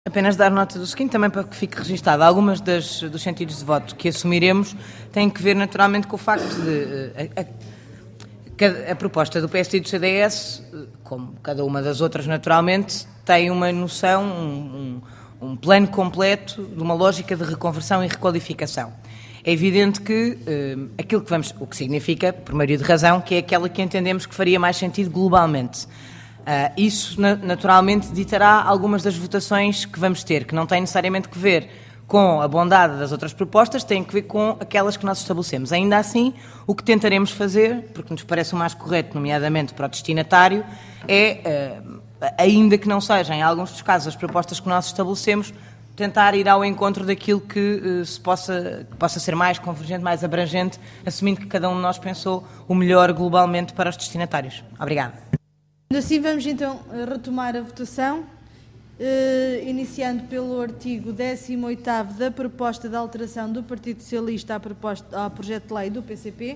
Apenas dar nota do seguinte, também para que fique registado. Algumas dos sentidos de voto que assumiremos têm que ver naturalmente com o facto de a proposta do PSD e do CDS, como cada uma das outras naturalmente, tem uma noção, um plano completo de uma lógica de reconversão e requalificação. É evidente que o que significa, por maioria de razão, que é aquela que entendemos que faria mais sentido globalmente. Isso naturalmente ditará algumas das votações que vamos ter, que não têm necessariamente que ver com a bondade das outras propostas, têm que ver com aquelas que nós estabelecemos. Ainda assim, o que tentaremos fazer, porque nos parece o mais correto, nomeadamente para o destinatário, é, ainda que não sejam, em alguns dos casos, as propostas que nós estabelecemos, tentar ir ao encontro daquilo que possa ser mais convergente, mais abrangente, assumindo que cada um de nós pensou o melhor globalmente para os destinatários. Obrigada. Assim, vamos então retomar a votação, iniciando pelo artigo 18º da proposta de alteração do Partido Socialista ao projeto de lei do PCP.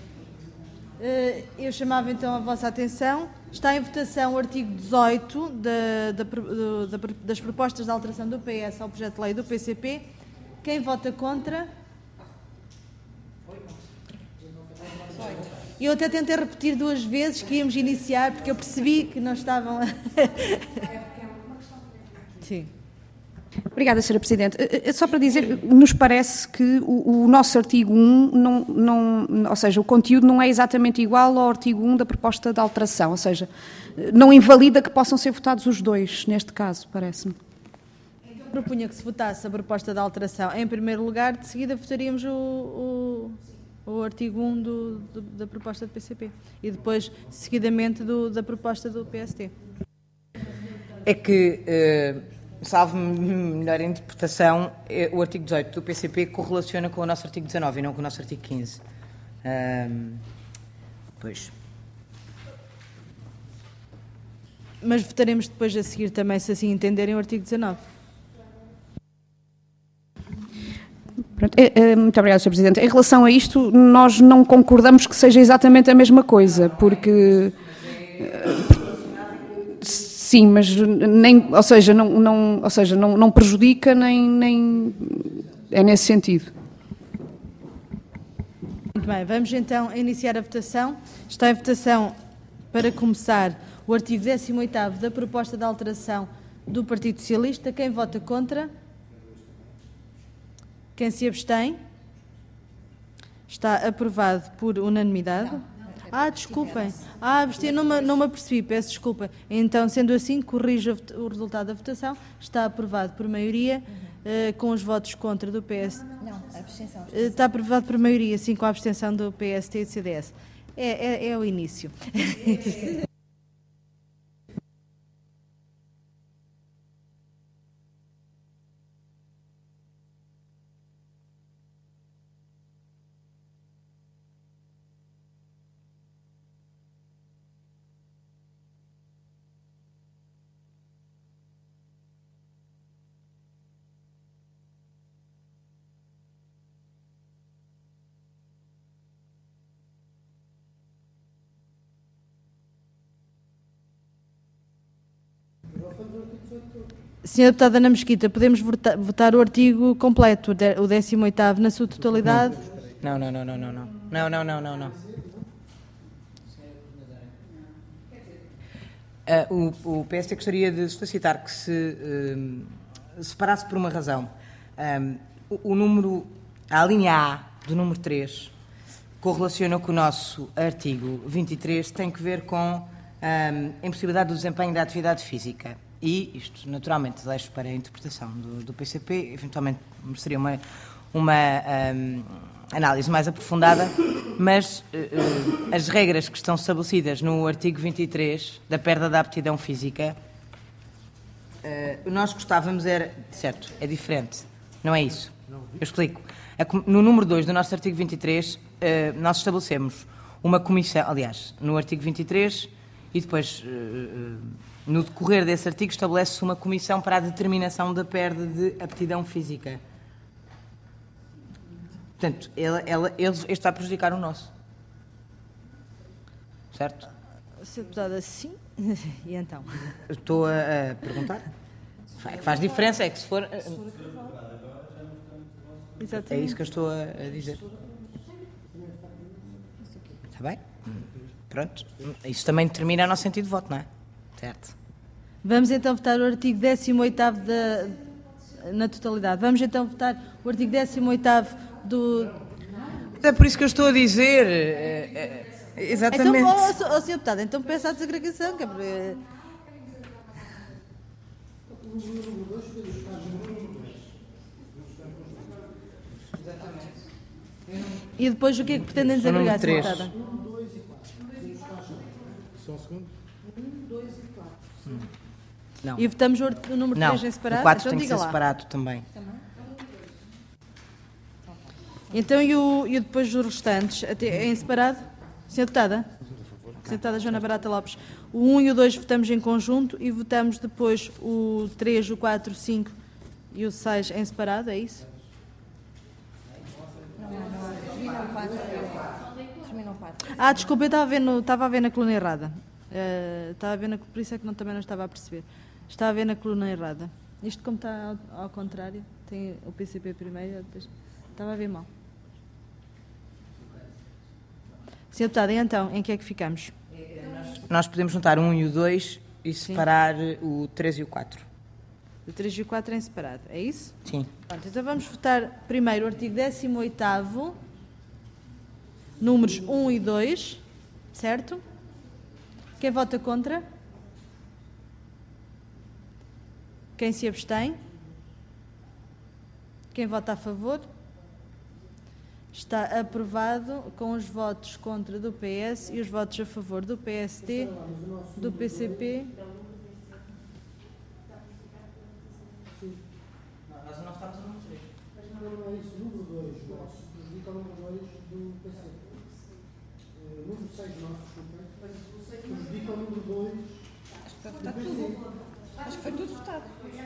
Eu chamava então a vossa atenção. Está em votação o artigo 18 das propostas de alteração do PS ao projeto de lei do PCP. Quem vota contra? Eu até tentei repetir 2 vezes que íamos iniciar, porque eu percebi que não estavam... Sim. Obrigada, Sra. Presidente. Só para dizer, nos parece que o nosso artigo 1, ou seja, o conteúdo não é exatamente igual ao artigo 1 da proposta de alteração, ou seja, não invalida que possam ser votados os dois, neste caso, parece-me. Então, propunha que se votasse a proposta de alteração em primeiro lugar, de seguida votaríamos o artigo 1 da proposta do PCP e depois, seguidamente, da proposta do PST. É que, salvo melhor interpretação, o artigo 18 do PCP correlaciona com o nosso artigo 19 e não com o nosso artigo 15. Pois. Mas votaremos depois a seguir também, se assim entenderem, o artigo 19. Pronto. Muito obrigada, Sr. Presidente. Em relação a isto, nós não concordamos que seja exatamente a mesma coisa, porque... Sim, mas ou seja, não prejudica nem é nesse sentido. Muito bem, vamos então iniciar a votação. Está em votação, para começar, o artigo 18º da proposta de alteração do Partido Socialista. Quem vota contra? Quem se abstém? Está aprovado por unanimidade. Desculpem. Não me apercebi, peço desculpa. Então, sendo assim, corrijo o resultado da votação. Está aprovado por maioria, com os votos contra do PS. Não, a abstenção. Está aprovado por maioria, sim, com a abstenção do PST e do CDS. É o início. Senhora Deputada Ana Mesquita, podemos votar o artigo completo, o 18º, na sua totalidade? Não. O PSD gostaria de solicitar que se separasse por uma razão. A linha A do número 3 correlaciona com o nosso artigo 23, tem que ver com a impossibilidade do desempenho da atividade física. E isto, naturalmente, deixo para a interpretação do PCP, eventualmente mereceria uma análise mais aprofundada, mas as regras que estão estabelecidas no artigo 23 da perda da aptidão física, nós gostávamos era... Certo, é diferente, não é isso? Eu explico. No número 2 do nosso artigo 23, nós estabelecemos uma comissão, aliás, no artigo 23, e depois... no decorrer desse artigo estabelece-se uma comissão para a determinação da perda de aptidão física. Portanto, este está a prejudicar o nosso. Certo? Sra. Deputada, sim. E então? Estou a perguntar? que faz diferença, é que se for... Exatamente. É isso que eu estou a dizer. Está bem? Pronto. Isso também determina o nosso sentido de voto, não é? Certo. Vamos então votar o artigo 18º na totalidade. Vamos então votar o artigo 18º do... É por isso que eu estou a dizer. Exatamente. Então, Sr. Deputado, então peça a desagregação. Que é para... E depois o que é que pretendem desagregar, Sr. Deputada? Não. E votamos o número 3 em separado? O 4 então, tem que diga ser lá. separado também. Então, e depois os restantes, até em separado? Sra. Deputada? Sra. Deputada Joana Barata Lopes. O 1 e o 2 votamos em conjunto e votamos depois o 3, o 4, o 5 e o 6 em separado, é isso? Desculpa, eu estava a ver na coluna errada. Por isso é que também não estava a perceber. Estava a ver na coluna errada. Isto como está ao contrário, tem o PCP primeiro, depois estava a ver mal. Sr. Deputada, e então, em que é que ficamos? Nós podemos juntar o 1 e o 2 e separar o 3 e o 4. O 3 e o 4 em separado, é isso? Sim. Pronto, então vamos votar primeiro o artigo 18º, números 1 e 2, certo? Quem vota contra? Quem se abstém? Quem vota a favor? Está aprovado com os votos contra do PS e os votos a favor do PSD, do PCP. Nós não estamos a número 3. Mas não é isso, número 2 nosso, prejudica o número 2 do PC. Número 6 nosso, desculpa, prejudica o número 2 do PC. Acho que foi tudo votado.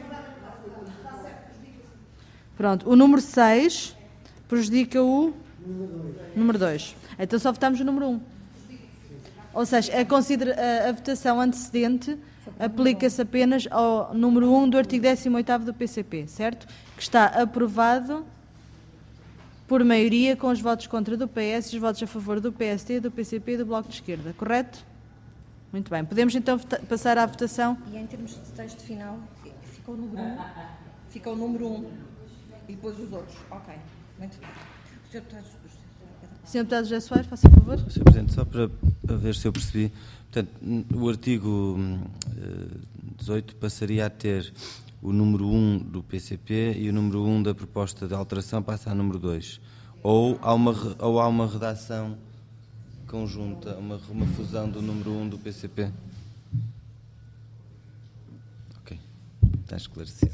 Pronto, o número 6 prejudica o número 2. Então só votamos o número 1. Ou seja, a votação antecedente aplica-se apenas ao número 1 do artigo 18º do PCP, certo? Que está aprovado por maioria com os votos contra do PS e os votos a favor do PSD, do PCP e do Bloco de Esquerda, correto? Muito bem. Podemos então passar à votação. E em termos de texto final, fica o número 1. Fica o número 1. E depois os outros. Ok. Muito bem. O Sr. Sr. Deputado José Soares, faça favor. Sr. Presidente, só para ver se eu percebi. Portanto, o artigo 18 passaria a ter o número 1 do PCP e o número 1 da proposta de alteração passa a número 2. Ou há uma redação conjunta, uma fusão do número 1 do PCP? Ok, está esclarecido.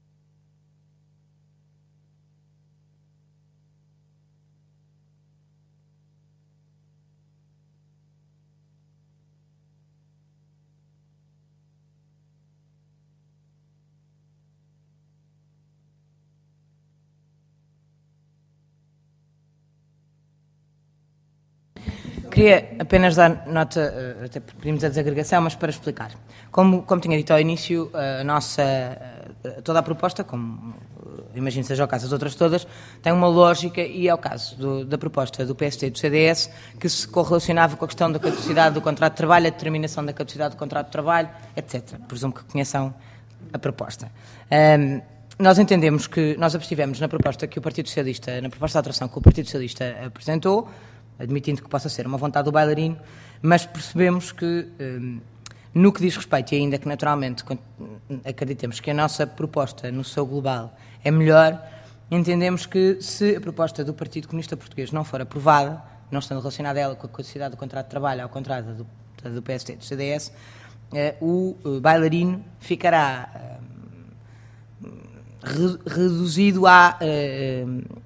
Queria apenas dar nota, até porque pedimos a desagregação, mas para explicar. Como tinha dito ao início, toda a proposta, como imagino que seja o caso das outras todas, tem uma lógica e é o caso da proposta do PSD e do CDS, que se correlacionava com a questão da caducidade do contrato de trabalho, a determinação da caducidade do contrato de trabalho, etc. Presumo que conheçam a proposta. Nós entendemos que nós abstivemos na proposta que o Partido Socialista, na proposta de alteração que o Partido Socialista apresentou, admitindo que possa ser uma vontade do bailarino, mas percebemos que, no que diz respeito, e ainda que naturalmente acreditemos que a nossa proposta no seu global é melhor, entendemos que se a proposta do Partido Comunista Português não for aprovada, não estando relacionada ela com a caducidade do contrato de trabalho, ao contrário do PSD e do CDS, o bailarino ficará reduzido à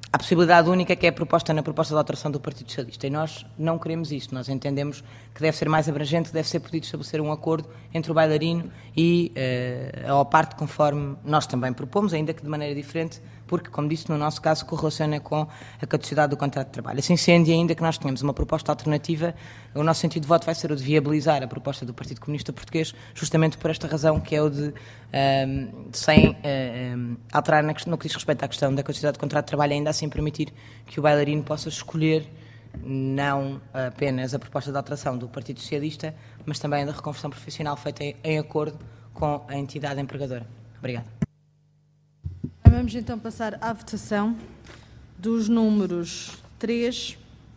há a possibilidade única que é proposta na proposta de alteração do Partido Socialista. E nós não queremos isto. Nós entendemos que deve ser mais abrangente, que deve ser podido estabelecer um acordo entre o bailarino e a OPARTE, conforme nós também propomos, ainda que de maneira diferente, porque, como disse, no nosso caso, correlaciona com a caducidade do contrato de trabalho. Assim sendo, e ainda que nós tenhamos uma proposta alternativa, o nosso sentido de voto vai ser o de viabilizar a proposta do Partido Comunista Português, justamente por esta razão, que é o de, sem alterar no que diz respeito à questão da caducidade do contrato de trabalho, ainda assim permitir que o bailarino possa escolher não apenas a proposta de alteração do Partido Socialista, mas também a da reconversão profissional feita em acordo com a entidade empregadora. Obrigada. Vamos então passar à votação dos números 3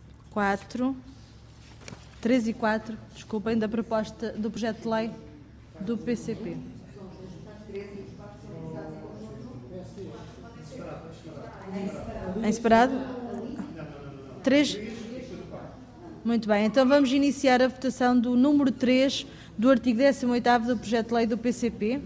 e 4, desculpem, da proposta do projeto de lei do PCP. Em separado? 3? Muito bem, então vamos iniciar a votação do número 3 do artigo 18º do projeto de lei do PCP.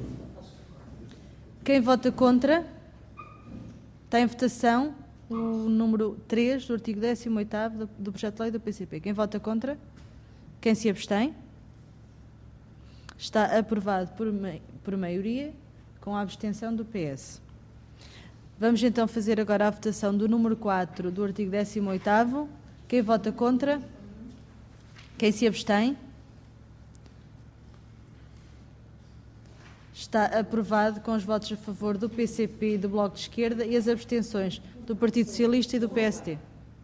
Quem vota contra? Está em votação o número 3 do artigo 18º do projeto de lei do PCP. Quem vota contra? Quem se abstém? Está aprovado por maioria, com a abstenção do PS. Vamos então fazer agora a votação do número 4 do artigo 18º. Quem vota contra? Quem se abstém? Está aprovado com os votos a favor do PCP e do Bloco de Esquerda e as abstenções do Partido Socialista e do PSD.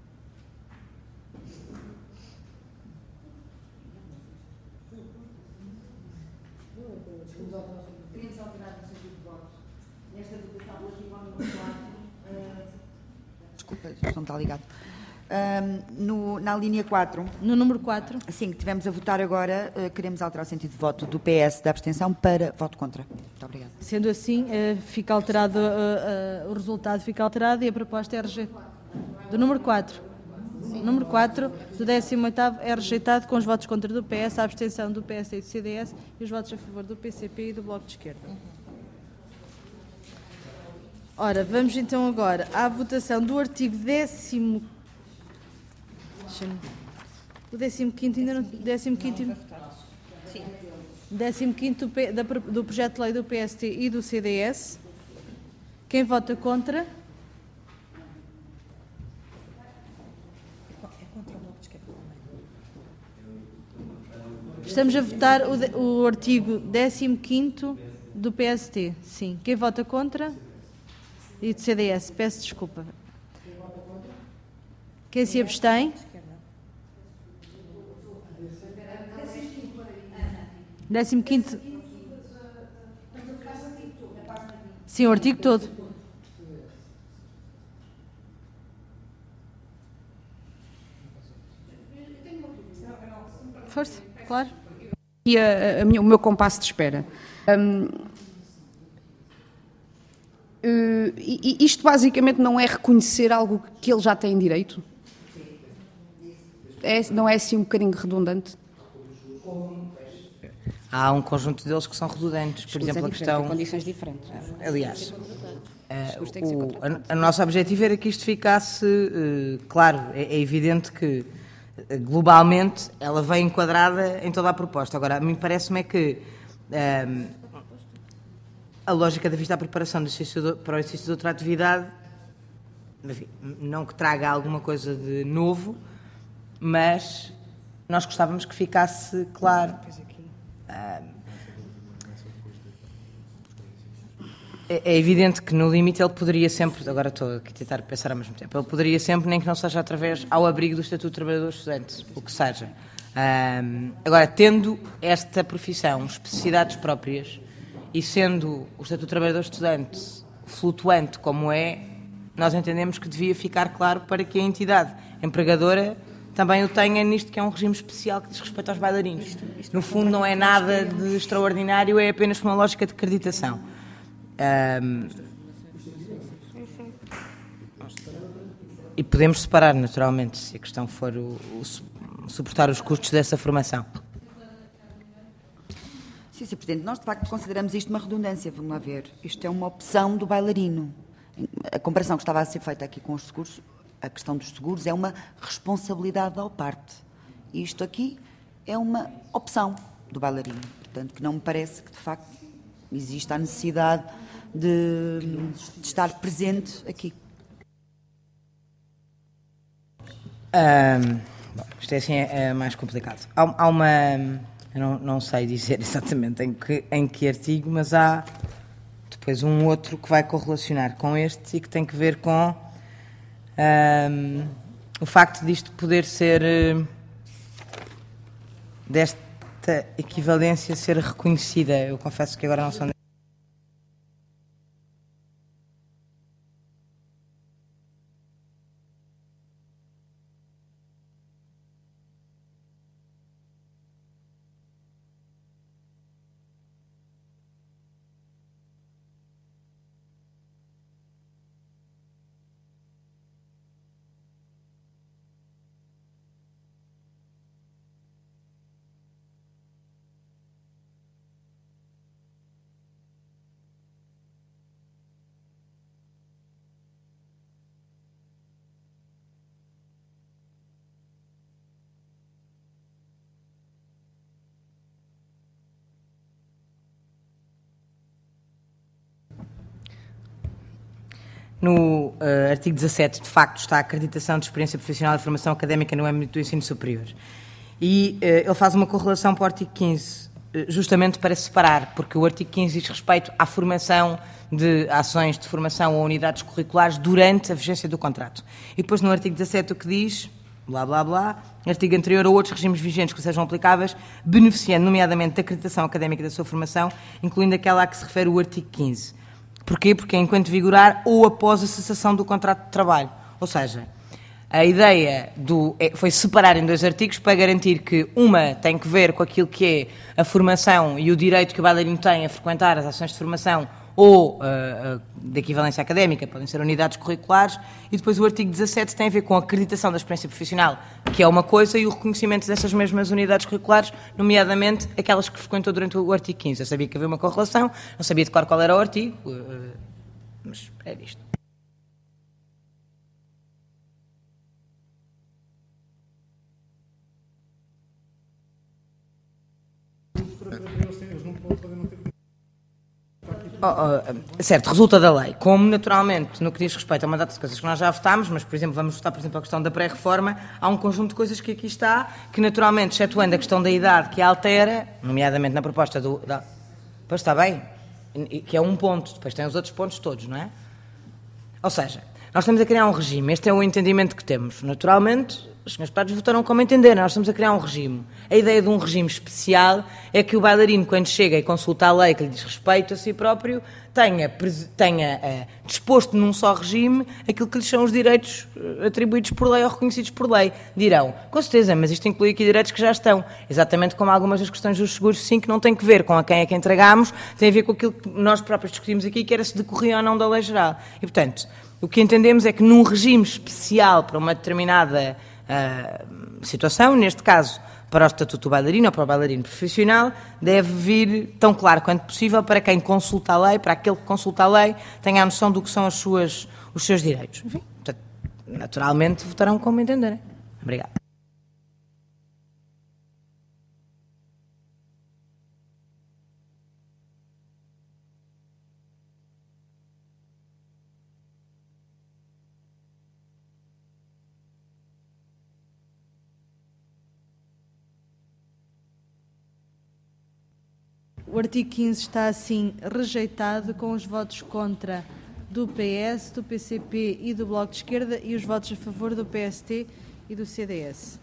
Desculpa, isto não está ligado. Na linha 4. No número 4. Sim, que tivemos a votar agora, queremos alterar o sentido de voto do PS da abstenção para voto contra. Muito obrigada. Sendo assim, fica alterado, o resultado fica alterado e a proposta é rejeitada. Do número 4. Número 4 do 18º é rejeitado com os votos contra do PS, a abstenção do PSD e do CDS e os votos a favor do PCP e do Bloco de Esquerda. Ora, vamos então agora à votação do artigo 15º. O 15º ainda não... 15º... Sim. 15º do projeto de lei do PST e do CDS. Quem vota contra? É contra o Bloco de Esquerda também. Estamos a votar o artigo 15º do PST. Sim. Quem vota contra? E do CDS. Peço desculpa. Quem se abstém? 15º. Sim, o artigo todo. Força, claro. E o meu compasso de espera. Isto basicamente não é reconhecer algo que ele já tem direito? Não é assim um bocadinho redundante? Há um conjunto deles que são redundantes. Por exemplo, a questão... Condições diferentes. Aliás, o nosso objetivo era que isto ficasse claro. É evidente que, globalmente, ela vem enquadrada em toda a proposta. Agora, a mim parece-me é que a lógica da vista à preparação para o exercício de outra atividade, enfim, não que traga alguma coisa de novo, mas nós gostávamos que ficasse claro. É evidente que no limite ele poderia sempre, agora estou aqui a tentar pensar ao mesmo tempo, ele poderia sempre, nem que não seja através ao abrigo do Estatuto de Trabalhadores Estudantes, o que seja. Agora, tendo esta profissão especificidades próprias e sendo o Estatuto de Trabalhador Estudante flutuante como é, nós entendemos que devia ficar claro para que a entidade empregadora também o tenha nisto que é um regime especial que diz respeito aos bailarinos. No fundo não é nada de extraordinário, é apenas uma lógica de acreditação. E podemos separar, naturalmente, se a questão for suportar os custos dessa formação. Sim, Sr. Presidente, nós de facto consideramos isto uma redundância, vamos lá ver. Isto é uma opção do bailarino. A comparação que estava a ser feita aqui com os seguros, a questão dos seguros é uma responsabilidade da parte. E isto aqui é uma opção do bailarino. Portanto, que não me parece que, de facto, existe a necessidade de estar presente aqui. Bom, isto é assim é mais complicado. Há uma... Eu não sei dizer exatamente em que artigo, mas há depois um outro que vai correlacionar com este e que tem que ver com o facto disto poder ser... desta equivalência ser reconhecida. Eu confesso que agora não sou... No artigo 17, de facto, está a acreditação de experiência profissional e formação académica no âmbito do ensino superior. E ele faz uma correlação para o artigo 15, justamente para separar, porque o artigo 15 diz respeito à formação de ações de formação ou unidades curriculares durante a vigência do contrato. E depois no artigo 17 o que diz, blá, blá, blá, artigo anterior ou outros regimes vigentes que sejam aplicáveis, beneficiando nomeadamente da acreditação académica da sua formação, incluindo aquela a que se refere o artigo 15. Porquê? Porque é enquanto vigorar ou após a cessação do contrato de trabalho. Ou seja, a ideia foi separar em dois artigos para garantir que uma tem que ver com aquilo que é a formação e o direito que o bailarino tem a frequentar as ações de formação ou de equivalência académica, podem ser unidades curriculares, e depois o artigo 17 tem a ver com a acreditação da experiência profissional, que é uma coisa, e o reconhecimento dessas mesmas unidades curriculares, nomeadamente aquelas que frequentou durante o artigo 15. Eu sabia que havia uma correlação, não sabia de qual era o artigo, mas é isto. Certo, resulta da lei. Como, naturalmente, no que diz respeito a uma data de coisas que nós já votámos, mas, por exemplo, vamos votar, por exemplo, a questão da pré-reforma, há um conjunto de coisas que aqui está, que, naturalmente, excetuando a questão da idade que a altera, nomeadamente na proposta Pois está bem, que é um ponto, depois tem os outros pontos todos, não é? Ou seja, nós estamos a criar um regime, este é o entendimento que temos. Naturalmente, os senhores deputados votaram como entenderem, nós estamos a criar um regime. A ideia de um regime especial é que o bailarino, quando chega e consulta a lei que lhe diz respeito a si próprio, tenha disposto num só regime aquilo que lhes são os direitos atribuídos por lei ou reconhecidos por lei. Dirão, com certeza, mas isto inclui aqui direitos que já estão. Exatamente como algumas das questões dos seguros, sim, que não têm que ver com a quem é que entregamos, tem a ver com aquilo que nós próprios discutimos aqui, que era se decorria ou não da lei geral. E, portanto, o que entendemos é que num regime especial para uma determinada situação, neste caso para o estatuto do bailarino ou para o bailarino profissional, deve vir tão claro quanto possível para quem consulta a lei, para aquele que consulta a lei, tenha a noção do que são os seus direitos. Enfim, portanto, naturalmente votarão como entenderem. Obrigada. O artigo 15 está assim rejeitado com os votos contra do PS, do PCP e do Bloco de Esquerda e os votos a favor do PST e do CDS.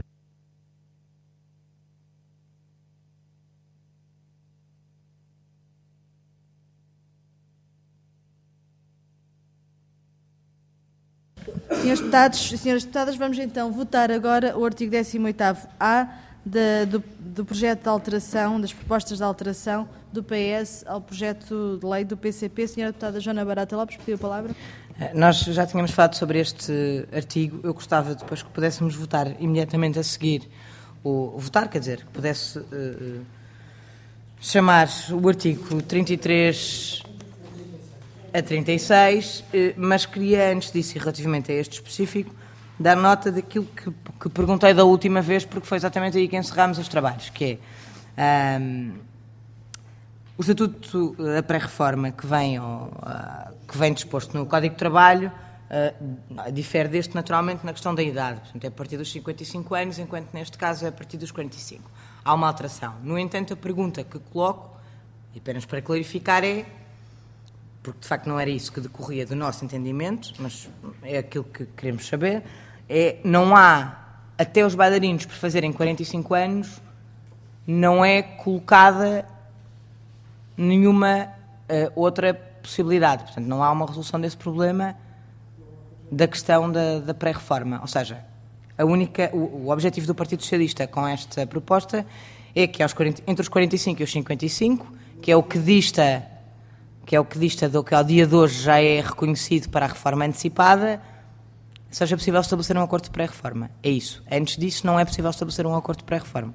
Senhores deputados e senhoras deputadas, vamos então votar agora o artigo 18º-A do projeto de alteração, das propostas de alteração do PS ao projeto de lei do PCP. Senhora deputada Joana Barata Lopes, pediu a palavra. Nós já tínhamos falado sobre este artigo. Eu gostava depois que pudéssemos votar imediatamente a seguir, quer dizer, que pudesse chamar o artigo 33... a 36, mas queria, antes disso, e relativamente a este específico, dar nota daquilo que perguntei da última vez, porque foi exatamente aí que encerrámos os trabalhos, que é o Estatuto da Pré-Reforma que vem disposto no Código de Trabalho difere deste naturalmente na questão da idade, portanto é a partir dos 55 anos, enquanto neste caso é a partir dos 45. Há uma alteração. No entanto, a pergunta que coloco, e apenas para clarificar, é, porque de facto não era isso que decorria do nosso entendimento, mas é aquilo que queremos saber, não há, até os bailarinos por fazerem 45 anos, não é colocada nenhuma outra possibilidade. Portanto, não há uma resolução desse problema da questão da pré-reforma. Ou seja, o objetivo do Partido Socialista com esta proposta é que entre os 45 e os 55, que é o que dista do que ao dia de hoje já é reconhecido para a reforma antecipada, seja possível estabelecer um acordo de pré-reforma. É isso. Antes disso, não é possível estabelecer um acordo de pré-reforma.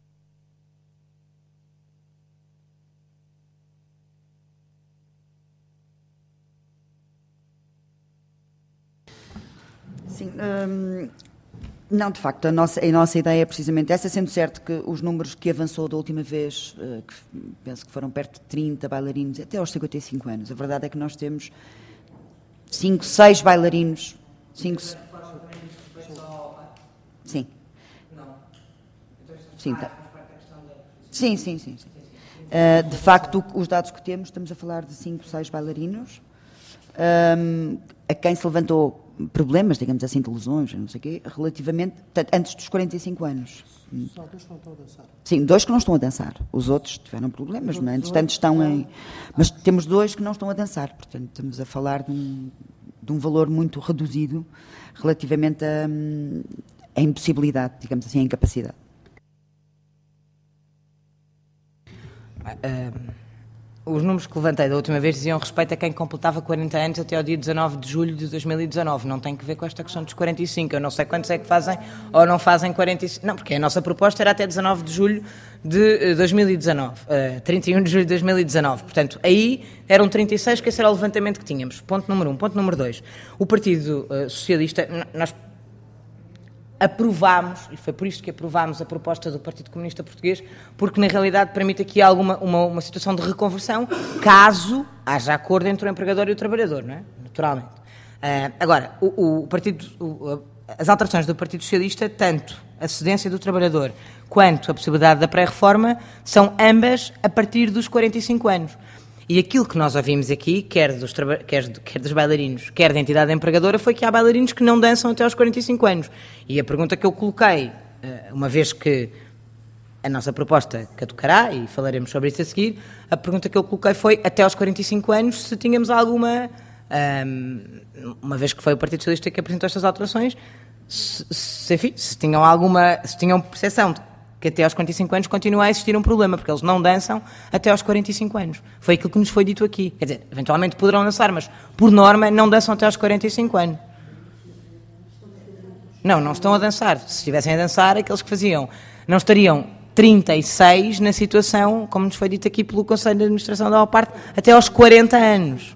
Sim, não, de facto, a nossa ideia é precisamente essa, sendo certo que os números que avançou da última vez, que penso que foram perto de 30 bailarinos, até aos 55 anos. A verdade é que nós temos 5, 6 bailarinos. 5... Sim. Sim, tá. Sim. De facto, os dados que temos, estamos a falar de 5, 6 bailarinos, a quem se levantou problemas, digamos assim, de lesões, não sei o quê, relativamente, antes dos 45 anos. Só 2 que não estão a dançar. Sim, 2 que não estão a dançar. Os outros tiveram problemas, mas entretanto estão em... Mas temos 2 que não estão a dançar, portanto estamos a falar de um valor muito reduzido relativamente à impossibilidade, digamos assim, à incapacidade. Os números que levantei da última vez diziam respeito a quem completava 40 anos até ao dia 19 de julho de 2019. Não tem que ver com esta questão dos 45. Eu não sei quantos é que fazem ou não fazem 45. Não, porque a nossa proposta era até 19 de julho de 2019. 31 de julho de 2019. Portanto, aí eram 36, que esse era o levantamento que tínhamos. Ponto número 1. Ponto número 2. O Partido Socialista, nós aprovámos, e foi por isto que aprovámos a proposta do Partido Comunista Português, porque na realidade permite aqui uma situação de reconversão, caso haja acordo entre o empregador e o trabalhador, não é? Naturalmente. Agora, as alterações do Partido Socialista, tanto a cedência do trabalhador quanto a possibilidade da pré-reforma, são ambas a partir dos 45 anos. E aquilo que nós ouvimos aqui, quer dos bailarinos, quer da entidade empregadora, foi que há bailarinos que não dançam até aos 45 anos. E a pergunta que eu coloquei, uma vez que a nossa proposta caducará, e falaremos sobre isso a seguir, a pergunta que eu coloquei foi, até aos 45 anos, se tínhamos alguma, uma vez que foi o Partido Socialista que apresentou estas alterações, se tinham percepção de que até aos 45 anos continua a existir um problema, porque eles não dançam até aos 45 anos. Foi aquilo que nos foi dito aqui. Quer dizer, eventualmente poderão dançar, mas, por norma, não dançam até aos 45 anos. Não estão a dançar. Se estivessem a dançar, aqueles que faziam não estariam 36 na situação, como nos foi dito aqui pelo Conselho de Administração da OPART, até aos 40 anos.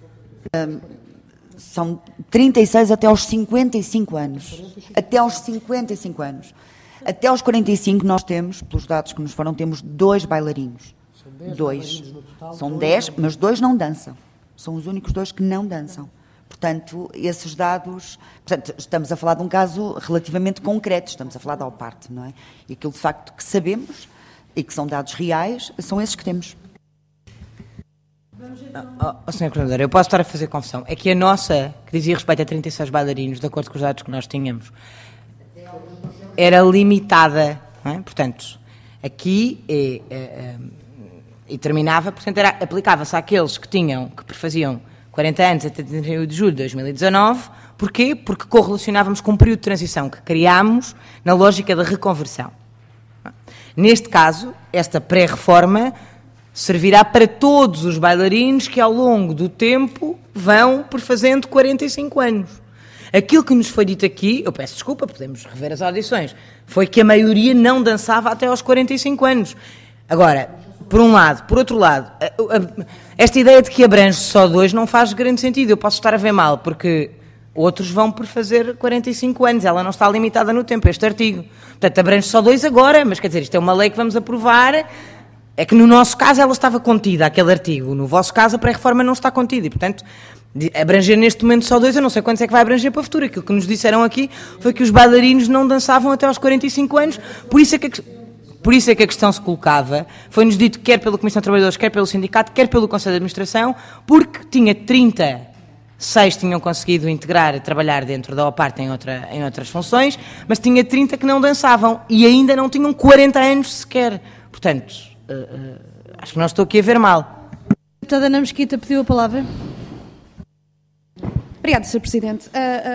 São 36 até aos 55 anos. Até aos 55 anos. Até aos 45 nós temos, pelos dados que nos foram, temos 2 bailarinos. 2. São 10, mas 2 não dançam. São os únicos 2 que não dançam. Portanto, esses dados... Portanto, estamos a falar de um caso relativamente concreto. Estamos a falar da OPART, não é? E aquilo de facto que sabemos e que são dados reais, são esses que temos. Sr. Coordenador, eu posso estar a fazer confusão. É que a nossa, que dizia respeito a 36 bailarinos, de acordo com os dados que nós tínhamos, era limitada, não é? Portanto, aqui e terminava, portanto, aplicava-se àqueles que prefaziam 40 anos até 31 de julho de 2019. Porquê? Porque correlacionávamos com um período de transição que criámos na lógica da reconversão. Neste caso, esta pré-reforma servirá para todos os bailarinos que ao longo do tempo vão perfazendo 45 anos. Aquilo que nos foi dito aqui, eu peço desculpa, podemos rever as audições, foi que a maioria não dançava até aos 45 anos. Agora, Por um lado. Por outro lado, esta ideia de que abrange só 2 não faz grande sentido. Eu posso estar a ver mal, porque outros vão por fazer 45 anos. Ela não está limitada no tempo, este artigo. Portanto, abrange só 2 agora, mas quer dizer, isto é uma lei que vamos aprovar. É que no nosso caso ela estava contida, aquele artigo. No vosso caso a pré-reforma não está contida e, portanto, abranger neste momento só 2, eu não sei quantos é que vai abranger para o futuro. Aquilo que nos disseram aqui foi que os bailarinos não dançavam até aos 45 anos, por isso é que a questão se colocava. Foi-nos dito quer pela Comissão de Trabalhadores, quer pelo Sindicato, quer pelo Conselho de Administração, porque tinha 36 tinham conseguido integrar, trabalhar dentro da OPART em outras funções, mas tinha 30 que não dançavam e ainda não tinham 40 anos sequer. Portanto, acho que não estou aqui a ver mal. A deputada Ana Mesquita pediu a palavra. Obrigada, Sr. Presidente.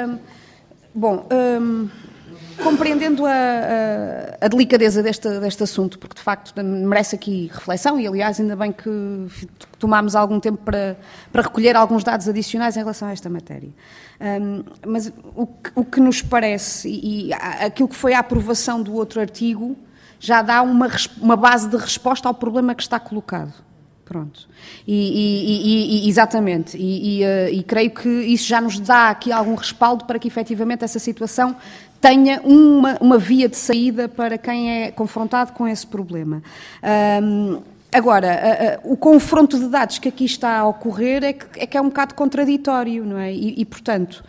Compreendendo a delicadeza deste assunto, porque de facto merece aqui reflexão e, aliás, ainda bem que tomámos algum tempo para recolher alguns dados adicionais em relação a esta matéria. Mas o que nos parece, e aquilo que foi a aprovação do outro artigo, já dá uma base de resposta ao problema que está colocado. Pronto. Exatamente. E creio que isso já nos dá aqui algum respaldo para que efetivamente essa situação tenha uma via de saída para quem é confrontado com esse problema. Agora, o confronto de dados que aqui está a ocorrer é que é um bocado contraditório, não é? Portanto,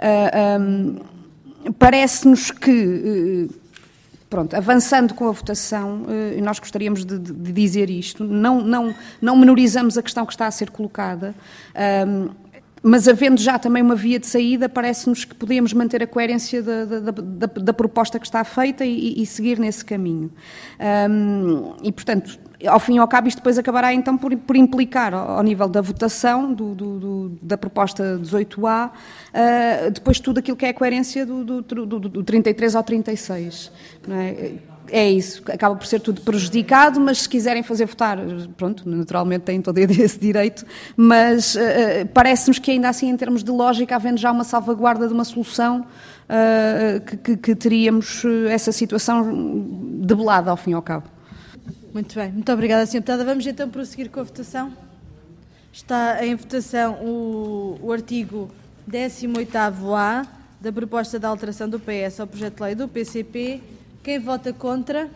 parece-nos que... Pronto, avançando com a votação, nós gostaríamos de dizer isto, não menorizamos a questão que está a ser colocada, mas havendo já também uma via de saída, parece-nos que podemos manter a coerência da proposta que está feita e seguir nesse caminho. E, portanto, ao fim e ao cabo, isto depois acabará então por implicar, ao nível da votação da proposta 18A, depois tudo aquilo que é a coerência do 33 ao 36. Não é? É isso, acaba por ser tudo prejudicado, mas se quiserem fazer votar, pronto, naturalmente têm todo esse direito, mas parece-nos que ainda assim, em termos de lógica, havendo já uma salvaguarda de uma solução, que teríamos essa situação debelada ao fim e ao cabo. Muito bem, muito obrigada, Sra. Deputada. Vamos então prosseguir com a votação. Está em votação o artigo 18º-A da proposta de alteração do PS ao projeto de lei do PCP. Quem vota contra?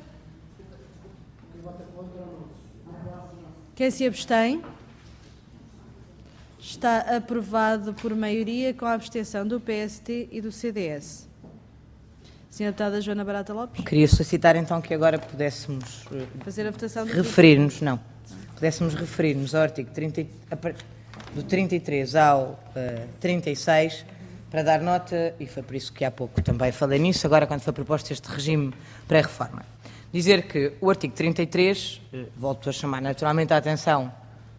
Quem se abstém? Está aprovado por maioria com a abstenção do PST e do CDS. Sra. Deputada Joana Barata Lopes. Queria solicitar então que agora pudéssemos Fazer a votação do pudéssemos referir-nos ao artigo do 33 ao 36 para dar nota, e foi por isso que há pouco também falei nisso, agora quando foi proposto este regime pré-reforma. Dizer que o artigo 33, volto a chamar naturalmente a atenção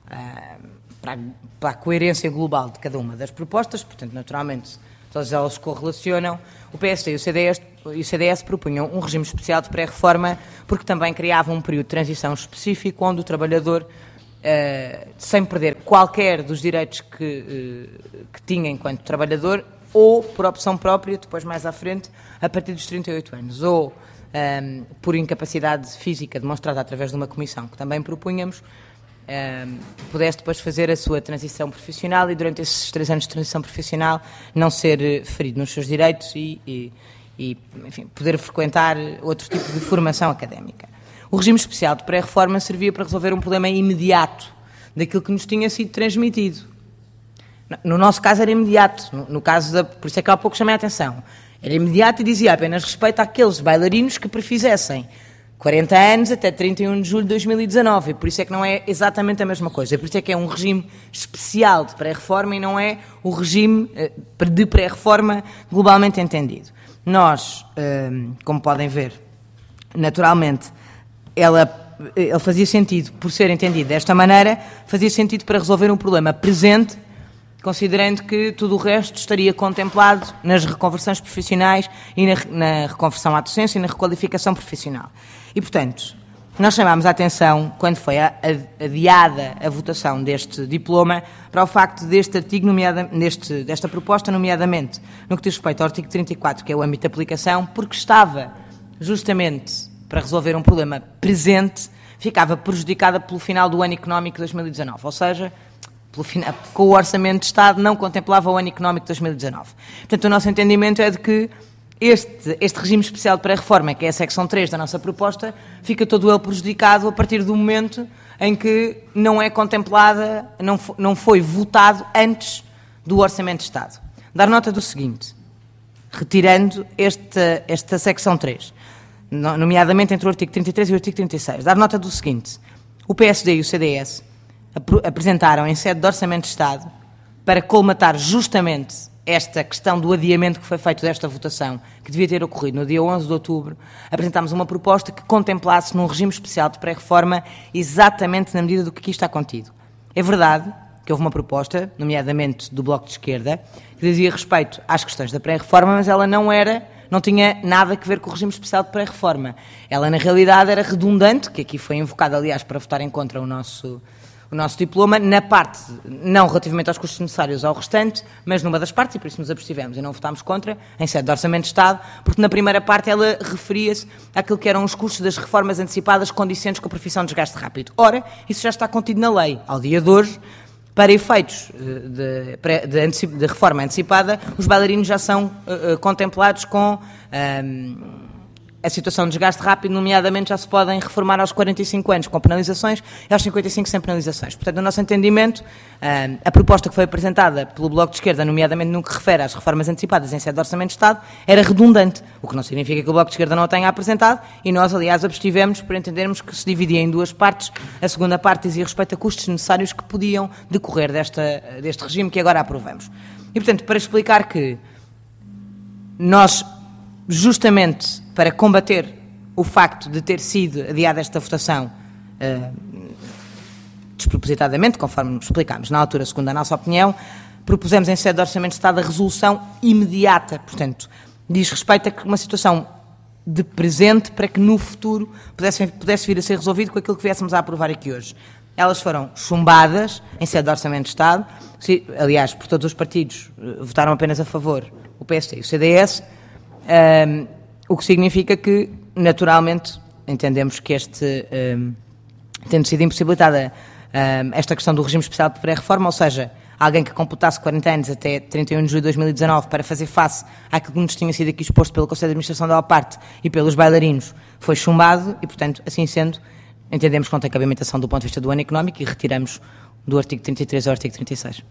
para a coerência global de cada uma das propostas, portanto, naturalmente, todas elas se correlacionam. O PSD e o CDS propunham um regime especial de pré-reforma porque também criavam um período de transição específico onde o trabalhador, sem perder qualquer dos direitos que tinha enquanto trabalhador, ou por opção própria, depois mais à frente, a partir dos 38 anos, ou por incapacidade física demonstrada através de uma comissão que também propunhamos, pudesse depois fazer a sua transição profissional e durante esses 3 anos de transição profissional não ser ferido nos seus direitos e enfim, poder frequentar outro tipo de formação académica. O regime especial de pré-reforma servia para resolver um problema imediato daquilo que nos tinha sido transmitido. No nosso caso era imediato, no caso por isso é que há pouco chamei a atenção. Era imediato e dizia apenas respeito àqueles bailarinos que prefizessem 40 anos até 31 de julho de 2019, e por isso é que não é exatamente a mesma coisa. Por isso é que é um regime especial de pré-reforma e não é o regime de pré-reforma globalmente entendido. Nós, como podem ver, naturalmente, ele fazia sentido, por ser entendido desta maneira, fazia sentido para resolver um problema presente, considerando que tudo o resto estaria contemplado nas reconversões profissionais e na reconversão à docência e na requalificação profissional. E, portanto, nós chamámos a atenção, quando foi adiada a votação deste diploma, para o facto deste artigo, desta proposta, nomeadamente no que diz respeito ao artigo 34, que é o âmbito de aplicação, porque estava justamente para resolver um problema presente ficava prejudicada pelo final do ano económico de 2019, ou seja, com o Orçamento de Estado não contemplava o ano económico de 2019. Portanto, o nosso entendimento é de que este regime especial de pré-reforma, que é a secção 3 da nossa proposta, fica todo ele prejudicado a partir do momento em que não é contemplada, não foi votado antes do Orçamento de Estado. Dar nota do seguinte, retirando esta secção 3, nomeadamente entre o artigo 33 e o artigo 36, dar nota do seguinte, o PSD e o CDS apresentaram em sede de Orçamento de Estado, para colmatar justamente esta questão do adiamento que foi feito desta votação, que devia ter ocorrido no dia 11 de outubro, apresentámos uma proposta que contemplasse num regime especial de pré-reforma exatamente na medida do que aqui está contido. É verdade que houve uma proposta, nomeadamente do Bloco de Esquerda, que dizia respeito às questões da pré-reforma, mas ela não tinha nada a ver com o regime especial de pré-reforma. Ela, na realidade, era redundante, que aqui foi invocada, aliás, para votarem contra o nosso diploma, na parte, não relativamente aos custos necessários ao restante, mas numa das partes, e por isso nos abstivemos e não votámos contra, em sede de Orçamento de Estado, porque na primeira parte ela referia-se àquilo que eram os custos das reformas antecipadas condicentes com a profissão de desgaste rápido. Ora, isso já está contido na lei. Ao dia de hoje, para efeitos de reforma antecipada, os bailarinos já são contemplados com a situação de desgaste rápido, nomeadamente já se podem reformar aos 45 anos com penalizações e aos 55 sem penalizações. Portanto, no nosso entendimento, a proposta que foi apresentada pelo Bloco de Esquerda, nomeadamente no que refere às reformas antecipadas em sede de Orçamento de Estado, era redundante, o que não significa que o Bloco de Esquerda não a tenha apresentado, e nós, aliás, abstivemos por entendermos que se dividia em duas partes. A segunda parte dizia respeito a custos necessários que podiam decorrer deste regime que agora aprovamos. E, portanto, para explicar que nós, justamente para combater o facto de ter sido adiada esta votação despropositadamente, conforme explicámos na altura, segundo a nossa opinião, propusemos em sede de Orçamento de Estado a resolução imediata, portanto, diz respeito a uma situação de presente para que no futuro pudesse vir a ser resolvido com aquilo que viéssemos a aprovar aqui hoje. Elas foram chumbadas em sede de Orçamento de Estado, aliás, por todos os partidos votaram apenas a favor, o PSD e o CDS, o que significa que, naturalmente, entendemos que tendo sido impossibilitada esta questão do regime especial de pré-reforma, ou seja, alguém que completasse 40 anos até 31 de julho de 2019 para fazer face àquilo que nos tinha sido aqui exposto pelo Conselho de Administração da OPARTE e pelos bailarinos, foi chumbado e, portanto, assim sendo, entendemos que não tem cabimentação do ponto de vista do ano económico e retiramos do artigo 33 ao artigo 36.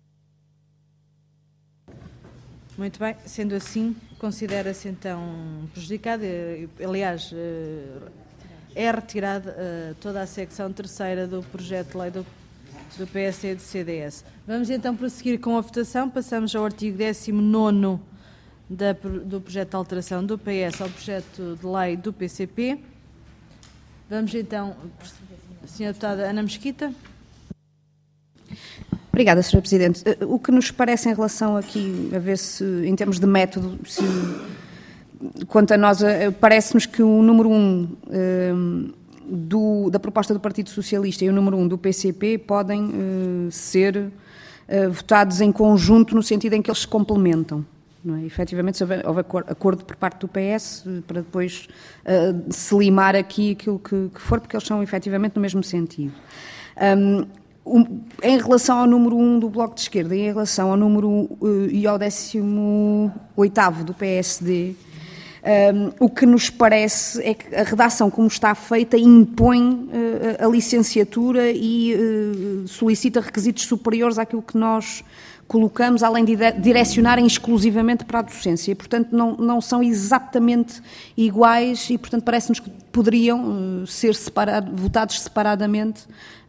Muito bem, sendo assim, considera-se então prejudicado, aliás, é retirada toda a secção terceira do projeto de lei do PSD e do CDS. Vamos então prosseguir com a votação, passamos ao artigo 19º do projeto de alteração do PS ao projeto de lei do PCP. Vamos então, Sra. Deputada Ana Mesquita. Obrigada, Sra. Presidente. O que nos parece em relação aqui, a ver se, em termos de método, quanto a nós, parece-nos que o número 1 da proposta do Partido Socialista e o número 1 do PCP podem ser votados em conjunto no sentido em que eles se complementam. Não é? Efetivamente, se houver acordo por parte do PS, para depois se limar aqui aquilo que for, porque eles são efetivamente no mesmo sentido. Em relação ao número 1 do Bloco de Esquerda e em relação ao número e ao 18º do PSD, o que nos parece é que a redação como está feita impõe a licenciatura e solicita requisitos superiores àquilo que nós colocamos, além de direcionarem exclusivamente para a docência. E, portanto, não são exatamente iguais e, portanto, parece-nos que poderiam ser votados separadamente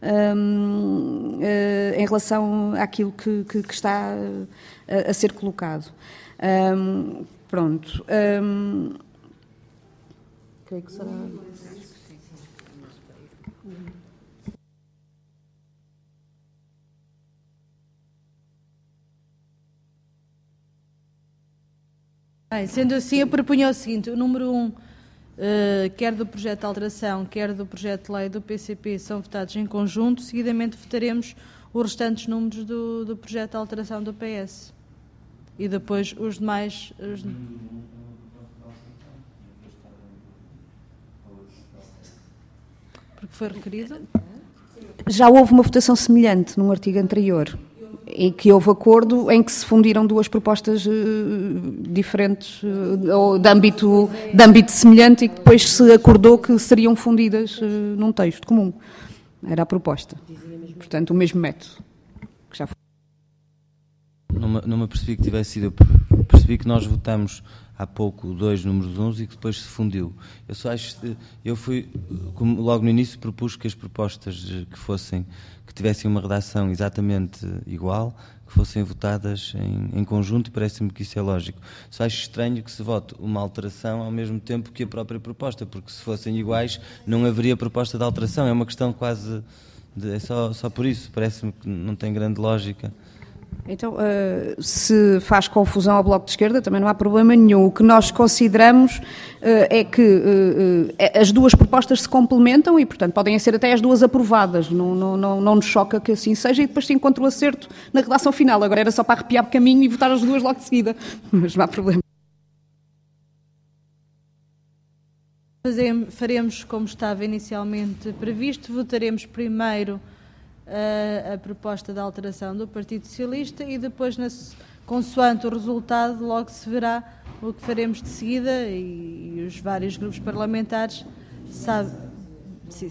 em relação àquilo que está a ser colocado. Pronto. Creio que será... Bem, sendo assim, eu propunha o seguinte: o número 1, quer do projeto de alteração, quer do projeto de lei do PCP, são votados em conjunto. Seguidamente votaremos os restantes números do projeto de alteração do PS. E depois os demais... porque foi requerido? Já houve uma votação semelhante num artigo anterior, em que houve acordo em que se fundiram duas propostas diferentes, ou de âmbito semelhante, e que depois se acordou que seriam fundidas num texto comum. Era a proposta. Portanto, o mesmo método. Que já foi. Não me apercebi que tivesse sido. Percebi que nós votamos há pouco 2 números 11 e que depois se fundiu. Eu só acho. Eu fui, como logo no início, propus que as propostas que tivessem uma redação exatamente igual, que fossem votadas em conjunto, e parece-me que isso é lógico. Só acho estranho que se vote uma alteração ao mesmo tempo que a própria proposta, porque se fossem iguais não haveria proposta de alteração. É uma questão quase. É só por isso. Parece-me que não tem grande lógica. Então, se faz confusão ao Bloco de Esquerda, também não há problema nenhum. O que nós consideramos é que as duas propostas se complementam e, portanto, podem ser até as duas aprovadas. Não nos choca que assim seja, e depois se encontra o acerto na redação final. Agora era só para arrepiar o caminho e votar as duas logo de seguida. Mas não há problema. Faremos como estava inicialmente previsto. Votaremos primeiro a proposta de alteração do Partido Socialista e depois, consoante o resultado, logo se verá o que faremos de seguida, e os vários grupos parlamentares sabem. Sim.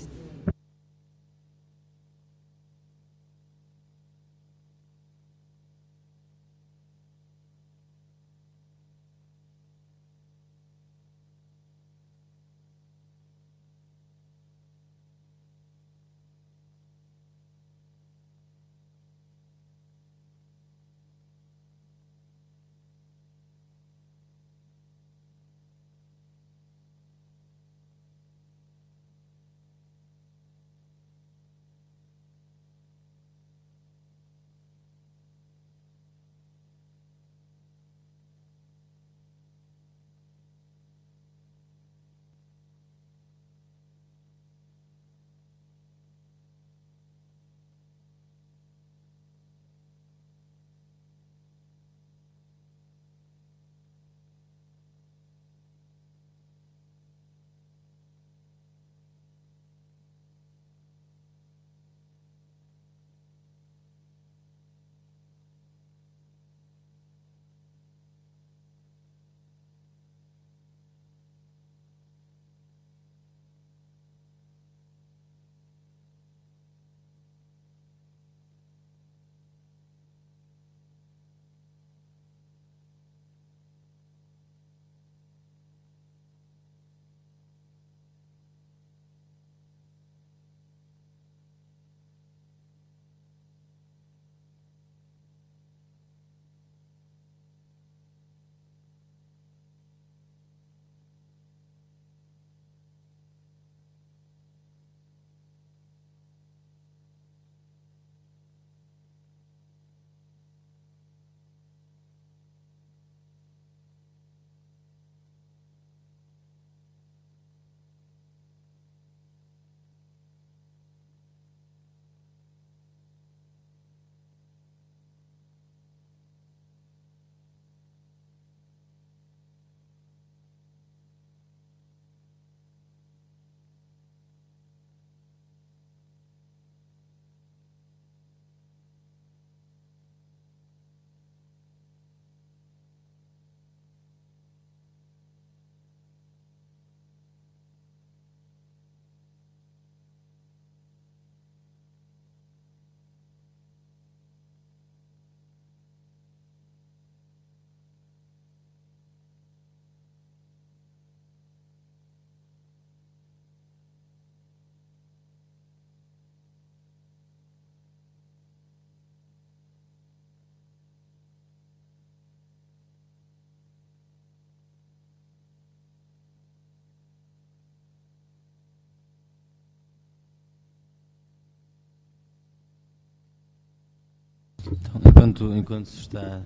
Então, enquanto se está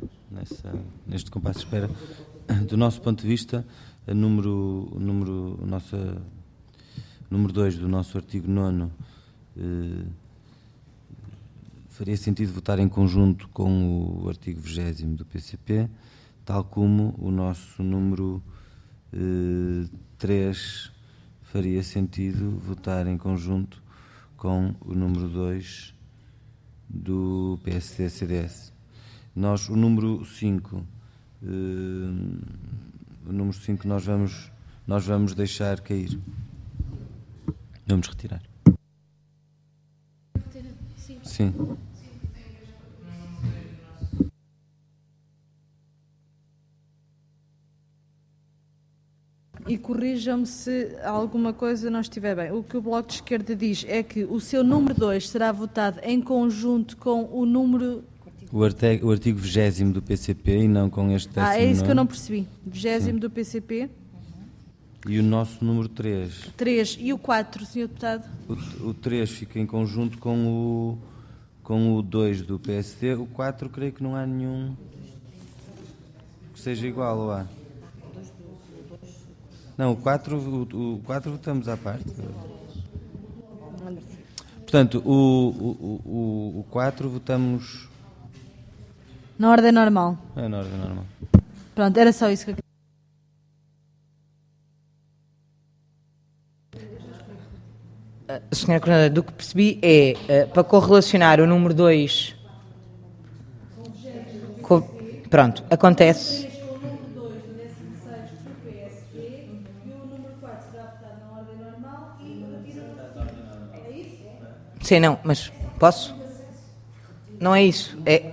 neste compasso de espera, do nosso ponto de vista, número 2 do nosso artigo 9 faria sentido votar em conjunto com o artigo 20º do PCP, tal como o nosso número 3 faria sentido votar em conjunto com o número 2 do PSD-CDS. O número 5, nós vamos deixar cair. Vamos retirar. Sim. E corrijam-me se alguma coisa não estiver bem. O que o Bloco de Esquerda diz é que o seu número 2 será votado em conjunto com o número... O artigo 20º do PCP e não com este 19º. É isso que eu não percebi. 20º do PCP. E o nosso número 3. 3. E o 4, Sr. Deputado? O 3 fica em conjunto com o 2 do PSD. O 4, creio que não há nenhum que seja igual, ou há? Não, o 4 votamos à parte. Portanto, o 4 votamos... Na ordem normal. É na ordem normal. Pronto, era só isso que eu queria. Senhora Coordenadora, do que percebi é para correlacionar o número 2 com... Pronto, acontece... Sim, não, mas posso? Não é isso.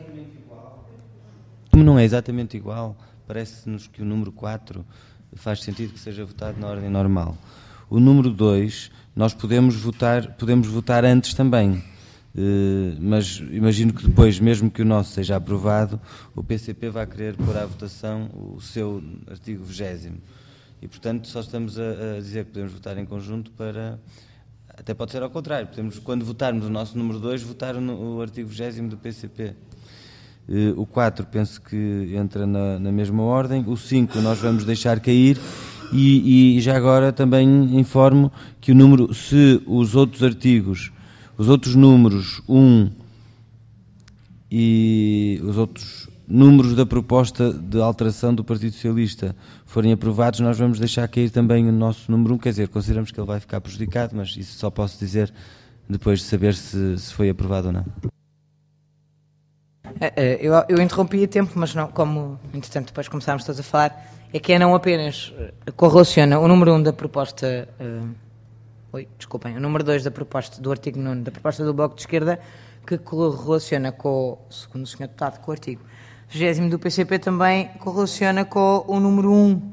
Como não é exatamente igual, parece-nos que o número 4 faz sentido que seja votado na ordem normal. O número 2, nós podemos votar antes também, mas imagino que depois, mesmo que o nosso seja aprovado, o PCP vai querer pôr à votação o seu artigo 20º. E, portanto, só estamos a dizer que podemos votar em conjunto para... Até pode ser ao contrário, podemos, quando votarmos o nosso número 2, votar o artigo 20º do PCP. O 4 penso que entra na mesma ordem. O 5 nós vamos deixar cair e já agora também informo que o número, se os outros artigos, os outros números 1 e os outros números da proposta de alteração do Partido Socialista forem aprovados, nós vamos deixar cair também o nosso número 1, quer dizer, consideramos que ele vai ficar prejudicado, mas isso só posso dizer depois de saber se foi aprovado ou não. Eu interrompi a tempo, mas não, como, entretanto, depois começámos todos a falar, é que não apenas correlaciona o número 1 da proposta... o número 2 da proposta do artigo 9 da proposta do Bloco de Esquerda, que correlaciona com, segundo o Sr. Deputado, com o artigo 20º do PCP, também correlaciona com o número 1.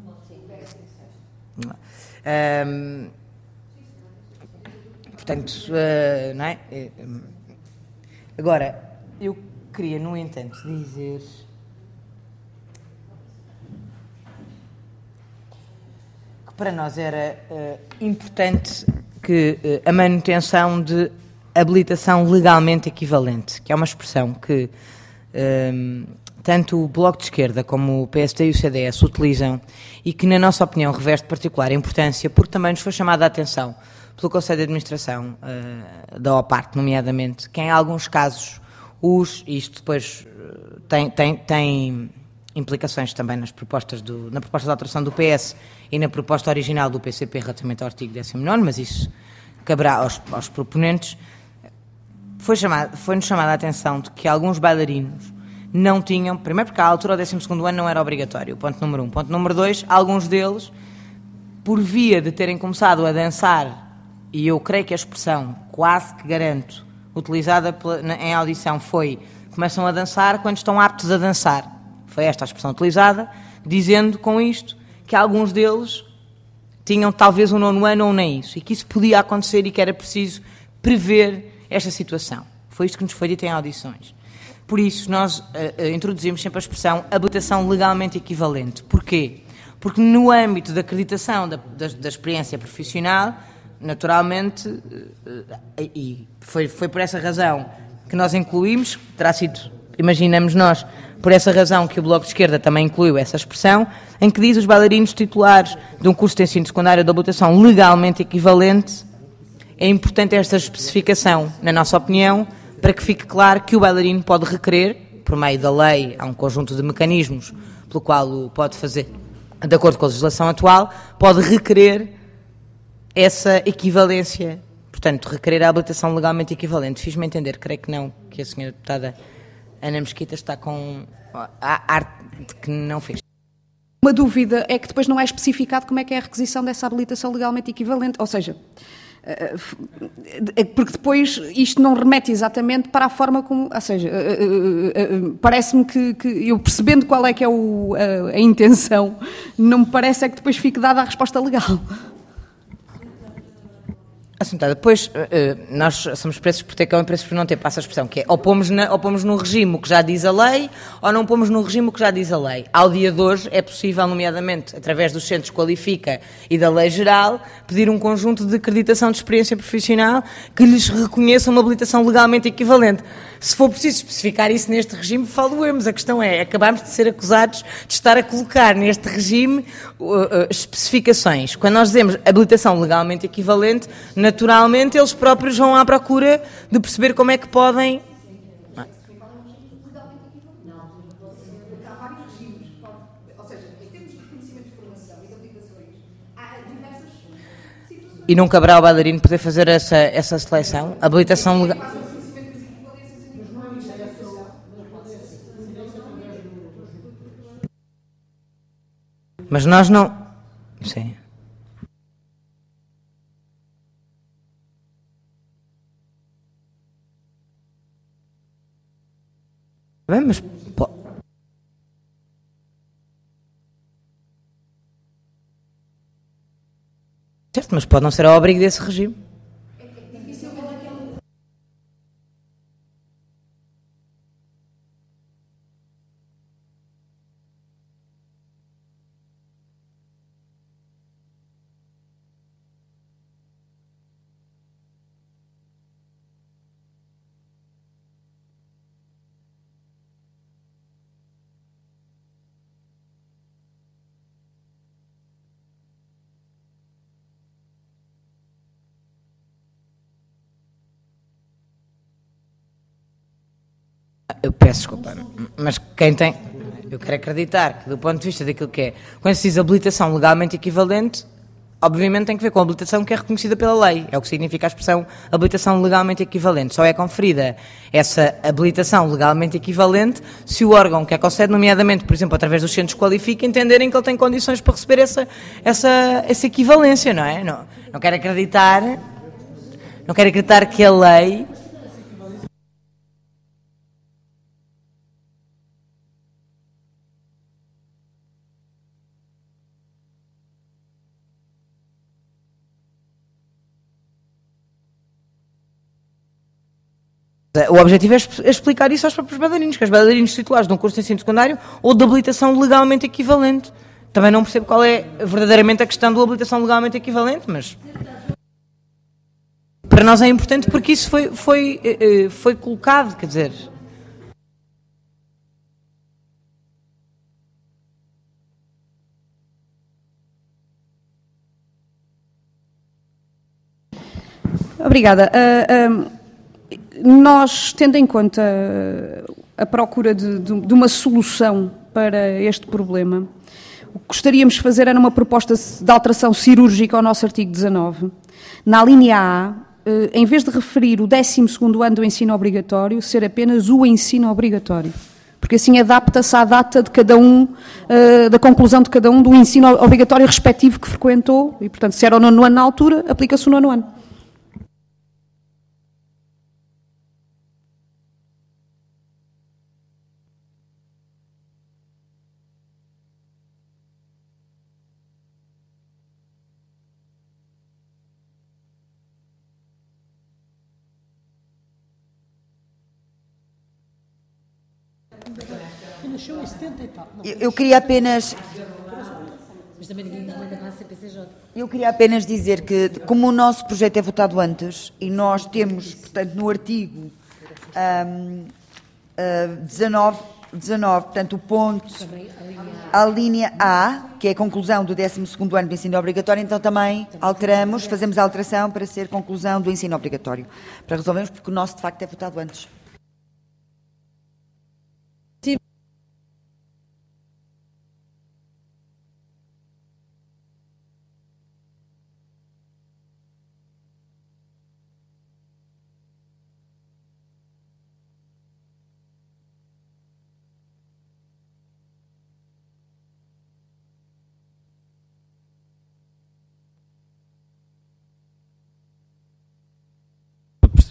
Portanto, não é? Agora, eu queria, no entanto, dizer que para nós era importante que a manutenção de habilitação legalmente equivalente, que é uma expressão que tanto o Bloco de Esquerda como o PSD e o CDS utilizam e que, na nossa opinião, reveste particular importância, porque também nos foi chamada a atenção pelo Conselho de Administração da OPART, nomeadamente, que em alguns casos isto depois tem implicações também na proposta de alteração do PS e na proposta original do PCP relativamente ao artigo 19º, mas isso caberá aos proponentes. Foi-nos chamada a atenção de que alguns bailarinos não tinham, primeiro porque à altura do 12º ano não era obrigatório, ponto número 1. Ponto número 2, alguns deles, por via de terem começado a dançar, e eu creio que a expressão, quase que garanto, utilizada em audição foi, começam a dançar quando estão aptos a dançar. Foi esta a expressão utilizada, dizendo com isto que alguns deles tinham talvez um 9º ano ou nem isso, e que isso podia acontecer e que era preciso prever esta situação. Foi isto que nos foi dito em audições. Por isso, nós introduzimos sempre a expressão habilitação legalmente equivalente. Porquê? Porque no âmbito da acreditação da experiência profissional, naturalmente, e foi por essa razão que nós incluímos, terá sido, imaginamos nós, por essa razão que o Bloco de Esquerda também incluiu essa expressão, em que diz os bailarinos titulares de um curso de ensino secundário de habilitação legalmente equivalente. É importante esta especificação, na nossa opinião, para que fique claro que o bailarino pode requerer, por meio da lei, há um conjunto de mecanismos pelo qual o pode fazer, de acordo com a legislação atual, pode requerer essa equivalência, portanto, requerer a habilitação legalmente equivalente. Fiz-me entender, creio que não, que a senhora deputada Ana Mesquita está com a arte de que não fez. Uma dúvida é que depois não é especificado como é que é a requisição dessa habilitação legalmente equivalente, ou seja, porque depois isto não remete exatamente para a forma como, ou seja, parece-me que eu percebendo qual é que é a intenção, não me parece é que depois fique dada a resposta legal. Assentada. Depois, nós somos preços por ter cão e preços por não ter, passa a expressão, que é ou pomos no regime o que já diz a lei, ou não pomos no regime o que já diz a lei. Ao dia de hoje é possível, nomeadamente, através dos centros Qualifica e da lei geral, pedir um conjunto de acreditação de experiência profissional que lhes reconheça uma habilitação legalmente equivalente. Se for preciso especificar isso neste regime, falo-emos. A questão é, acabamos de ser acusados de estar a colocar neste regime especificações. Quando nós dizemos habilitação legalmente equivalente, naturalmente eles próprios vão à procura de perceber como é que podem... E não caberá ao bailarino poder fazer essa seleção? Habilitação legal... Mas nós não... Sim. Bem, mas... Certo, mas pode não ser ao abrigo desse regime. Eu peço desculpa, mas quem tem... Eu quero acreditar que, do ponto de vista daquilo que é... Quando se diz habilitação legalmente equivalente, obviamente tem que ver com a habilitação que é reconhecida pela lei. É o que significa a expressão habilitação legalmente equivalente. Só é conferida essa habilitação legalmente equivalente se o órgão que a concede, nomeadamente, por exemplo, através dos centros Qualifica, entenderem que ele tem condições para receber essa equivalência, não é? Não quero acreditar... Não quero acreditar que a lei... O objetivo é explicar isso aos próprios bailarinos, que os bailarinos titulares de um curso de ensino secundário ou de habilitação legalmente equivalente. Também não percebo qual é verdadeiramente a questão da habilitação legalmente equivalente, mas para nós é importante porque isso foi colocado, quer dizer... Obrigada. Nós, tendo em conta a procura de uma solução para este problema, o que gostaríamos de fazer era uma proposta de alteração cirúrgica ao nosso artigo 19. Na linha A, em vez de referir o 12º ano do ensino obrigatório, ser apenas o ensino obrigatório. Porque assim adapta-se à data de cada um, da conclusão de cada um do ensino obrigatório respectivo que frequentou, e portanto, se era o 9º ano na altura, aplica-se o 9º ano. Eu queria apenas... Eu queria apenas dizer que, como o nosso projeto é votado antes, e nós temos, portanto, no artigo 19, portanto, o ponto, a linha A, que é a conclusão do 12º ano do ensino obrigatório, então também alteramos, fazemos a alteração para ser conclusão do ensino obrigatório. Para resolvermos, porque o nosso, de facto, é votado antes.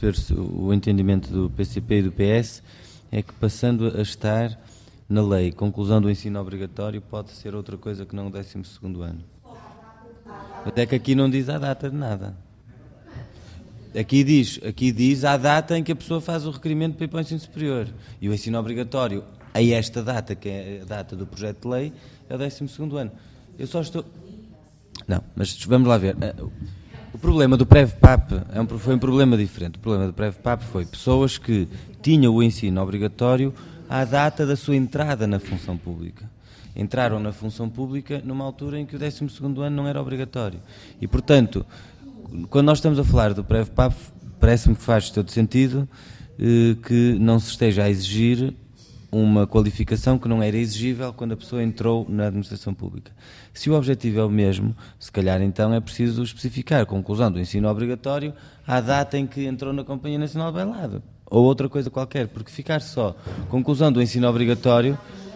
perceber se o entendimento do PCP e do PS é que, passando a estar na lei, conclusão do ensino obrigatório pode ser outra coisa que não o 12º ano. Até que aqui não diz a data de nada. Aqui diz a data em que a pessoa faz o requerimento para ir para o ensino superior. E o ensino obrigatório, a esta data, que é a data do projeto de lei, é o 12º ano. Eu só estou... Não, mas vamos lá ver. O problema do PREV-PAP foi um problema diferente. O problema do PREV-PAP foi pessoas que tinham o ensino obrigatório à data da sua entrada na função pública. Entraram na função pública numa altura em que o 12º ano não era obrigatório. E, portanto, quando nós estamos a falar do PREV-PAP, parece-me que faz todo sentido que não se esteja a exigir uma qualificação que não era exigível quando a pessoa entrou na administração pública. Se o objetivo é o mesmo, se calhar então é preciso especificar a conclusão do ensino obrigatório à data em que entrou na Companhia Nacional de Bailado, ou outra coisa qualquer, porque ficar só conclusão do ensino obrigatório...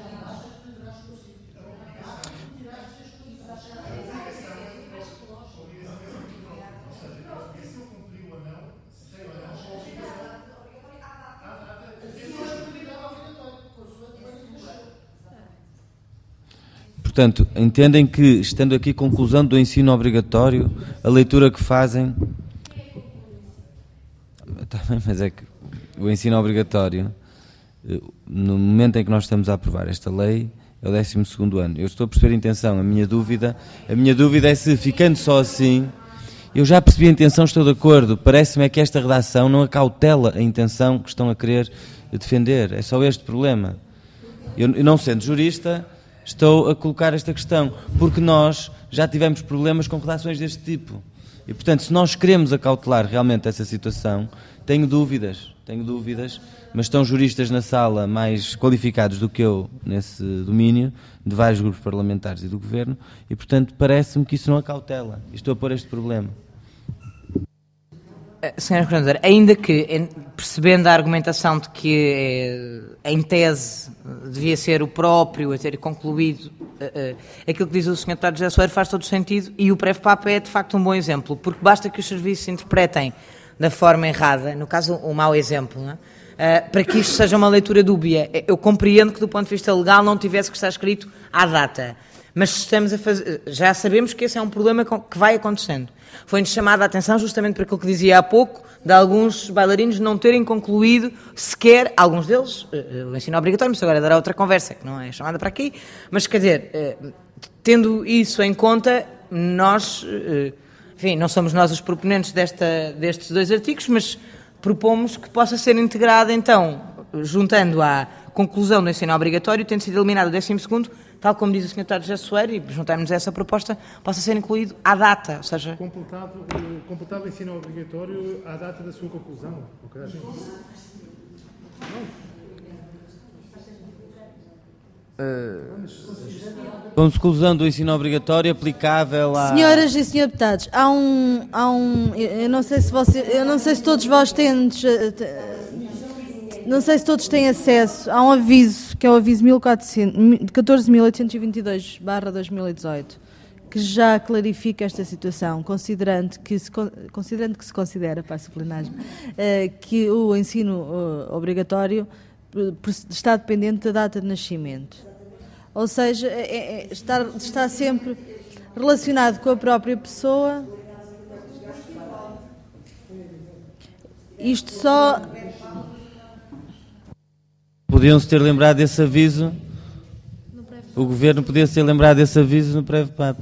Portanto, entendem que, estando aqui conclusão do ensino obrigatório, a leitura que fazem... Tá bem, mas é que o ensino obrigatório, no momento em que nós estamos a aprovar esta lei, é o 12º ano. Eu estou a perceber a intenção, a minha dúvida é se, ficando só assim... Eu já percebi a intenção, estou de acordo. Parece-me é que esta redação não acautela a intenção que estão a querer defender. É só este problema. Eu não sendo jurista... Estou a colocar esta questão, porque nós já tivemos problemas com redações deste tipo. E, portanto, se nós queremos acautelar realmente essa situação, tenho dúvidas, mas estão juristas na sala mais qualificados do que eu nesse domínio, de vários grupos parlamentares e do Governo, e, portanto, parece-me que isso não acautela. E estou a pôr este problema. Sra. Coordenadora, ainda que, percebendo a argumentação de que, em tese, devia ser o próprio a ter concluído, aquilo que diz o Sr. Deputado José Soeiro faz todo o sentido, e o PREV-PAP é, de facto, um bom exemplo, porque basta que os serviços interpretem da forma errada, no caso, um mau exemplo, não é? Para que isto seja uma leitura dúbia. Eu compreendo que, do ponto de vista legal, não tivesse que estar escrito à data. Mas estamos a fazer, já sabemos que esse é um problema que vai acontecendo. Foi-nos chamada a atenção justamente por aquilo que dizia há pouco, de alguns bailarinos não terem concluído sequer, alguns deles, o ensino obrigatório, mas agora dará outra conversa, que não é chamada para aqui, mas quer dizer, tendo isso em conta, nós, enfim, não somos nós os proponentes destes dois artigos, mas propomos que possa ser integrado, então, juntando à conclusão do ensino obrigatório, tendo sido eliminado o 12º, tal como diz o Sr. Deputado José Soeiro, e juntamos a essa proposta, possa ser incluído à data, ou seja... Completado o ensino obrigatório à data da sua conclusão. Conclusão do ensino obrigatório aplicável a... Senhoras e senhores deputados, eu não sei se todos vós têm... Não sei se todos têm acesso a um aviso, que é o aviso 14.822/2018, que já clarifica esta situação, considerando que se considera, passo o plenário, que o ensino obrigatório está dependente da data de nascimento. Ou seja, está sempre relacionado com a própria pessoa. Isto só... Podiam-se ter lembrado desse aviso, o Governo podia-se ter lembrado desse aviso no PREV-PAP.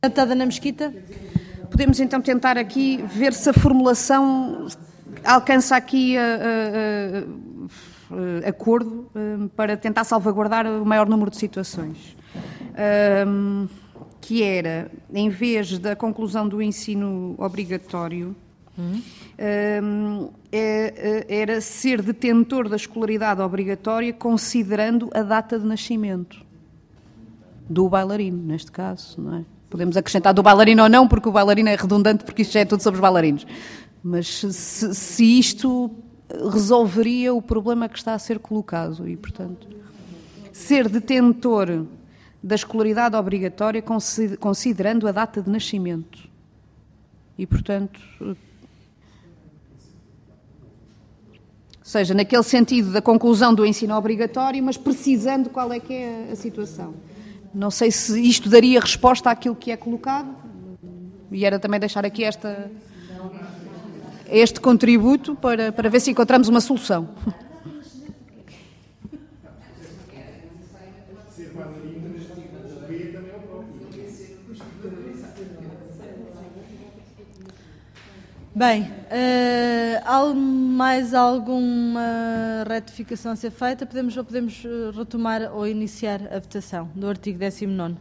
Deputada Ana Mesquita. Podemos então tentar aqui ver se a formulação alcança aqui acordo para tentar salvaguardar o maior número de situações. Que era, em vez da conclusão do ensino obrigatório, era ser detentor da escolaridade obrigatória considerando a data de nascimento do bailarino, neste caso, não é? Podemos acrescentar do bailarino ou não, porque o bailarino é redundante, porque isto já é tudo sobre os bailarinos. Mas se isto resolveria o problema que está a ser colocado e, portanto, ser detentor da escolaridade obrigatória considerando a data de nascimento. E, portanto, ou seja, naquele sentido da conclusão do ensino obrigatório, mas precisando qual é que é a situação. Não sei se isto daria resposta àquilo que é colocado, e era também deixar aqui este contributo para ver se encontramos uma solução. Bem, há mais alguma retificação a ser feita? Podemos retomar ou iniciar a votação do artigo 19º?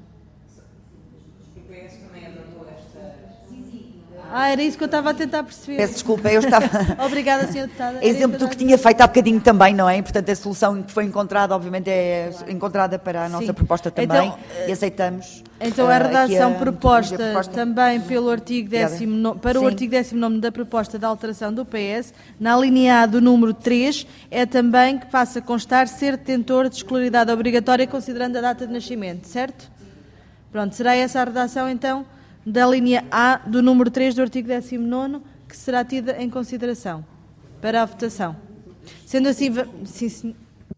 Era isso que eu estava a tentar perceber. Peço desculpa, eu estava... Obrigada, Sra. Deputada. É exemplo do que tinha feito há bocadinho também, não é? E, portanto, a solução que foi encontrada, obviamente, é encontrada para a nossa proposta também, então, e aceitamos. Então, a redação proposta também pelo artigo para o Sim. artigo 19º da proposta de alteração do PS, na linha A do número 3, é também que passa a constar ser detentor de escolaridade obrigatória considerando a data de nascimento, certo? Pronto, será essa a redação, então, da linha A do número 3 do artigo 19º, que será tida em consideração para a votação. Sendo assim, sim, senhor.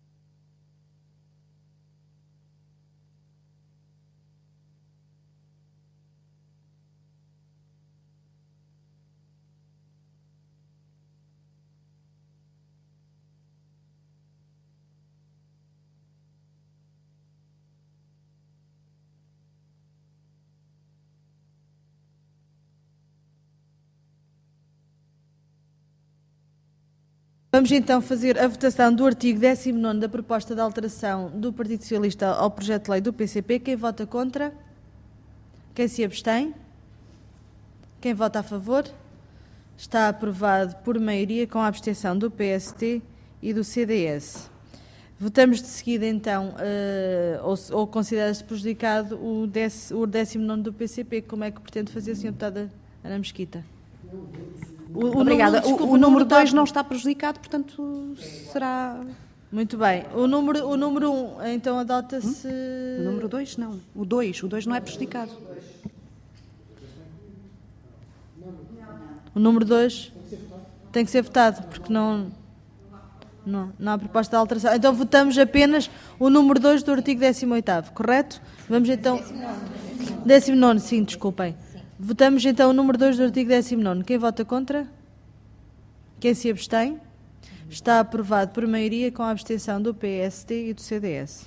Vamos então fazer a votação do artigo 19º da proposta de alteração do Partido Socialista ao projeto de lei do PCP. Quem vota contra? Quem se abstém? Quem vota a favor? Está aprovado por maioria com a abstenção do PST e do CDS. Votamos de seguida então, ou considera-se prejudicado o 19º do PCP. Como é que pretende fazer, Sra. Deputada Ana Mesquita? Obrigada. O número 2 não está prejudicado, portanto, será... Muito bem. O número 1, então, adota-se... O número 2 não. O 2 não é prejudicado. O número 2 tem que ser votado, porque não há proposta de alteração. Então, votamos apenas o número 2 do artigo 18º, correto? Vamos então... 19º, sim, desculpem. Votamos então o número 2 do artigo 19º. Quem vota contra? Quem se abstém? Está aprovado por maioria com a abstenção do PST e do CDS.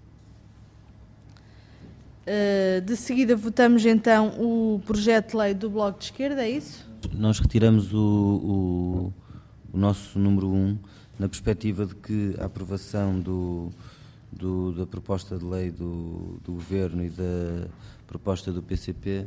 De seguida votamos então o projeto de lei do Bloco de Esquerda, é isso? Nós retiramos o nosso número 1 na perspectiva de que a aprovação da proposta de lei do Governo e da proposta do PCP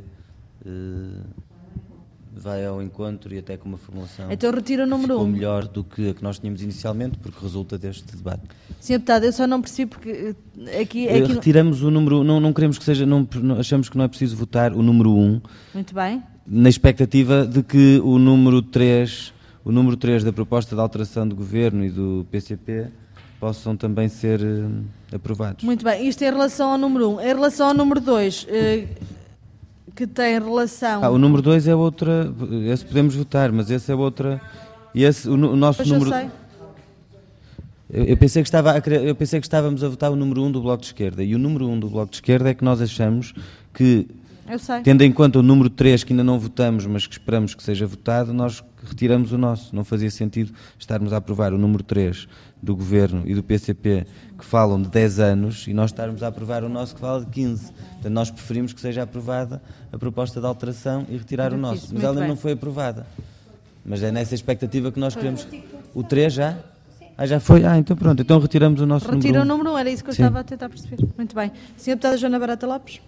vai ao encontro e até com uma formulação então retira o número 1. Ficou melhor do que a que nós tínhamos inicialmente, porque resulta deste debate. Sr. Deputado, eu só não percebi porque aqui retiramos o número, não queremos que seja, achamos que não é preciso votar o número 1. Muito bem. Na expectativa de que o número 3 da proposta de alteração do Governo e do PCP possam também ser aprovados. Muito bem, isto em relação ao número 1. Em relação ao número 2, que tem relação... o número 2 é outra, esse podemos votar, mas esse é outra... Esse, o nosso pois número... eu sei. Eu pensei que estávamos a votar o número 1 do Bloco de Esquerda, e o número 1 do Bloco de Esquerda é que nós achamos que Eu sei. Tendo em conta o número 3 que ainda não votamos, mas que esperamos que seja votado, nós retiramos o nosso. Não fazia sentido estarmos a aprovar o número 3 do Governo e do PCP, que falam de 10 anos, e nós estarmos a aprovar o nosso que fala de 15. Portanto, nós preferimos que seja aprovada a proposta de alteração e retirar o nosso. Mas ela ainda não foi aprovada. Mas é nessa expectativa que nós queremos... O 3 já? Já foi? Então pronto. Então retiramos o nosso número 1. Retira o número 1, era isso que eu estava a tentar perceber. Muito bem. Senhora Deputada Joana Barata Lopes.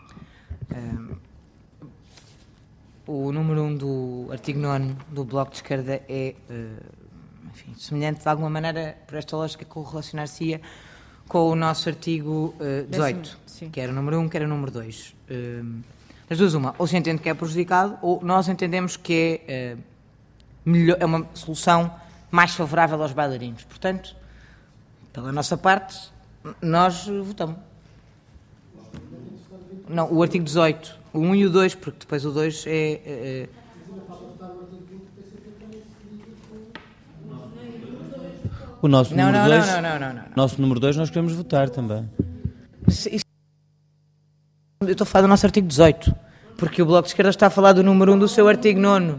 O número 1 do artigo 9 do Bloco de Esquerda é, enfim, semelhante de alguma maneira, por esta lógica, correlacionar-se-ia com o nosso artigo 18, quer o número 1, quer o número 2. Das duas, uma, ou se entende que é prejudicado, ou nós entendemos que é, é uma solução mais favorável aos bailarinos. Portanto, pela nossa parte, nós votamos. Não, o artigo 18, o 1 e o 2, porque depois o 2 é... O nosso número 2, não. Nosso número 2 nós queremos votar também. Eu estou a falar do nosso artigo 18, porque o Bloco de Esquerda está a falar do número 1 do seu artigo 9.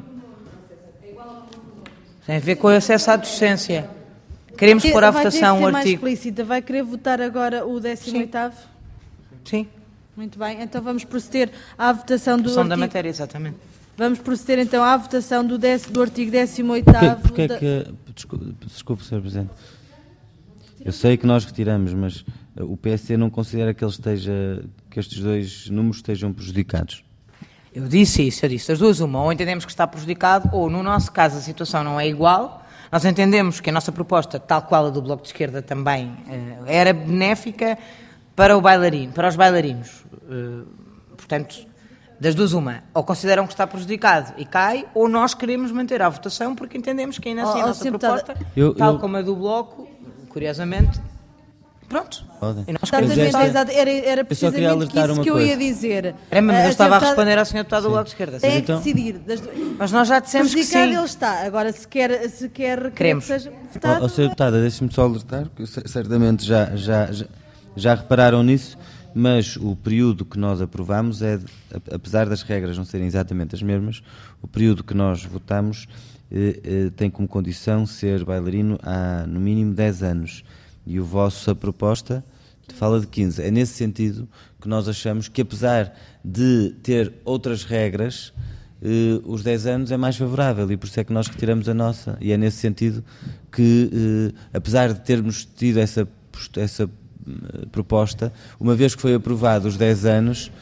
Tem a ver com o acesso à docência. Queremos pôr à votação o artigo. artigo... mais explícita. Vai querer votar agora o 18º? Sim. Muito bem. Então vamos proceder à votação do Discussão artigo... da matéria, exatamente. Vamos proceder então à votação do artigo 18º. Porque é que... Desculpe, Sr. Presidente. Eu sei que nós retiramos, mas o PSD não considera que estes dois números estejam prejudicados. Eu disse isso, das duas uma, ou entendemos que está prejudicado, ou no nosso caso a situação não é igual, nós entendemos que a nossa proposta, tal qual a do Bloco de Esquerda também, era benéfica para o bailarino, para os bailarinos. Portanto, das duas uma, ou consideram que está prejudicado e cai, ou nós queremos manter a votação porque entendemos que ainda assim a nossa proposta, tal como a do Bloco, curiosamente, pronto. E nós queremos era precisamente isso que eu ia dizer. Mas eu estava a responder à senhora deputada do Bloco de Esquerda. Tem que decidir. Mas nós já dissemos que sim. Ele está. Agora, se quer queremos. Que seja votado... Senhora deputada, deixe-me só alertar, porque certamente já repararam nisso, mas o período que nós aprovamos apesar das regras não serem exatamente as mesmas, o período que nós votamos tem como condição ser bailarino há no mínimo 10 anos. E a vossa proposta fala de 15. É nesse sentido que nós achamos que, apesar de ter outras regras, os 10 anos é mais favorável e por isso é que nós retiramos a nossa. E é nesse sentido que, apesar de termos tido essa proposta, uma vez que foi aprovado os 10 anos...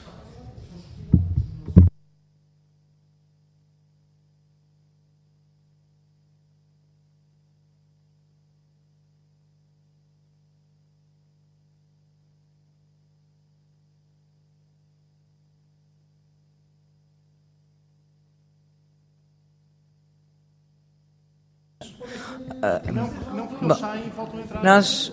Não porque eles saem e voltam a entrar. Nós...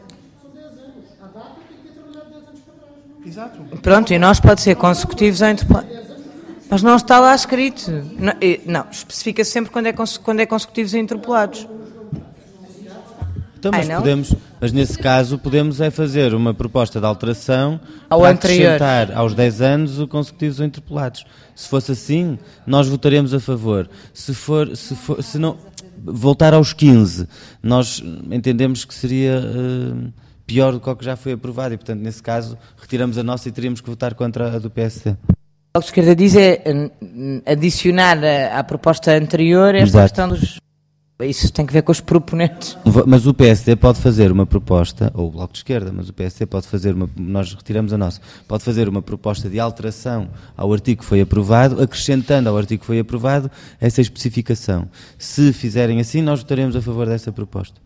Exato. Pronto, e nós pode ser consecutivos ou interpelados. Mas não está lá escrito. Não, especifica sempre quando é consecutivos e interpelados. Então, mas nesse caso podemos fazer uma proposta de alteração ao para anterior, acrescentar aos 10 anos o consecutivos ou interpelados. Se fosse assim, nós votaremos a favor. Se não voltar aos 15, nós entendemos que seria pior do que o que já foi aprovado e, portanto, nesse caso, retiramos a nossa e teríamos que votar contra a do PSD. O que a esquerda diz é adicionar à proposta anterior esta questão dos... Isso tem que ver com os proponentes. Mas o PSD pode fazer uma proposta, ou o Bloco de Esquerda, mas o PSD pode fazer nós retiramos a nossa, pode fazer uma proposta de alteração ao artigo que foi aprovado, acrescentando ao artigo que foi aprovado essa especificação. Se fizerem assim, nós votaremos a favor dessa proposta.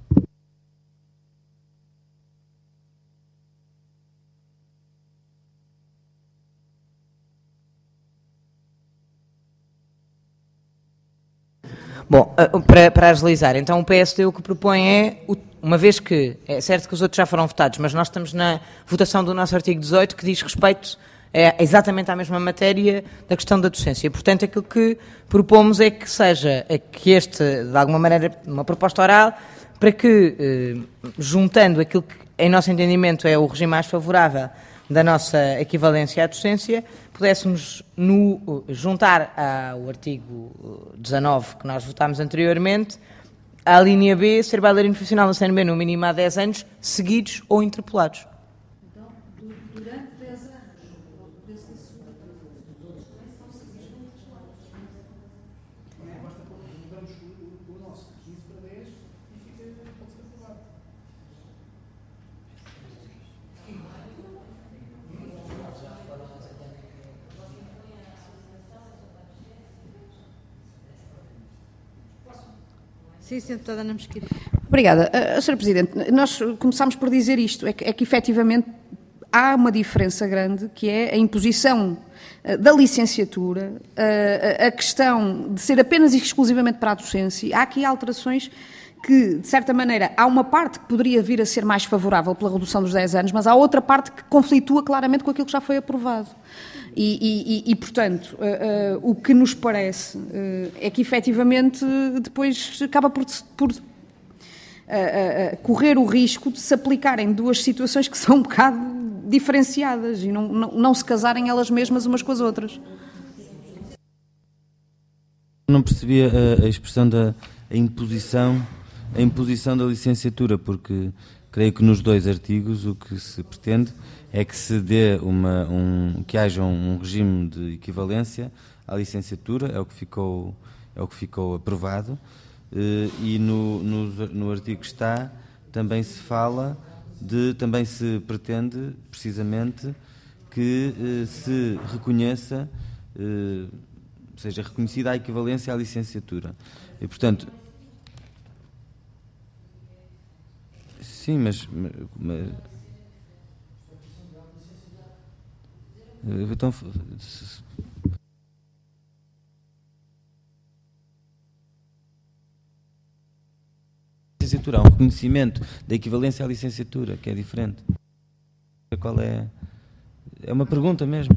Bom, para agilizar, então o PSD o que propõe é, uma vez que, é certo que os outros já foram votados, mas nós estamos na votação do nosso artigo 18 que diz respeito exatamente à mesma matéria da questão da docência. Portanto, aquilo que propomos é que seja, de alguma maneira, uma proposta oral para que, juntando aquilo que, em nosso entendimento, é o regime mais favorável da nossa equivalência à docência, pudéssemos juntar ao artigo 19 que nós votámos anteriormente, à linha B, ser bailarino profissional na CNB no mínimo há 10 anos, seguidos ou interpelados. Então, durante 10 anos, Mudamos o nosso 15 para 10 e pode ser aprovado. Sim, deputada Ana Mesquita. Obrigada. Sra. Presidente, nós começámos por dizer isto, é que efetivamente há uma diferença grande, que é a imposição da licenciatura, a questão de ser apenas e exclusivamente para a docência. Há aqui alterações que, de certa maneira, há uma parte que poderia vir a ser mais favorável pela redução dos 10 anos, mas há outra parte que conflitua claramente com aquilo que já foi aprovado. Portanto, o que nos parece é que, efetivamente, depois acaba por correr o risco de se aplicarem duas situações que são um bocado diferenciadas e não se casarem elas mesmas umas com as outras. Não percebi a expressão da imposição da licenciatura, porque creio que nos dois artigos o que se pretende é que se dê que haja um regime de equivalência à licenciatura, é o que ficou aprovado, e no artigo que está também se fala também se pretende precisamente que se reconheça, seja reconhecida a equivalência à licenciatura. E, portanto, sim, mas então, licenciatura, há um reconhecimento da equivalência à licenciatura, que é diferente. Qual é? É uma pergunta mesmo.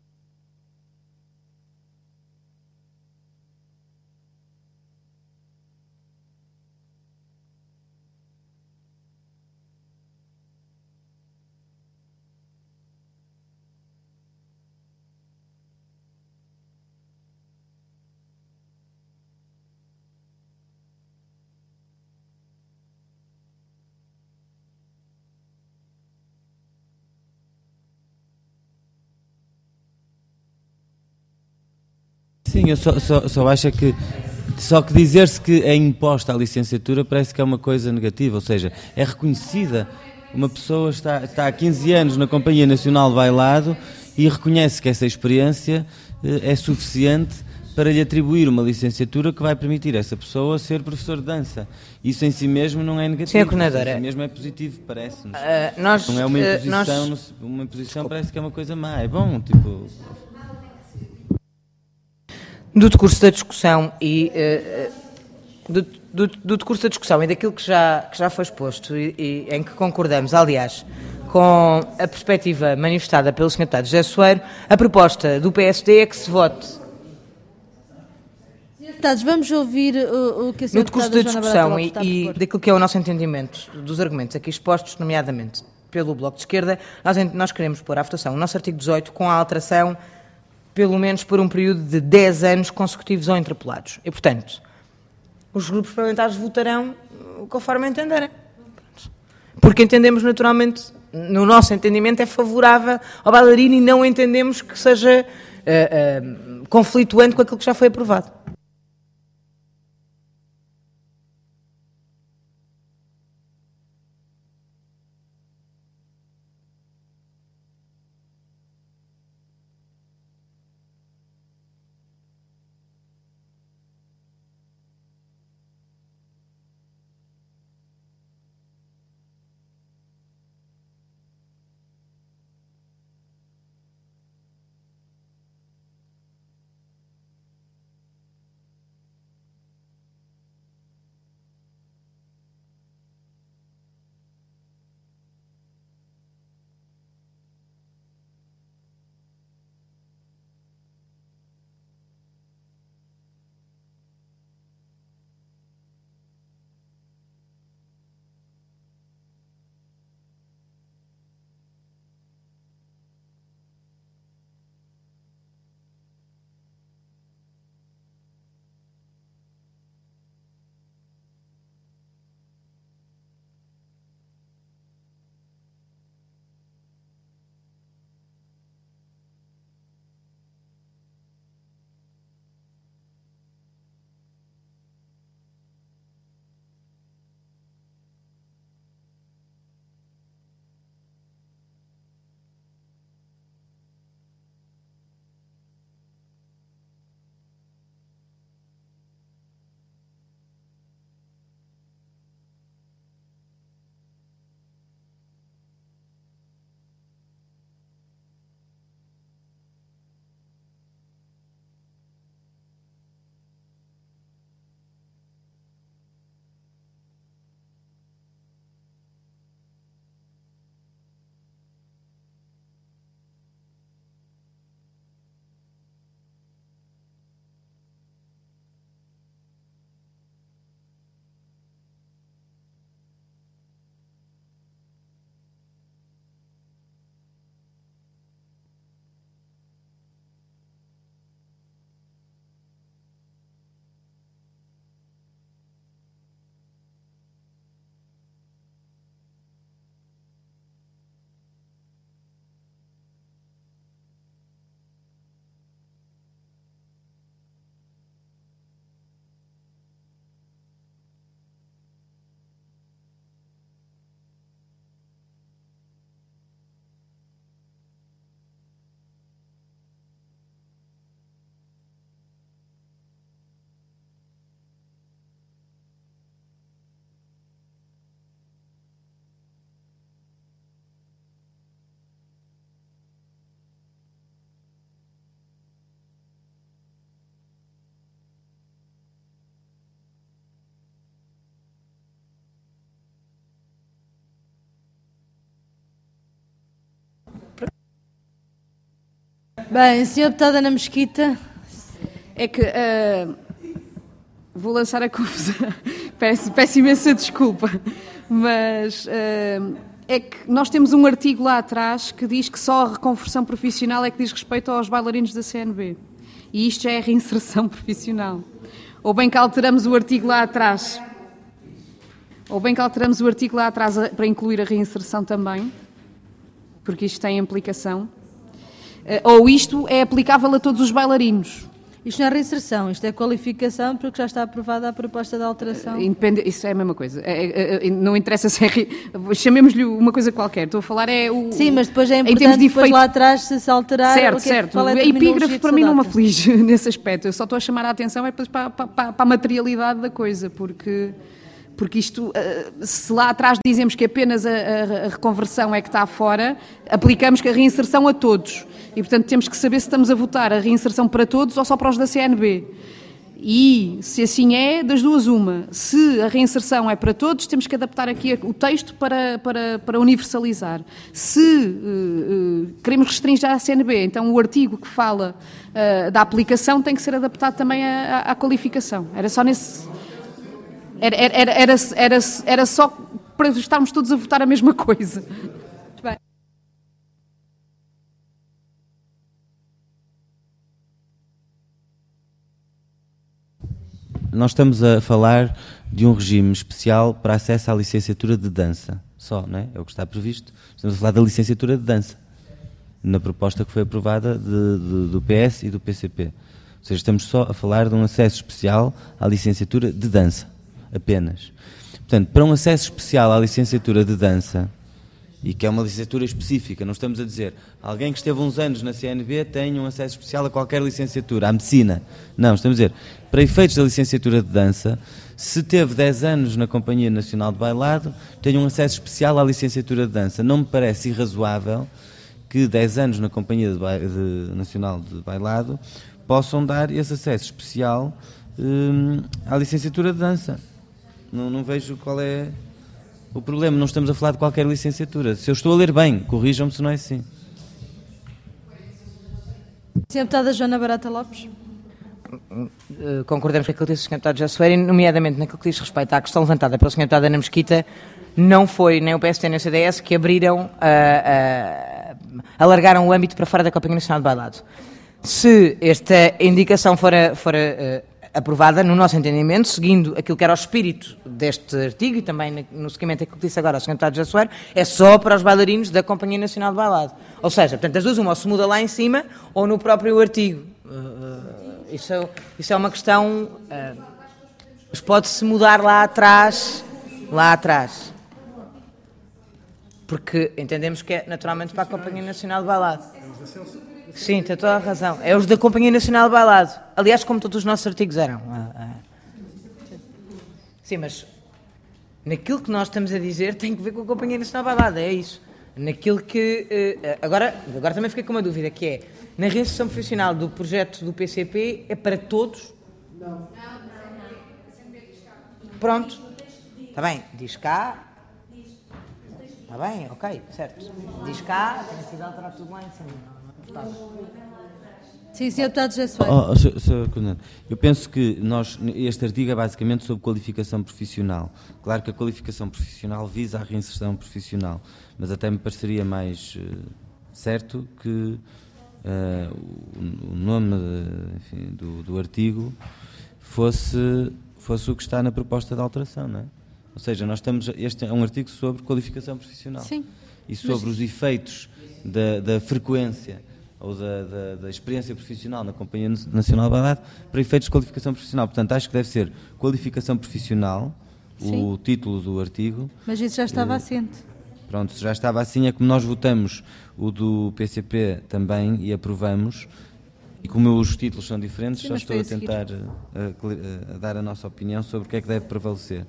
Sim, eu só acho que só que dizer-se que é imposta a licenciatura parece que é uma coisa negativa, ou seja, é reconhecida. Uma pessoa está há 15 anos na Companhia Nacional de Bailado e reconhece que essa experiência é suficiente para lhe atribuir uma licenciatura que vai permitir a essa pessoa ser professor de dança. Isso em si mesmo não é negativo. Senhora Coordenadora, isso em si mesmo é positivo, parece-nos. nós, não é uma imposição, uma imposição parece que é uma coisa má. É bom, tipo... Do decurso da discussão e do decurso da discussão e daquilo que já foi exposto e em que concordamos, aliás, com a perspectiva manifestada pelo Sr. Deputado José Soeiro, a proposta do PSD é que se vote. Deputados, vamos ouvir o que a No senhora decurso deputada da Joana discussão Barata Lopes está a e propor. daquilo que é o nosso entendimento dos argumentos aqui expostos, nomeadamente pelo Bloco de Esquerda, nós queremos pôr à votação o nosso artigo 18 com a alteração pelo menos por um período de 10 anos consecutivos ou interpelados. E, portanto, os grupos parlamentares votarão conforme entenderem. Porque entendemos naturalmente, no nosso entendimento, é favorável ao bailarino e não entendemos que seja conflituante com aquilo que já foi aprovado. Bem, Sra. Deputada Ana Mesquita. É que vou lançar a confusão. Peço imensa desculpa, mas é que nós temos um artigo lá atrás que diz que só a reconversão profissional é que diz respeito aos bailarinos da CNB. E isto já é reinserção profissional. Ou bem que alteramos o artigo lá atrás. Para incluir a reinserção também, porque isto tem implicação. Ou isto é aplicável a todos os bailarinos. Isto não é reinserção, isto é qualificação, porque já está aprovada a proposta de alteração. Isso é a mesma coisa. Não interessa se é... Chamemos-lhe uma coisa qualquer. Estou a falar Sim, mas depois é importante depois lá atrás se alterar... Certo. A epígrafe para mim não me aflige nesse aspecto. Eu só estou a chamar a atenção para a materialidade da coisa, porque isto, se lá atrás dizemos que apenas a reconversão é que está fora, aplicamos a reinserção a todos. E, portanto, temos que saber se estamos a votar a reinserção para todos ou só para os da CNB. E, se assim é, das duas uma. Se a reinserção é para todos, temos que adaptar aqui o texto para universalizar. Se queremos restringir à CNB, então o artigo que fala da aplicação tem que ser adaptado também à qualificação. Era só nesse... Era só para estarmos todos a votar a mesma coisa. Muito bem. Nós estamos a falar de um regime especial para acesso à licenciatura de dança. Só, não é? É o que está previsto. Estamos a falar da licenciatura de dança, na proposta que foi aprovada do PS e do PCP. Ou seja, estamos só a falar de um acesso especial à licenciatura de dança, apenas. Portanto, para um acesso especial à licenciatura de dança, e que é uma licenciatura específica, não estamos a dizer alguém que esteve uns anos na CNB tem um acesso especial a qualquer licenciatura, à medicina. Não, estamos a dizer, para efeitos da licenciatura de dança, se teve 10 anos na Companhia Nacional de Bailado, tem um acesso especial à licenciatura de dança. Não me parece irrazoável que 10 anos na Companhia Nacional de Bailado possam dar esse acesso especial à licenciatura de dança. Não vejo qual é o problema. Não estamos a falar de qualquer licenciatura. Se eu estou a ler bem, corrijam-me se não é assim. Sra. Deputada Joana Barata Lopes. Concordamos com aquilo que disse o Sr. Deputado Jassueri, nomeadamente naquilo que diz respeito à questão levantada pela Sra. Deputada Ana Mesquita. Não foi nem o PSD nem o CDS que abriram, alargaram o âmbito para fora da Companhia Nacional de Bailado. Se esta indicação for aprovada, no nosso entendimento, seguindo aquilo que era o espírito deste artigo e também no seguimento daquilo que disse agora o Sr. Deputado Jassueri, é só para os bailarinos da Companhia Nacional de Bailado. Ou seja, portanto, as duas, uma ou se muda lá em cima ou no próprio artigo. Isso é uma questão... mas pode-se mudar lá atrás. Porque entendemos que é naturalmente para a Companhia Nacional de Bailado. Sim, tem toda a razão. É os da Companhia Nacional de Bailado. Aliás, como todos os nossos artigos eram. Sim, mas naquilo que nós estamos a dizer tem que ver com a Companhia Nacional de Bailado, é isso. Naquilo que... Agora também fiquei com uma dúvida, que é, na reinserção profissional do projeto do PCP, é para todos? Não. Pronto. Está bem, diz cá... Está bem, ok, certo. Diz cá, tem sido alterado tudo lá em cima. Sim, Sr. Deputado Jassueri. Eu penso que este artigo é basicamente sobre qualificação profissional. Claro que a qualificação profissional visa a reinserção profissional, mas até me pareceria mais certo que o nome do artigo fosse o que está na proposta de alteração, não é? Ou seja, este é um artigo sobre qualificação profissional. Sim. E sobre os efeitos da frequência ou da experiência profissional na Companhia Nacional de Bailado para efeitos de qualificação profissional. Portanto, acho que deve ser qualificação profissional, sim, o título do artigo. Mas isso já estava assente. Pronto, se já estava assim, é como nós votamos o do PCP também e aprovamos, e como os títulos são diferentes, sim, só estou a tentar dar a nossa opinião sobre o que é que deve prevalecer.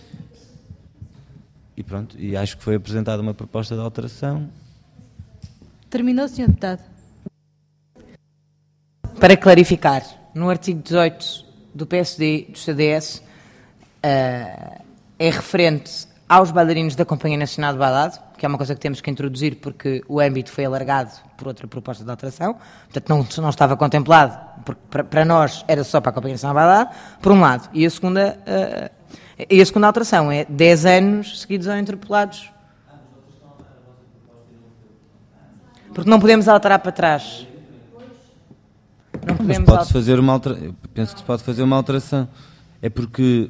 E pronto, e acho que foi apresentada uma proposta de alteração. Terminou, Sr. Deputado. Para clarificar, no artigo 18 do PSD e do CDS, é referente aos bailarinos da Companhia Nacional de Bailado, que é uma coisa que temos que introduzir porque o âmbito foi alargado por outra proposta de alteração, portanto não estava contemplado, porque para nós era só para a Companhia Nacional da Verdade, por um lado. E a segunda alteração é 10 anos seguidos ou interpelados. Porque não podemos alterar para trás. Não Mas podemos pode-se fazer uma alteração. Eu penso que se pode fazer uma alteração. É porque...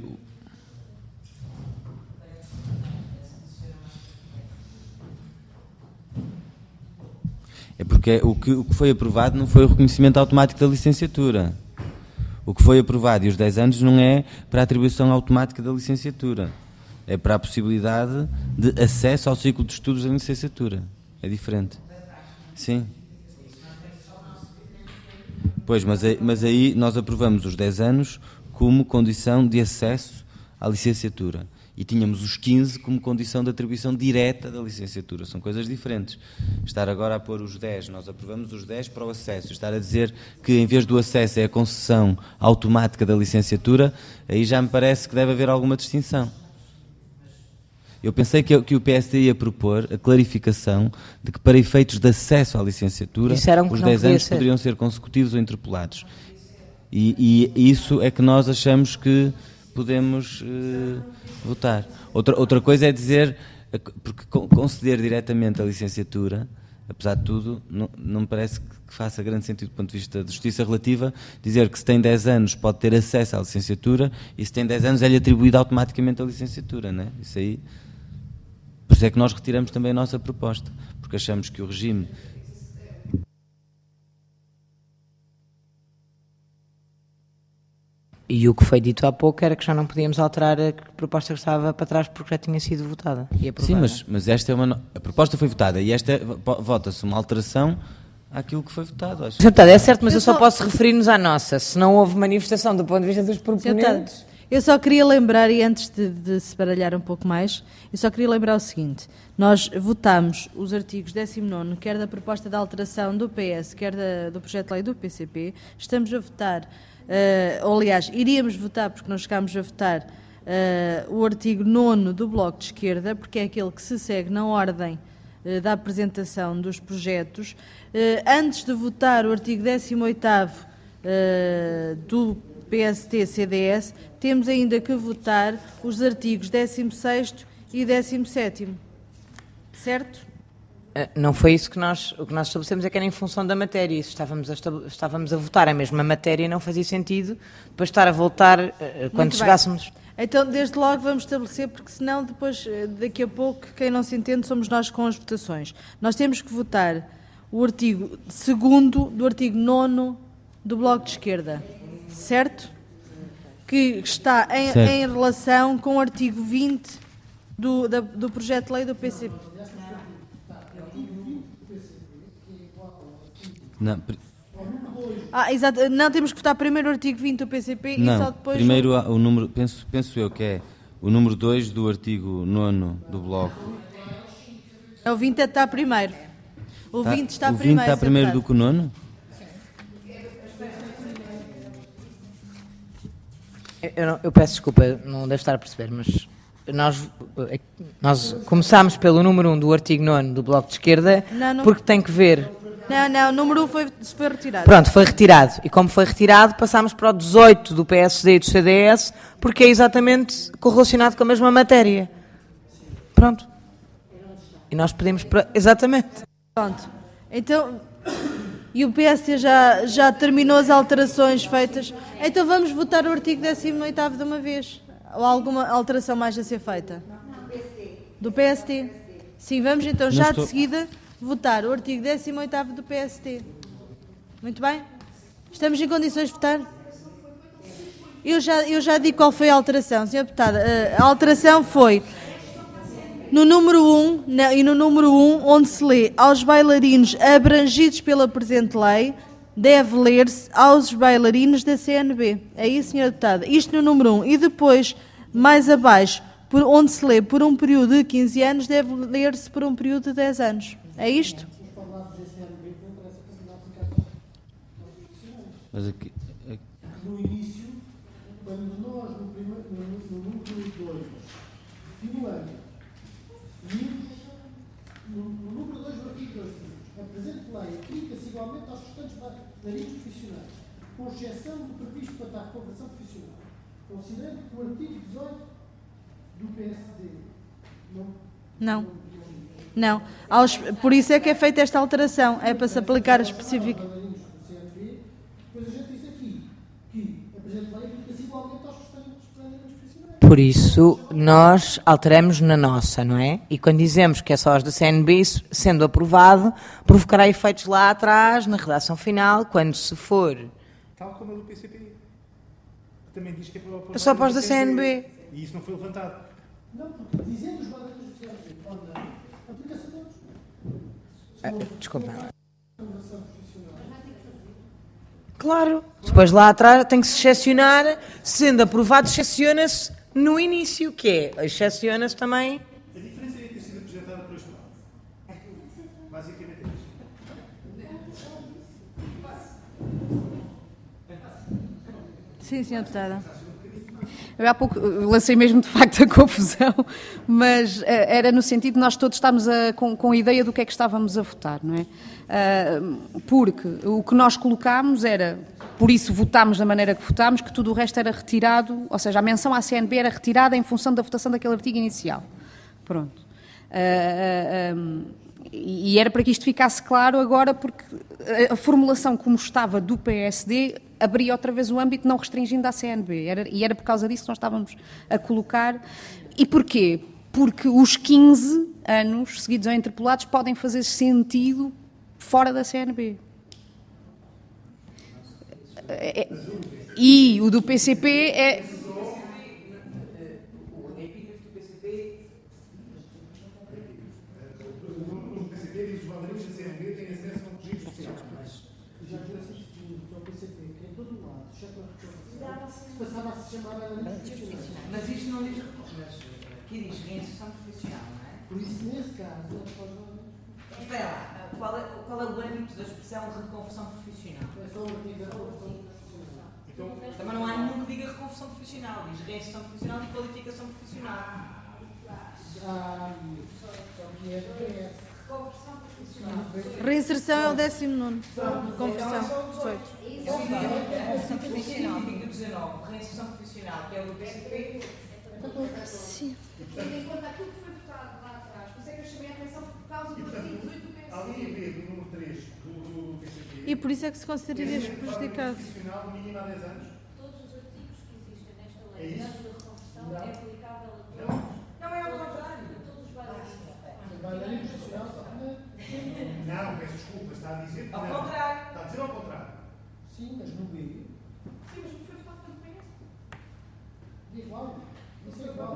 o que foi aprovado não foi o reconhecimento automático da licenciatura. O que foi aprovado e os 10 anos não é para a atribuição automática da licenciatura. É para a possibilidade de acesso ao ciclo de estudos da licenciatura. É diferente. Sim. Pois, mas aí nós aprovamos os 10 anos como condição de acesso à licenciatura. E tínhamos os 15 como condição de atribuição direta da licenciatura. São coisas diferentes. Estar agora a pôr os 10, nós aprovamos os 10 para o acesso. Estar a dizer que em vez do acesso é a concessão automática da licenciatura, aí já me parece que deve haver alguma distinção. Eu pensei que o PSD ia propor a clarificação de que para efeitos de acesso à licenciatura os 10 anos poderiam ser consecutivos ou interpelados. E isso é que nós achamos que podemos votar. Outra coisa é dizer, porque conceder diretamente a licenciatura, apesar de tudo, não me parece que faça grande sentido do ponto de vista de justiça relativa, dizer que se tem 10 anos pode ter acesso à licenciatura e se tem 10 anos é-lhe atribuída automaticamente a licenciatura, não é? Isso aí... Por isso é que nós retiramos também a nossa proposta, porque achamos que o regime... E o que foi dito há pouco era que já não podíamos alterar a proposta que estava para trás porque já tinha sido votada e aprovada. Sim, mas esta é uma... A proposta foi votada e esta vota-se uma alteração àquilo que foi votado. Acho. Deputado, é certo, mas eu só posso referir-nos à nossa. Se não houve manifestação do ponto de vista dos proponentes... Eu só queria lembrar, e antes de se baralhar um pouco mais, eu só queria lembrar o seguinte: nós votámos os artigos 19º, quer da proposta de alteração do PS, quer do projeto de lei do PCP, estamos a votar, ou aliás, iríamos votar, porque nós chegámos a votar o artigo 9º do Bloco de Esquerda, porque é aquele que se segue na ordem da apresentação dos projetos. Antes de votar o artigo 18º do PST-CDS, temos ainda que votar os artigos 16º e 17º. Certo? Não foi isso que o que nós estabelecemos, é que era em função da matéria. Se estávamos a votar a mesma matéria, não fazia sentido depois estar a voltar quando chegássemos. Então, desde logo vamos estabelecer, porque senão depois, daqui a pouco, quem não se entende somos nós com as votações. Nós temos que votar o artigo 2º do artigo 9º do Bloco de Esquerda. Certo? Que está em relação com o artigo 20 do projeto de lei do PCP. Não, exato. Não, temos que votar primeiro o artigo 20 do PCP não, e só depois... primeiro o número, penso eu que é o número 2 do artigo 9º do Bloco. O 20 está primeiro. O 20 está o 20 primeiro. Está primeiro do que o 9º? Eu peço desculpa, não devo estar a perceber, mas nós começámos pelo número 1 do artigo 9º do Bloco de Esquerda, porque tem que ver... Não, o número 1 foi retirado. Pronto, foi retirado. E como foi retirado, passámos para o 18 do PSD e do CDS, porque é exatamente correlacionado com a mesma matéria. Pronto. E nós pedimos para... Exatamente. Pronto. Então... E o PSD já terminou as alterações feitas. Então vamos votar o artigo 18º de uma vez. Ou alguma alteração mais a ser feita? Do PSD. Sim, vamos então já de seguida votar o artigo 18º do PSD. Muito bem? Estamos em condições de votar? Eu já digo qual foi a alteração, Sr. Deputada. A alteração foi... No número 1, onde se lê aos bailarinos abrangidos pela presente lei, deve ler-se aos bailarinos da CNB. É isso, Sra. Deputada? Isto no número 1. E depois, mais abaixo, onde se lê por um período de 15 anos, deve ler-se por um período de 10 anos. É isto? Mas aqui... No início, quando nós, no número 2, no ano, vimos no número 2 do artigo 2, a presente lei aplica-se igualmente aos restantes bailarinos profissionais, com exceção do previsto quanto à reconversão profissional. Considerando que o artigo 18 do PSD Não. Por isso é que é feita esta alteração. É para se aplicar específico. Depois a gente diz aqui que a presente lei aplica-se igualmente aos restantes bailarinos profissionais. Por isso, nós alteramos na nossa, não é? E quando dizemos que é só aos da CNB, isso, sendo aprovado, provocará efeitos lá atrás, na redação final, quando se for... Tal como a do PCP. Que também diz que é para só para os da CNB. E isso não foi levantado. Não, porque dizendo os bailarinos do CNB, aplica-se a todos. Desculpa. Claro. Depois lá atrás tem que se excepcionar, sendo aprovado, excepciona-se no início, que é, excepciona-se também... A diferença é ter sido apresentada por este lado. Basicamente é isto. Sim, senhora deputada. Eu há pouco lancei mesmo de facto a confusão, mas era no sentido de nós todos estamos com a ideia do que é que estávamos a votar, não é? Porque o que nós colocámos era, por isso votámos da maneira que votámos, que tudo o resto era retirado, ou seja, a menção à CNB era retirada em função da votação daquele artigo inicial. Pronto. E era para que isto ficasse claro agora, porque a formulação como estava do PSD abria outra vez o âmbito, não restringindo à CNB. E era por causa disso que nós estávamos a colocar. E porquê? Porque os 15 anos seguidos ou interpolados podem fazer sentido fora da CNB. E o do PCP é... Mas isto não diz recursos, aqui diz reinserção profissional, não é? Por isso, nesse caso, não pode não. Espera lá, qual é o âmbito da expressão reconversão profissional? É só o artigo da reconversão profissional. Também não há nenhum que diga reconversão profissional, diz reinserção profissional e qualificação profissional. Só que é PS. Reconversão profissional. Reinserção é o 19º. Conversão. 18. Reconversão profissional, artigo 19, reinserção profissional, que é o do PCP. Sim. Tendo em conta aquilo que foi votado lá atrás, por isso é que eu chamei a atenção por causa do artigo 18 do PSD. Ali em vez do número 3 do PCP, E por isso é que se consideraria prejudicado. profissional no mínimo há 10 anos. Todos os artigos que existem nesta É lei, isso? tanto da reconversão, é aplicável a todos. Não é ao contrário. Todos os bailarinos. Bailarino profissional só que Não, peço desculpa, está a dizer que Ao não. contrário. Está a dizer ao contrário. sim, mas no B. Sim, mas não foi votado pelo PS. Igual. Isso é igual.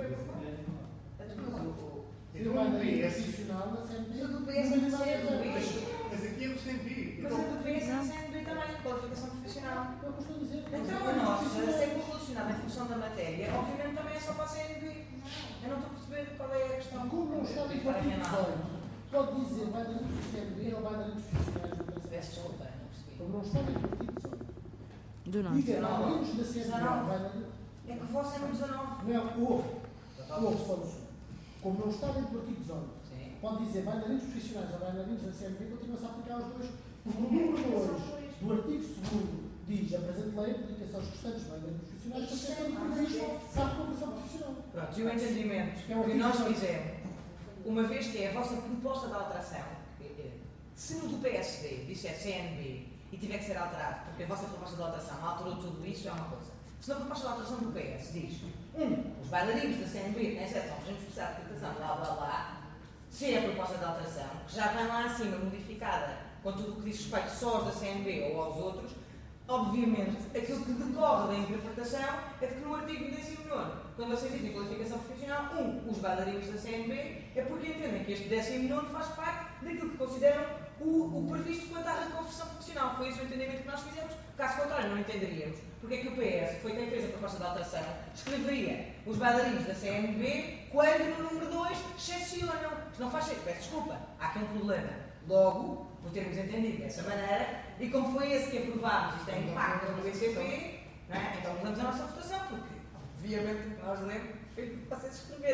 Então não tem esse. Profissional na CNB. Mas o do PS é do CNB. Mas aqui é do CNB. Mas a do PS é do CNB também, qualificação profissional. É o que eu estou a dizer. Então a nossa, sempre relacionada em função da matéria, obviamente também é só para a CNB. Eu não estou a perceber qual é a questão. Como não está no artigo 18, pode dizer bailarinos do CNB ou bailarinos profissionais do PCP. Peço desculpa, não percebi. Como não está no artigo 18. Do nosso. Diga bailarinos da CNB. bailarinos- É que o vosso é no 19. Não, houve só no sul. Como não está dentro do artigo 18, Sim. pode dizer bailarinos profissionais ou bailarinos da CNB, continua-se a aplicar os dois. Porque o número 2 do artigo 2 diz a presente lei aplica-se aos restantes bailarinos profissionais, com exceção do previsto à reconversão profissional. Pronto, e o entendimento que nós fizemos, uma vez que é a vossa proposta de alteração, se no do PSD disser CNB e tiver que ser alterado, porque a vossa proposta de alteração alterou tudo isso, é uma coisa. Se na proposta de alteração do PS diz, os bailarinos da CNB, na exceção, regime especial de acreditação, blá blá blá, se é a proposta de alteração, que já vem lá acima modificada com tudo o que diz respeito só aos da CNB ou aos outros, obviamente, aquilo que decorre da interpretação é de que no artigo 19, quando vocês dizem qualificação profissional, os bailarinos da CNB, é porque entendem que este 19 faz parte daquilo que consideram o previsto quanto à reconversão profissional. Foi esse o entendimento que nós fizemos. Caso contrário, não entenderíamos porque é que o PS, que foi quem fez a proposta de alteração, escreveria os bailarinos da CNB quando no número 2 excepcionam. Isto não faz sentido. Peço desculpa. Há aqui um problema. Logo, por termos entendido dessa maneira, e como foi esse que aprovámos, isto tem impacto no BCP, não é? Então mudamos a nossa votação, porque obviamente nós lemos o que vocês escreveram.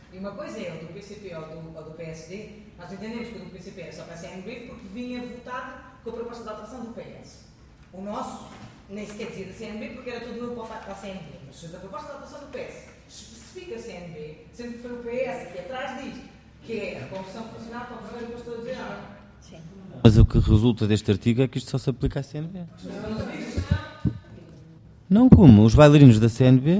E uma coisa é o do PCP ou do PSD, nós entendemos que o do PCP era só para a CNB porque vinha votado com a proposta de alteração do PS. O nosso nem sequer dizia da CNB porque era tudo novo para a CNB. Mas se a proposta de alteração do PS especifica a CNB, sendo que foi o PS que atrás disto, que é a reconversão profissional, para perceber o que eu estou a dizer. Sim. Mas o que resulta deste artigo é que isto só se aplica à CNB. Não como? Os bailarinos da CNB...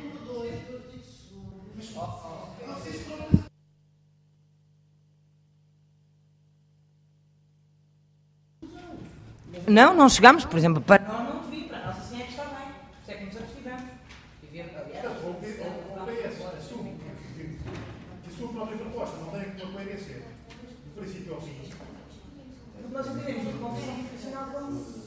Não chegámos, por exemplo, para nós não devia, para nós assim é que está bem. Por isso é que nos abstivemos. E vemos, aliás, O PS assume que a sua própria proposta não tem uma coerência do princípio ao fim. porque nós entendemos a reconversão profissional como...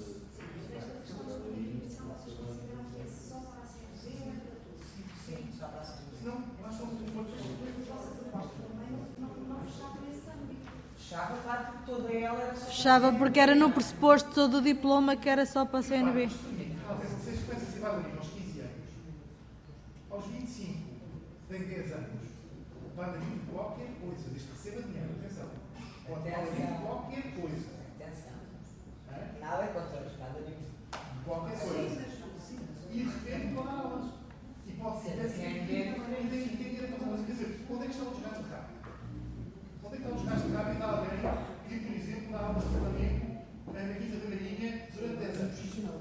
Fechava, claro, porque toda ela era só... Fechava porque era no pressuposto todo o diploma que era só para a CNB. Vocês começam a ser bailarino aos 15 anos, aos 25, tem 10 anos, bailarino de qualquer coisa, desde que receba dinheiro, atenção, pode bailarino de qualquer coisa. Atenção. Nada contra os bailarinos. Qualquer coisa. E de repente pode dar aulas. E pode ser assim. Quer dizer, onde é que estão os gajos de rápido? Onde é que estão os gajos de rápido da alguém que, por exemplo, dá aulas de Flamengo na Quinta da Marinha durante 10 anos?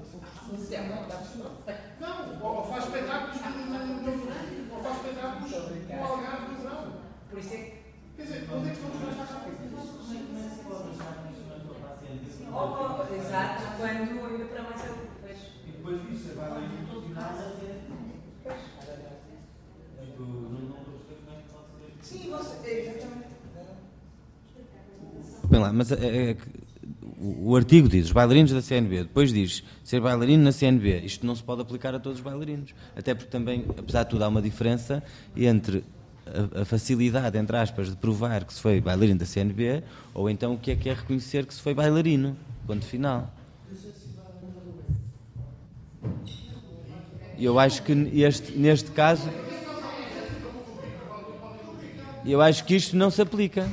Não, ou faz espetáculos ou faz espetáculos no Algarve do verão. Por isso é que... Quer dizer, onde é que estão os gajos de rápido? Exato, quando ainda para mais eu... E depois disso, vai lá em todo final a ver. Sim, você... Exatamente. Bem lá, mas o artigo diz os bailarinos da CNB, depois diz ser bailarino na CNB. Isto não se pode aplicar a todos os bailarinos. Até porque também, apesar de tudo, há uma diferença entre a facilidade, entre aspas, de provar que se foi bailarino da CNB ou então o que é reconhecer que se foi bailarino. Ponto final. E eu acho que neste caso... Eu acho que isto não se aplica.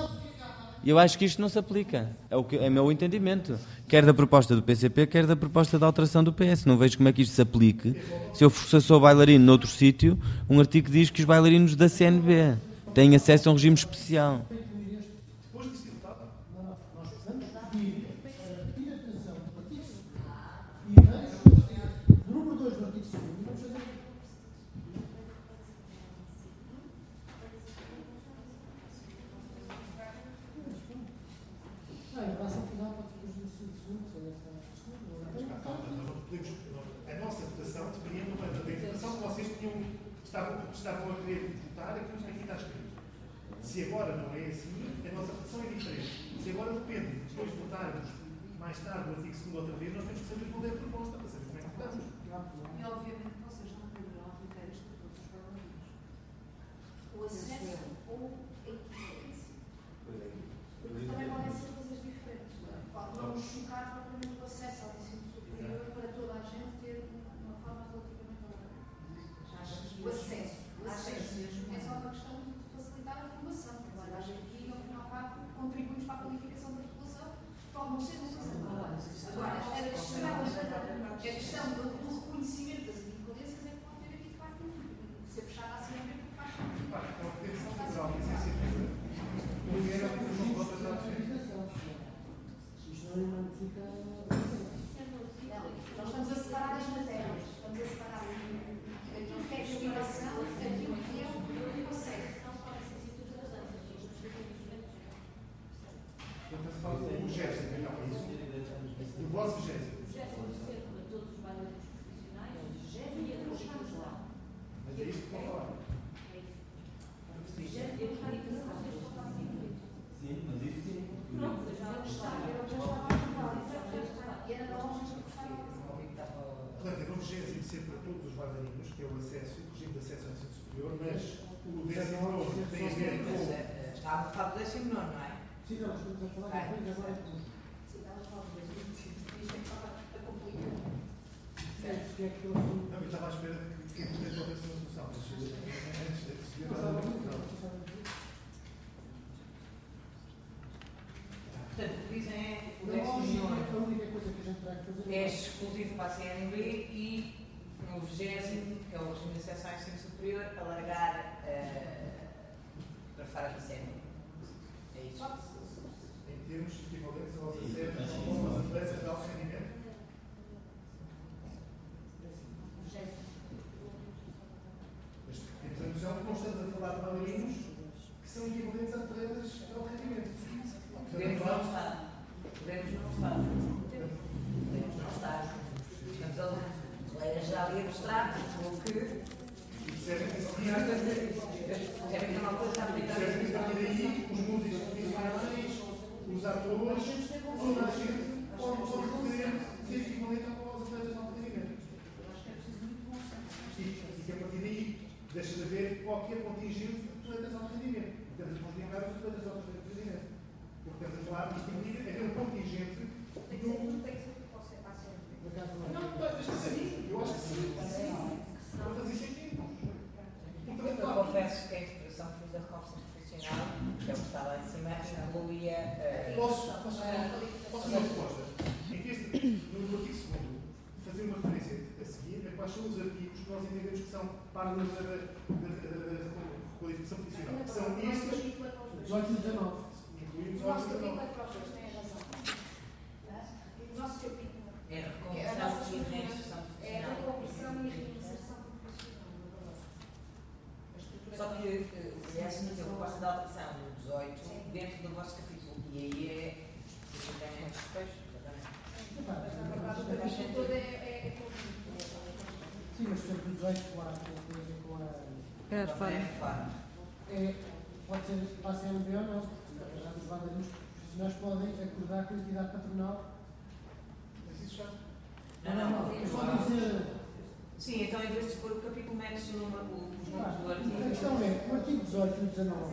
É o meu entendimento. Quer da proposta do PCP, quer da proposta de alteração do PS. Não vejo como é que isto se aplique. Se eu sou bailarino noutro sítio, um artigo diz que os bailarinos da CNB têm acesso a um regime especial. Número 2 do artigo 2º, vamos fazer... A relação final pode ser os segundos, a nossa votação dependia da votação que vocês estavam a querer votar aquilo que aqui está escrito. Se agora não é assim, a nossa votação é diferente. Se agora depende, depois de votarmos mais tarde o artigo 2º outra vez, nós temos que saber qual é a proposta para saber como é que votamos. E obviamente vocês não poderão aplicar isto a todos os bailarinos. O acesso ou a equivalência. Porque também podem ser coisas diferentes. Pode não chocar propriamente o acesso ao ensino superior para toda a gente ter uma forma relativamente ordenada. O acesso. É só uma questão de facilitar a formação. Agora, a gente aqui, ao final do cabo, contribuímos para a qualificação da população, pode não ser necessário. Agora, a questão do reconhecimento das equivalências é que pode ter aqui, de facto, ser fechada assim a ver porque faz sentido. É uma competição federal, licenciatura. Não era a posição de votos da isto não magnifica... Nós estamos a separar as matérias. Estamos a separar aquilo que é a explicação, aquilo que é o conceito. Não podem ser situações o GES, então, é isso? O vosso GES. todos os bailarinos profissionais, e a profissional. Mas é isto que vou falar. Portanto, é um regime de ser para todos os bailarinos, que é o acesso, o regime de acesso ao ensino superior, mas o 19º tem a ver com... Estava a falar do 19º, não é? Sim, não, estamos a falar depois, agora é tudo. Não, eu estava à espera de que porque é importante haver uma solução, mas antes de decidir, Portanto, o que dizem é o 10º A única coisa que a gente vai fazer é exclusivo para a CNB e no 20º, que é o regime de acesso ao ensino superior, alargar para fora da CNB. É isso. em termos equivalentes aos acessos aos atletas de alto rendimento. Mas temos a noção que não estamos a falar de bailarinos que são equivalentes a atletas de alto rendimento. Podemos não estar. Podemos não estar. Podemos não estar. Mas a colega já ali abstrato, porque Percebem que isso é uma coisa que está percebem que a partir daí os músicos profissionais, os atores, toda a gente pode poder ser equivalente aos atletas de alto rendimento. E que a partir daí deixa de haver qualquer contingente de atletas de alto rendimento. Estamos a considerar os atletas de alto rendimento. Porque estamos a falar de distinguir haver um contingente do. Não, deixa de ser. Eu acho que sim. Para fazer sentido. eu confesso que a interpretação que fiz da reconstrução profissional, que é o que está lá em cima, incluía. Posso dar uma resposta? Em vez de, no artigo 2º, fazer uma referência a seguir a quais são os artigos que nós entendemos que são parte da qualificação profissional. São estes, 18 e 19. incluímos O nosso os capítulo 19. é próprio, tem razão. O nosso capítulo É é a reconversão nossa e reinserção é a profissional. reconversão e a reinserção profissional. Só que o PS meteu a proposta de alteração no 18 dentro do vosso capítulo. E aí é especificamente despejo, exatamente. O capítulo todo é Sim, mas sempre o 18 com a. Quer falar? Pode ser para a CNB ou não. Já os bailarinos profissionais podem acordar com a entidade patronal. Mas isso já. Não. Pode dizer. Sim, então em vez de pôr o capítulo, mete-se os números do A artigo. questão é, o artigo 18 e o 19.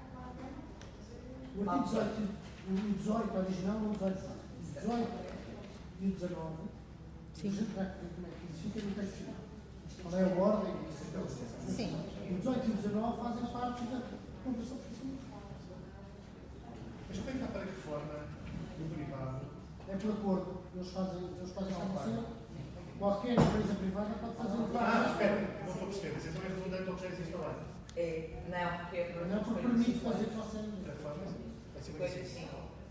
O artigo 18, o 18 original, não o 18. O 18 e o 19. Sim. A gente vai ver como é que isso fica no texto final. Qual é a ordem? Sim. O 18 e o 19 fazem parte da conversão profissional. Mas como é que está para a reforma do privado? É por acordo. Eles fazem acontecer. Qualquer empresa privada pode fazer um plano. Espera, não estou a perceber, mas então é redundante ao que já existe lá. Não, porque é Não, porque permite fazer para a CNB. A reforma vai ser coisa assim.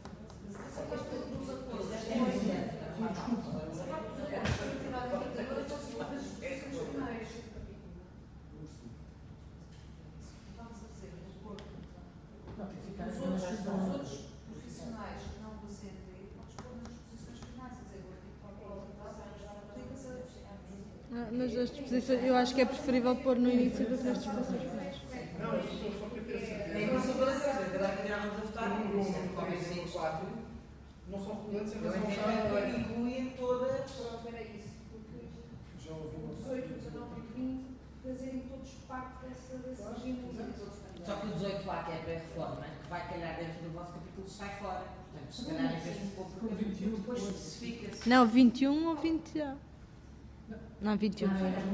Não, tem que ficar Os aqui nas outros profissionais que não do CNB correspondem às disposições finais, quer dizer, o artigo aplica-se Nas disposições, eu acho que é preferível pôr no início do que nas disposições finais. Não, eu só queria ter a certeza. Nem por sobre a coisa, agora que tirávamos a votar, Número 1 isso é e talvez 5, 4. não são redundantes em Eu relação entendo ao que incluem todas. Pronto, era isso, porque Já ouvi o 18, o 19 e o 20 fazerem todos parte desse regime. Só que o 18A, que é a pré-reforma, que vai calhar dentro do vosso capítulo, sai fora. Portanto, se calhar em vez de pôr por capítulo, depois especifica-se. Não, 21 ou 20 já. Não, 21.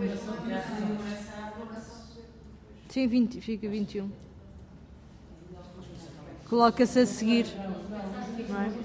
Sim, 20, fica 21. Coloca-se a seguir. Não é?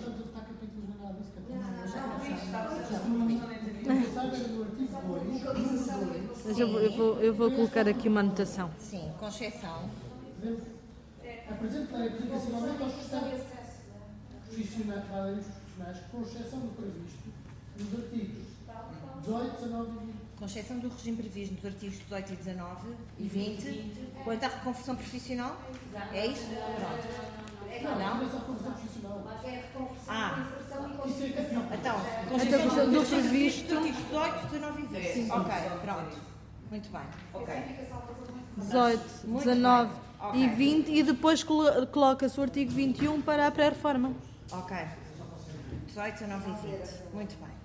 Mas eu vou colocar aqui uma anotação. Sim, com exceção. Apresenta a aplicação aos restantes bailarinos profissionais, com exceção do previsto nos artigos 18, 19 e 20. Com exceção do regime previsto nos artigos 18 e 19 e 20, quanto à reconversão profissional? É isso? Pronto. Não, é só conversão profissional. É a reconversão, Ah. inserção e qualificação. Então, com Então, exceção do dos previsto. artigos 18, 19 e 20. Ok, pronto. Muito bem. Ok. 18, 19 e 20 e depois coloca-se o artigo 21 para a pré-reforma. Ok. 18, 19 e 20. Muito bem.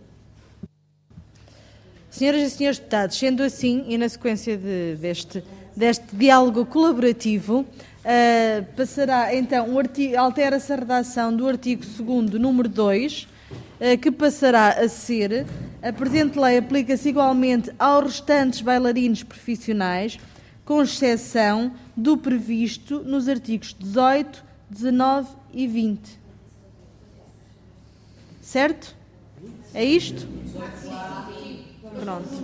Senhoras e senhores deputados, sendo assim, e na sequência deste diálogo colaborativo, passará então, altera-se a redação do artigo 2º, número 2, que passará a ser: a presente lei aplica-se igualmente aos restantes bailarinos profissionais, com exceção do previsto nos artigos 18, 19 e 20. Certo? É isto? Pronto.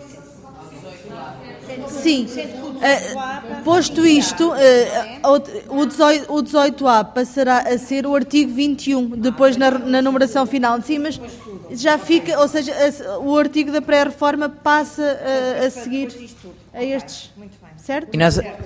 Sim. Posto isto, o 18A passará a ser o artigo 21, depois na numeração final. Sim, mas já fica, ou seja, o artigo da pré-reforma passa a seguir a estes. Certo? E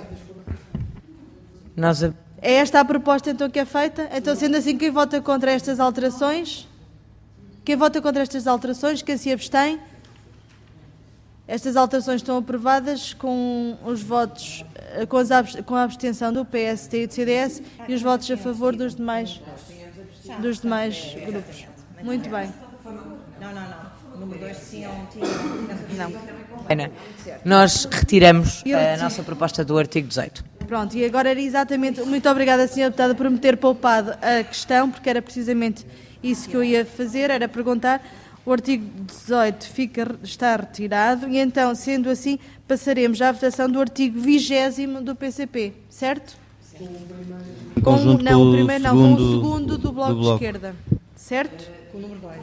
nós É esta a proposta então que é feita? Então, sendo assim, quem vota contra estas alterações? Quem vota contra estas alterações? Quem se abstém? Estas alterações estão aprovadas com os votos, com a abstenção do PSD e do CDS e os votos a favor dos demais grupos. Muito bem. Não. Número 2 tinham... Não. Ana, nós retiramos a nossa proposta do artigo 18. Pronto, e agora era exatamente... Muito obrigada, Sra. Deputada, por me ter poupado a questão, porque era precisamente isso que eu ia fazer, era perguntar. O artigo 18 está retirado e então, sendo assim, passaremos à votação do artigo 20º do PCP, certo? Com o segundo do Bloco de Esquerda, certo? Com o número 2.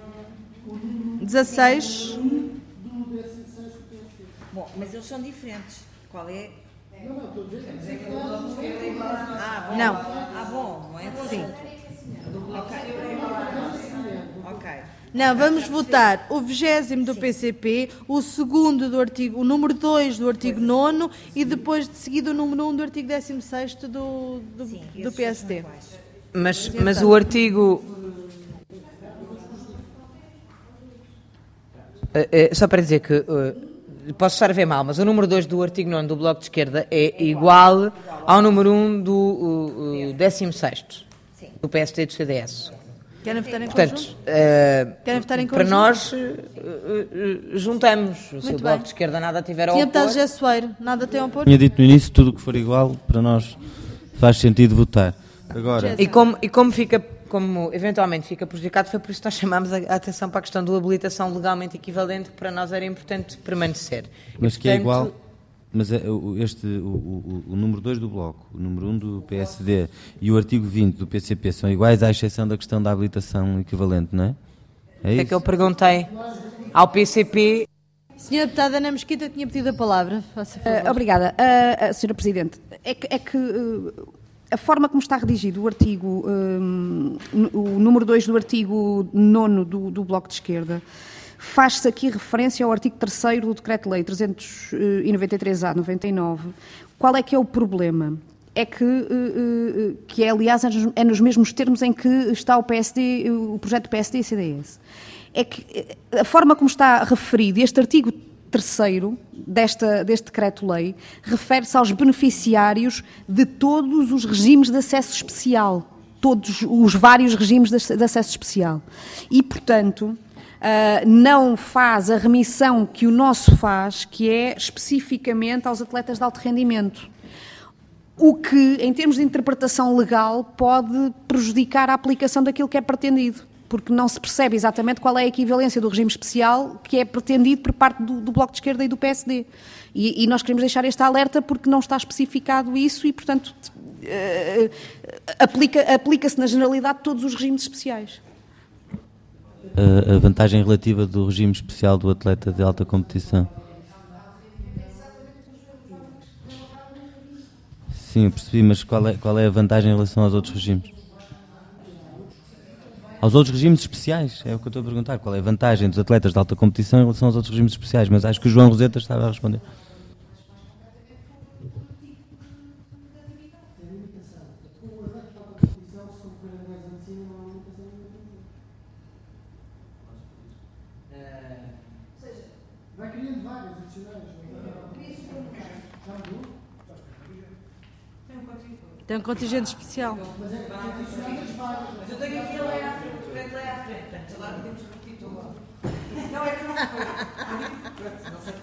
16. Bom, mas eles são diferentes. Qual é? Não. Bom, não é? Sim. Ok. Não, vamos votar o 20º do PCP, o segundo do artigo, o número 2 do artigo 9º e depois de seguida o número 1 do artigo 16º do PSD. Mas o artigo... Só para dizer que... posso estar a ver mal, mas o número 2 do artigo 9 do Bloco de Esquerda é igual ao número 1 do 16º do PSD e do CDS. Querem votar em Portanto, conjunto? Querem votar em para conjunto? nós, juntamos. Se o Muito Bloco bem. de Esquerda nada tiver a Tinha opor... deputado José Soeiro, nada tem a opor? Tinha dito no início, tudo o que for igual, para nós faz sentido votar. Agora, E como eventualmente fica prejudicado, foi por isso que nós chamámos a atenção para a questão da habilitação legalmente equivalente, que para nós era importante permanecer. mas que é igual, mas o número 2 do Bloco, o número 1 do PSD e o artigo 20 do PCP são iguais, à exceção da questão da habilitação equivalente, não é? É É isso? que eu perguntei ao PCP... Senhora Deputada Ana Mesquita tinha pedido a palavra. Faça favor. Obrigada. Sra. Presidente, é que a forma como está redigido o artigo, o número 2 do artigo 9 do Bloco de Esquerda, faz-se aqui referência ao artigo 3º do Decreto-Lei 393-A/99. Qual é que é o problema? É que é, aliás, é nos mesmos termos em que está o projeto do PSD e CDS. É que a forma como está referido este artigo 3º deste Decreto-Lei refere-se aos beneficiários de todos os regimes de acesso especial, todos os vários regimes de acesso especial. E, portanto, não faz a remissão que o nosso faz, que é especificamente aos atletas de alto rendimento. O que, em termos de interpretação legal, pode prejudicar a aplicação daquilo que é pretendido, porque não se percebe exatamente qual é a equivalência do regime especial que é pretendido por parte do Bloco de Esquerda e do PSD. E nós queremos deixar este alerta porque não está especificado isso e, portanto, aplica-se na generalidade todos os regimes especiais. A vantagem relativa do regime especial do atleta de alta competição. Sim, eu percebi, mas qual é a vantagem em relação aos outros regimes? Aos outros regimes especiais, é o que eu estou a perguntar. Qual é a vantagem dos atletas de alta competição em relação aos outros regimes especiais? Mas acho que o João Roseta estava a responder. Vai criando vagas adicionais. Tem um contingente especial. Mas eu tenho aqui a lei à frente, portanto agora podemos repetir tudo. Não é que não foi. Não sei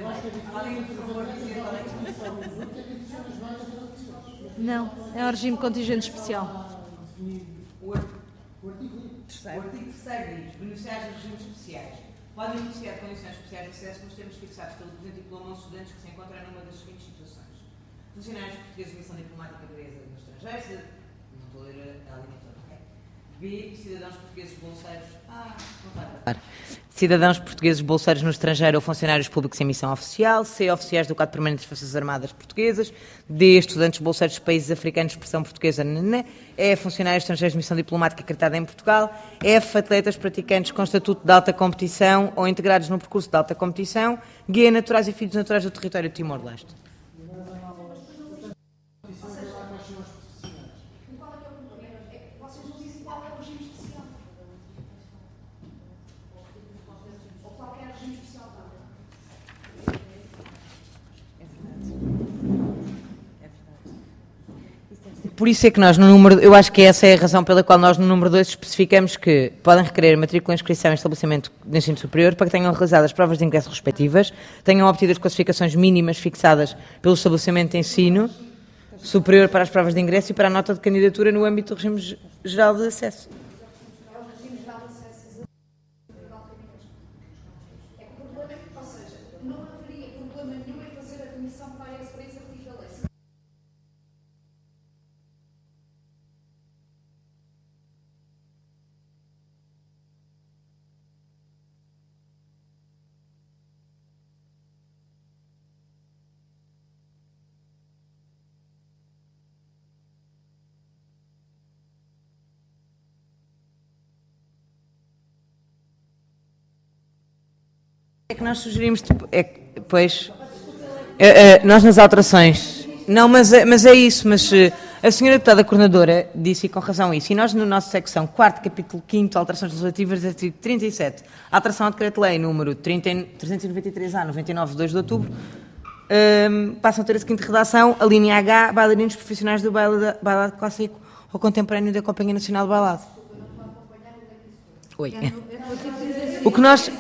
Não, é um regime contingente especial. O artigo 3º diz: beneficiários de regimes especiais podem beneficiar de condições especiais de acesso nos termos fixados pelo presente diploma aos estudantes que se encontram numa das seguintes situações: funcionários portugueses de missão diplomática inglesa no estrangeiro, não estou a ler a linha toda, ok? B. Cidadãos portugueses bolseiros. Não está a dar. Cidadãos portugueses bolseiros no estrangeiro ou funcionários públicos em missão oficial. C. Oficiais do quadro permanente das Forças Armadas Portuguesas. D. Estudantes bolseiros de países africanos de expressão portuguesa. E. Funcionários estrangeiros de missão diplomática acreditada em Portugal. F. Atletas praticantes com estatuto de alta competição ou integrados no percurso de alta competição. G. Naturais e filhos naturais do território de Timor-Leste. Por isso é que nós no número, eu acho que essa é a razão pela qual nós no número 2 especificamos que podem requerer matrícula e inscrição em estabelecimento de ensino superior para que tenham realizado as provas de ingresso respectivas, tenham obtido as classificações mínimas fixadas pelo estabelecimento de ensino superior para as provas de ingresso e para a nota de candidatura no âmbito do regime geral de acesso. É que nós sugerimos, nós nas alterações, não, mas é isso, mas a senhora deputada coordenadora disse, e com razão isso, e nós na nossa secção 4º, capítulo 5º, alterações legislativas, artigo 37, alteração ao decreto-lei número 393A, 99 de 2 de outubro, passam a ter a seguinte redação: a linha H, bailarinos profissionais do bailado clássico ou contemporâneo da Companhia Nacional de Bailado. Oi. O que nós...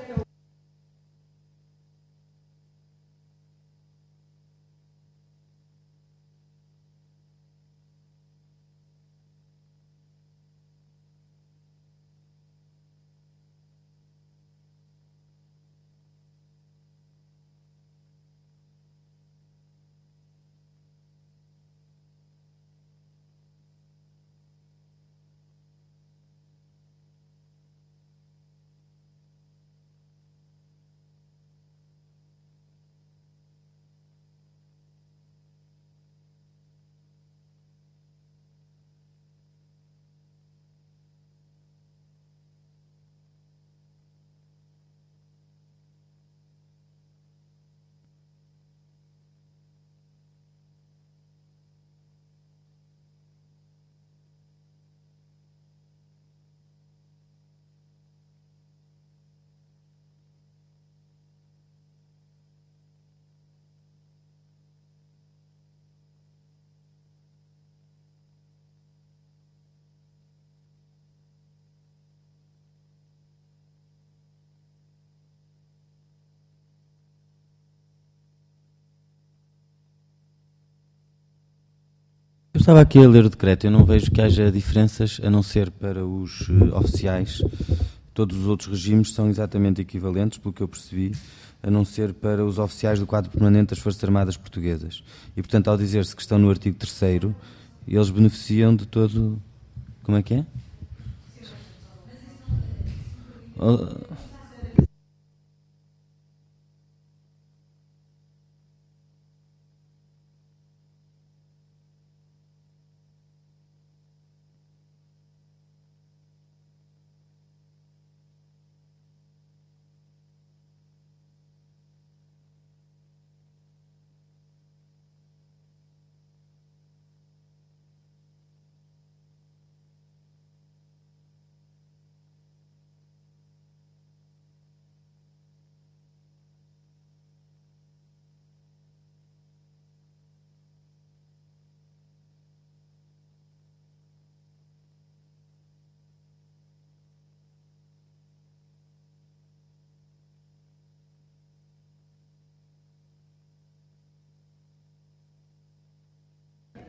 Eu estava aqui a ler o decreto, eu não vejo que haja diferenças, a não ser para os oficiais. Todos os outros regimes são exatamente equivalentes, pelo que eu percebi, a não ser para os oficiais do quadro permanente das Forças Armadas Portuguesas. E, portanto, ao dizer-se que estão no artigo 3º, eles beneficiam de todo... Como é que é?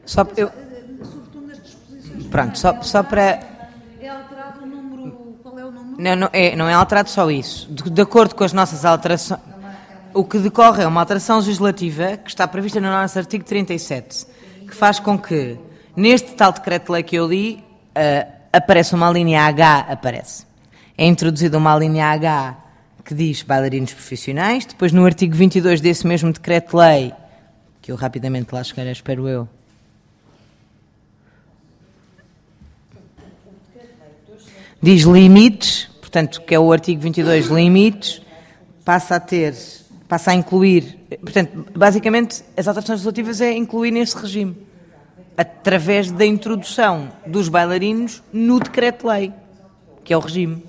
Só, eu, Sobretudo nas disposições. pronto, só para... É alterado o número. Qual é o número? Não é alterado só isso. De acordo com as nossas alterações, o que decorre é uma alteração legislativa que está prevista no nosso artigo 37, que faz com que, neste tal decreto-lei que eu li, aparece uma linha H, É introduzida uma linha H que diz bailarinos profissionais, depois no artigo 22 desse mesmo decreto-lei, que eu rapidamente lá chegarei, espero eu, diz limites, portanto, que é o artigo 22, limites, passa a incluir, portanto, basicamente, as alterações legislativas é incluir nesse regime, através da introdução dos bailarinos no decreto-lei, que é o regime.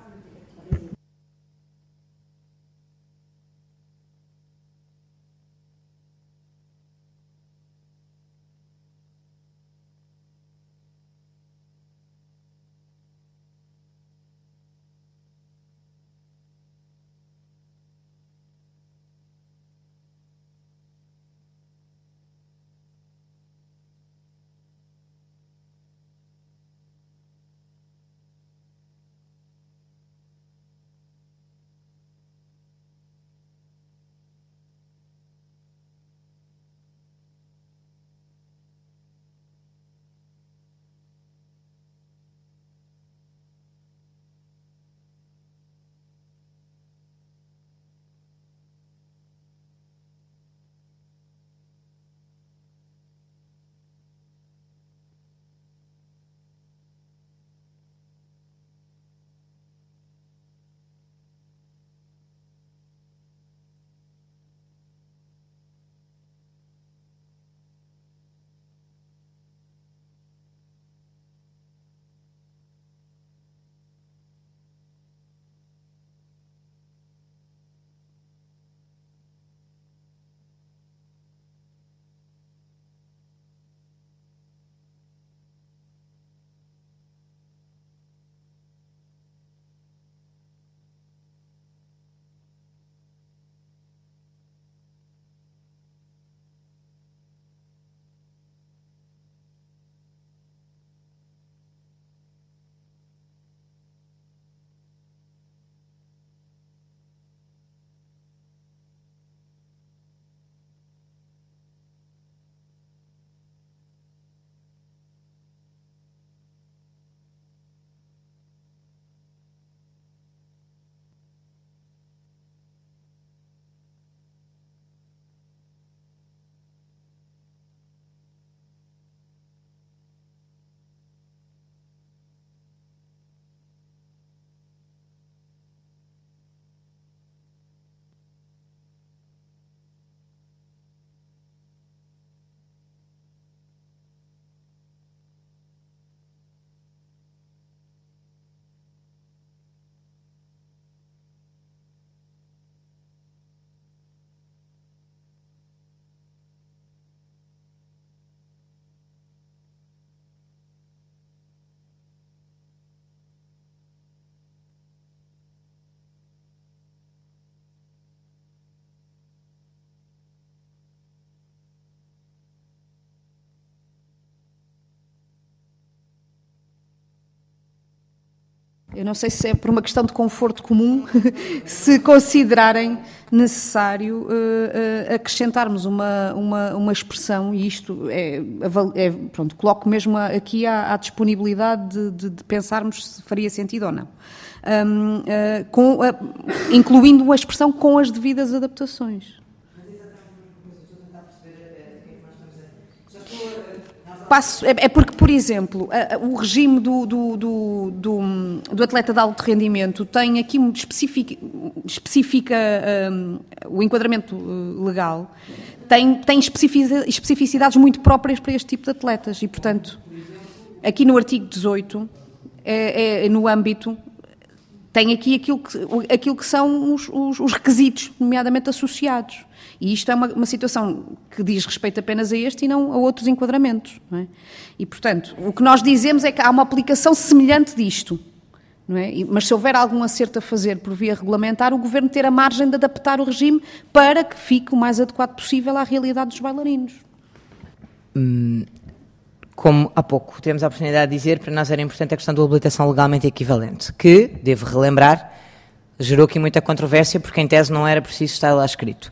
Eu não sei se é por uma questão de conforto comum, se considerarem necessário acrescentarmos uma expressão, e isto pronto, coloco mesmo aqui à disponibilidade de pensarmos se faria sentido ou não. Incluindo a expressão com as devidas adaptações. É porque, por exemplo, o regime do atleta de alto rendimento tem aqui especifica o enquadramento legal, tem especificidades muito próprias para este tipo de atletas e, portanto, aqui no artigo 18, no âmbito, tem aqui aquilo que são os requisitos, nomeadamente associados. E isto é uma situação que diz respeito apenas a este e não a outros enquadramentos. Não é? E, portanto, o que nós dizemos é que há uma aplicação semelhante disto. Não é? Mas se houver algum acerto a fazer por via regulamentar, o Governo ter a margem de adaptar o regime para que fique o mais adequado possível à realidade dos bailarinos. como há pouco tivemos a oportunidade de dizer, para nós era importante a questão da habilitação legalmente equivalente, que, devo relembrar, gerou aqui muita controvérsia, porque em tese não era preciso estar lá escrito.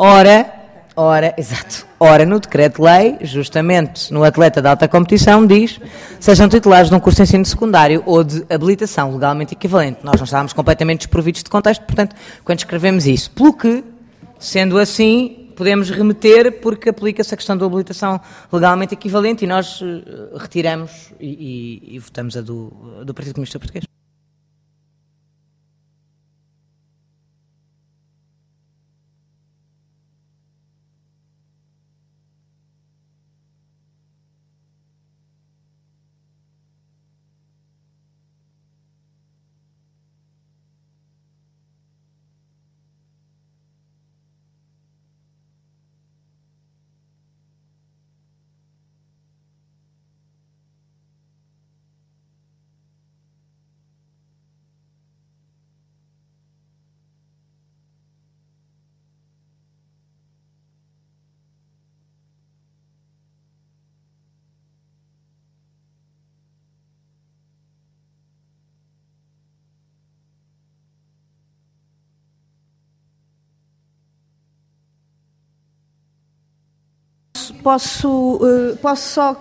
Ora, no decreto-lei, justamente no atleta de alta competição, diz sejam titulares de um curso de ensino secundário ou de habilitação legalmente equivalente. Nós não estávamos completamente desprovidos de contexto, portanto, quando escrevemos isso. Pelo que, sendo assim, podemos remeter, porque aplica-se a questão da habilitação legalmente equivalente e nós retiramos e votamos a do Partido Comunista Português. Posso só,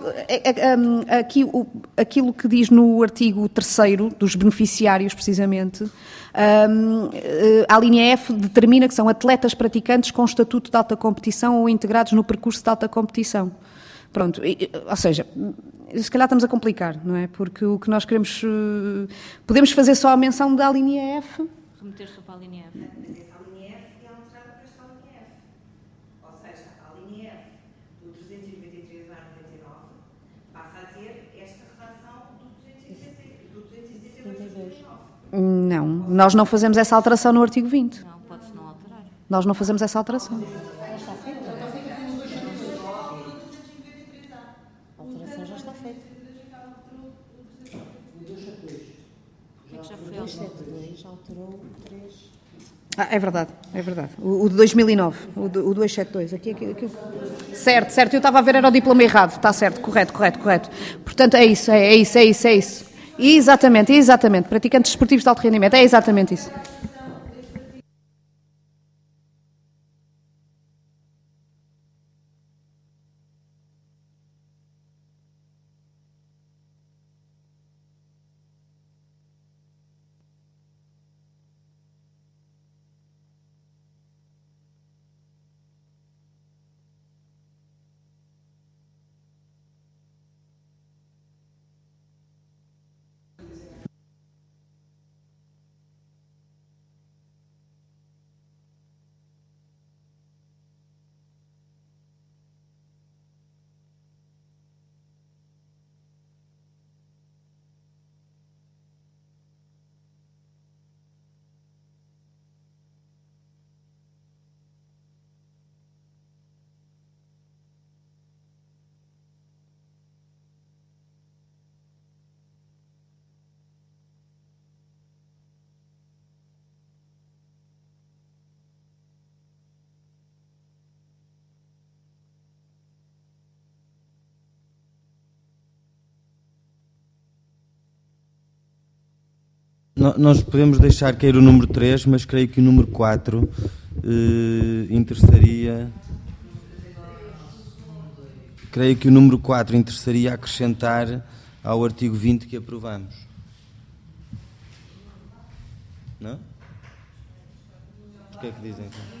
aquilo que diz no artigo 3º dos beneficiários, precisamente, a linha F determina que são atletas praticantes com estatuto de alta competição ou integrados no percurso de alta competição. Pronto, ou seja, se calhar estamos a complicar, não é? Porque o que nós queremos, podemos fazer só a menção da linha F. Remeter só para a linha F. Não, nós não fazemos essa alteração no artigo 20. Não, pode-se não alterar. Nós não fazemos essa alteração. Já está feita. A alteração já está feita. O que é que já foi alterado? 272 alterou o 3. É verdade, é verdade. O de 2009, o 272. Aqui. Certo, eu estava a ver, era o diploma errado. Está certo, correto. Portanto, é isso. Exatamente. Praticantes desportivos de alto rendimento, é exatamente isso. Nós podemos deixar cair o número 3, mas creio que o número 4 interessaria... Creio que o número 4 interessaria acrescentar ao artigo 20 que aprovamos. Não? Porquê é que dizem então?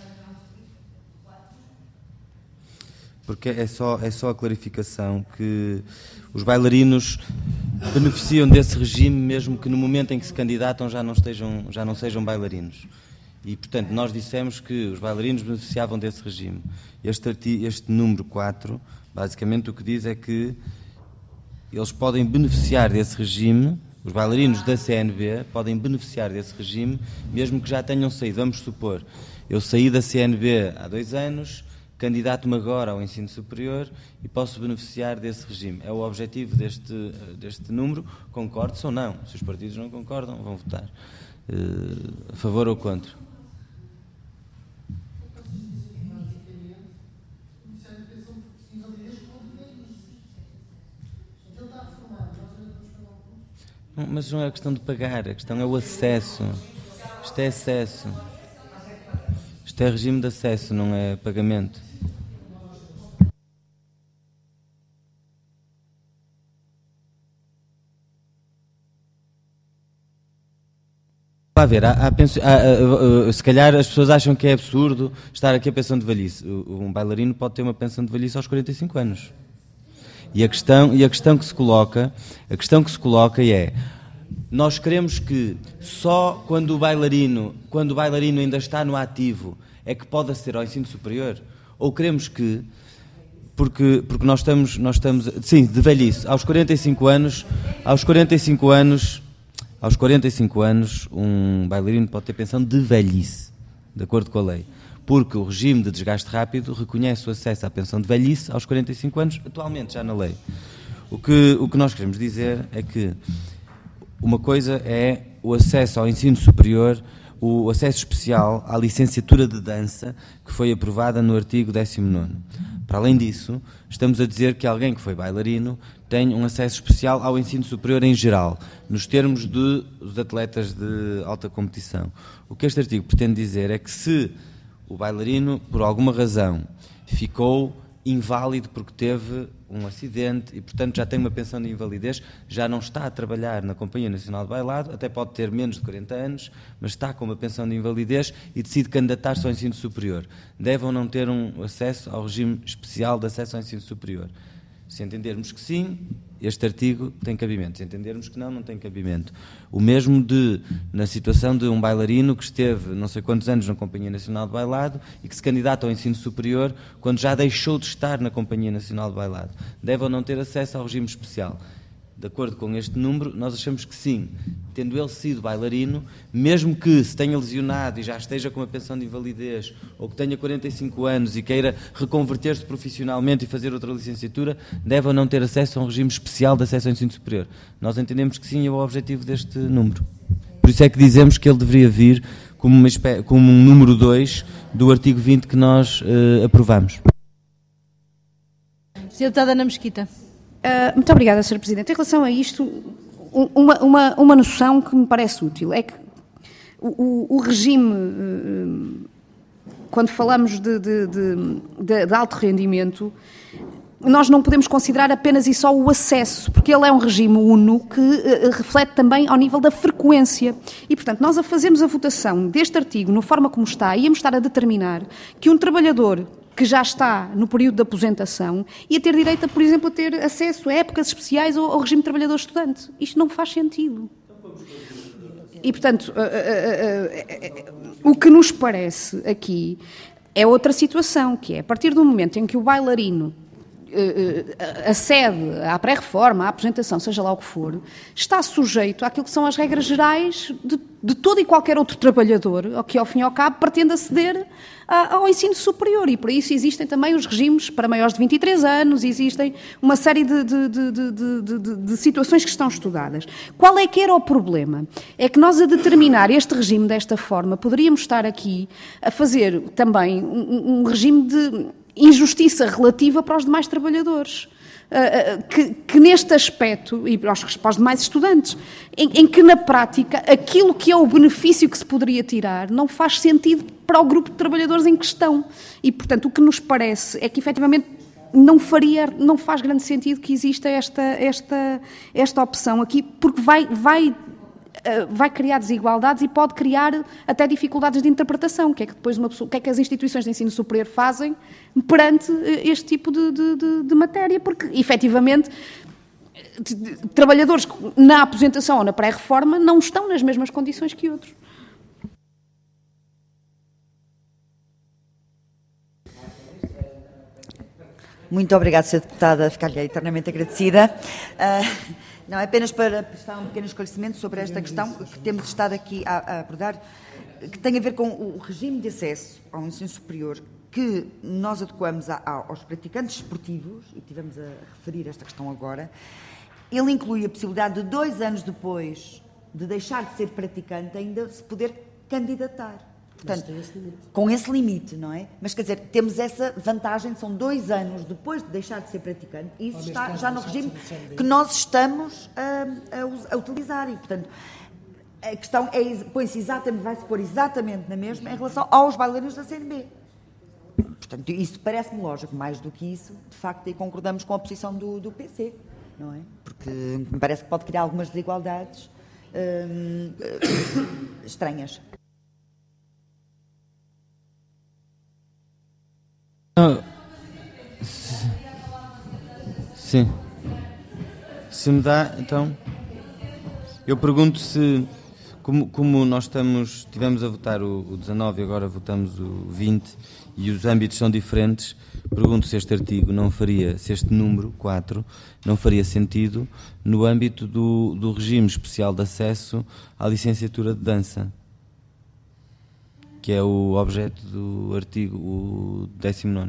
Porque é só a clarificação que os bailarinos beneficiam desse regime mesmo que no momento em que se candidatam já não sejam bailarinos. E, portanto, nós dissemos que os bailarinos beneficiavam desse regime. Este número 4, basicamente o que diz é que eles podem beneficiar desse regime, os bailarinos da CNB podem beneficiar desse regime mesmo que já tenham saído. Vamos supor, eu saí da CNB há 2 anos... candidato-me agora ao ensino superior e posso beneficiar desse regime. É o objetivo deste número, concorde-se ou não. Se os partidos não concordam, vão votar a favor ou contra. Não, mas não é a questão de pagar, a questão é o acesso. Isto é acesso. Isto é regime de acesso, não é pagamento. A ver, se calhar as pessoas acham que é absurdo estar aqui a pensão de velhice. Um bailarino pode ter uma pensão de velhice aos 45 anos. E a questão que se coloca é: nós queremos que só quando o bailarino ainda está no ativo é que pode aceder ao ensino superior? Ou queremos que, porque nós estamos, sim, de velhice, aos 45 anos, um bailarino pode ter pensão de velhice, de acordo com a lei. Porque o regime de desgaste rápido reconhece o acesso à pensão de velhice aos 45 anos, atualmente já na lei. O que nós queremos dizer é que uma coisa é o acesso ao ensino superior, o acesso especial à licenciatura de dança, que foi aprovada no artigo 19º. Para além disso, estamos a dizer que alguém que foi bailarino tem um acesso especial ao ensino superior em geral, nos termos dos atletas de alta competição. O que este artigo pretende dizer é que se o bailarino, por alguma razão, ficou inválido porque teve um acidente e, portanto, já tem uma pensão de invalidez, já não está a trabalhar na Companhia Nacional de Bailado, até pode ter menos de 40 anos, mas está com uma pensão de invalidez e decide candidatar-se ao ensino superior. Deve ou não ter um acesso ao regime especial de acesso ao ensino superior? Se entendermos que sim, este artigo tem cabimento. Se entendermos que não, não tem cabimento. O mesmo na situação de um bailarino que esteve não sei quantos anos na Companhia Nacional de Bailado e que se candidata ao ensino superior quando já deixou de estar na Companhia Nacional de Bailado. Deve ou não ter acesso ao regime especial? De acordo com este número, nós achamos que sim, tendo ele sido bailarino, mesmo que se tenha lesionado e já esteja com uma pensão de invalidez, ou que tenha 45 anos e queira reconverter-se profissionalmente e fazer outra licenciatura, deve ou não ter acesso a um regime especial de acesso ao ensino superior. Nós entendemos que sim, é o objetivo deste número. Por isso é que dizemos que ele deveria vir como um número 2 do artigo 20 que nós aprovamos. Sra. Deputada Ana Mesquita. Muito obrigada, Sra. Presidente. Em relação a isto, uma noção que me parece útil é que o regime, quando falamos de alto rendimento, nós não podemos considerar apenas e só o acesso, porque ele é um regime uno que reflete também ao nível da frequência. E, portanto, nós a fazermos a votação deste artigo, na forma como está, íamos estar a determinar que um trabalhador que já está no período de aposentação ia ter direito, por exemplo, a ter acesso a épocas especiais ao regime de trabalhador-estudante. Isto não faz sentido. E, portanto, o que nos parece aqui é outra situação, que é, a partir do momento em que o bailarino acede à pré-reforma, à aposentação, seja lá o que for, está sujeito àquilo que são as regras gerais de todo e qualquer outro trabalhador, que ao fim e ao cabo pretende aceder ao ensino superior, e por isso existem também os regimes para maiores de 23 anos, existem uma série de situações que estão estudadas. Qual é que era o problema? É que nós, a determinar este regime desta forma, poderíamos estar aqui a fazer também um regime de injustiça relativa para os demais trabalhadores, que neste aspecto, e para os demais estudantes, em que na prática aquilo que é o benefício que se poderia tirar não faz sentido para o grupo de trabalhadores em questão. E, portanto, o que nos parece é que, efetivamente, não faz grande sentido que exista esta opção aqui, porque vai criar desigualdades e pode criar até dificuldades de interpretação, que é que depois o que é que as instituições de ensino superior fazem perante este tipo de matéria, porque efetivamente trabalhadores na aposentação ou na pré-reforma não estão nas mesmas condições que outros. Muito obrigada, Sra. Deputada, ficar-lhe eternamente agradecida. Não, é apenas para prestar um pequeno esclarecimento sobre esta questão que temos estado aqui a abordar, que tem a ver com o regime de acesso ao ensino superior que nós adequamos aos praticantes esportivos, e tivemos a referir esta questão agora. Ele inclui a possibilidade de 2 anos depois de deixar de ser praticante ainda se poder candidatar. Portanto, com esse limite, não é? Mas, quer dizer, temos essa vantagem, são 2 anos depois de deixar de ser praticante, e isso está já no regime que nós estamos a utilizar. E, portanto, a questão vai-se pôr exatamente na mesma em relação aos bailarinos da CNB. Portanto, isso parece-me lógico. Mais do que isso, de facto, aí concordamos com a posição do PC, não é? Porque me parece que pode criar algumas desigualdades estranhas. Sim. Se me dá, então, eu pergunto se, como nós tivemos a votar o 19 e agora votamos o 20 e os âmbitos são diferentes, pergunto se este artigo não faria, se este número 4 não faria sentido no âmbito do regime especial de acesso à licenciatura de dança, que é o objeto do artigo o 19º.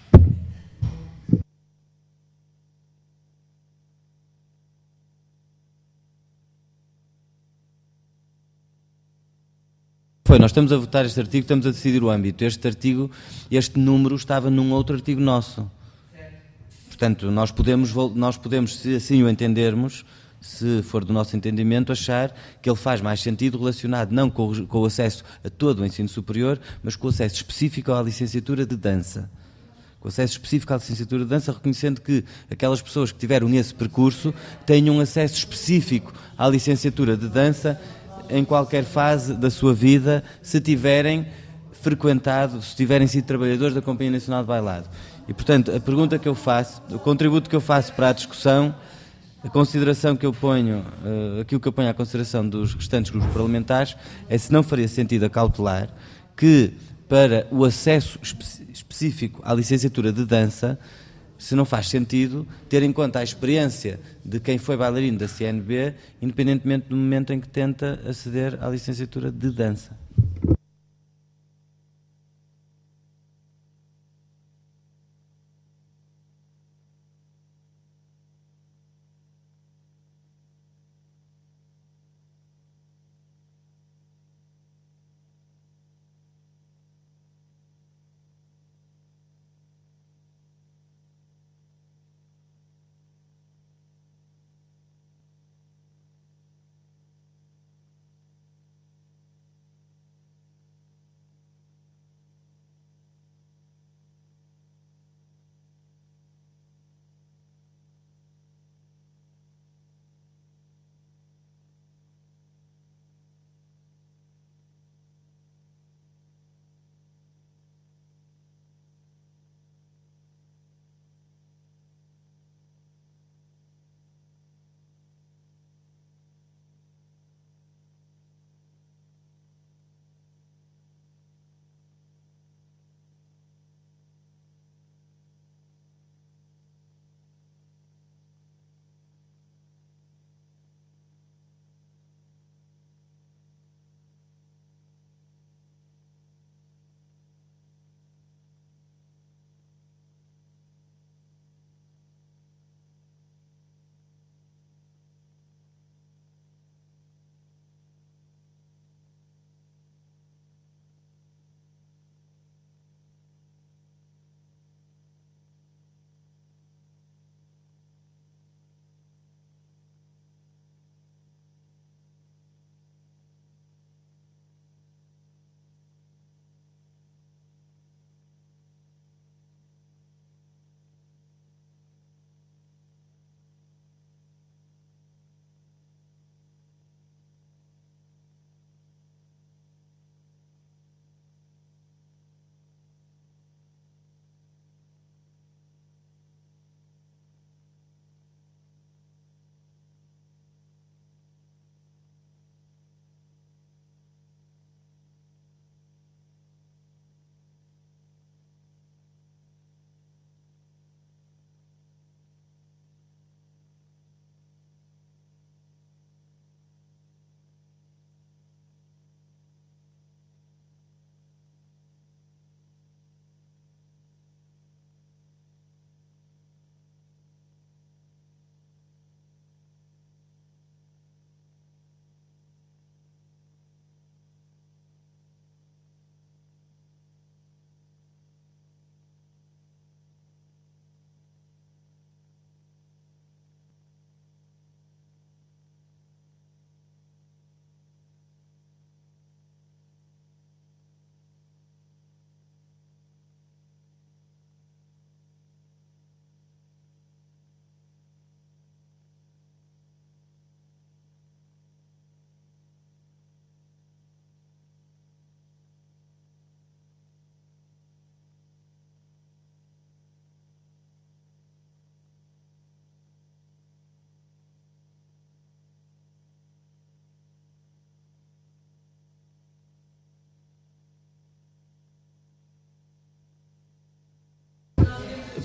Nós estamos a votar este artigo, estamos a decidir o âmbito. Este artigo, este número estava num outro artigo nosso. Portanto, nós podemos, se assim o entendermos, se for do nosso entendimento, achar que ele faz mais sentido relacionado não com o acesso a todo o ensino superior, mas com o acesso específico à licenciatura de dança. Com o acesso específico à licenciatura de dança, reconhecendo que aquelas pessoas que tiveram esse percurso tenham um acesso específico à licenciatura de dança em qualquer fase da sua vida, se tiverem frequentado, se tiverem sido trabalhadores da Companhia Nacional de Bailado. E, portanto, a pergunta que eu faço, o contributo que eu faço para a discussão, a consideração que eu ponho, aquilo que eu ponho à consideração dos restantes grupos parlamentares, é se não faria sentido acautelar que, para o acesso específico à licenciatura de dança, se não faz sentido ter em conta a experiência de quem foi bailarino da CNB, independentemente do momento em que tenta aceder à licenciatura de dança.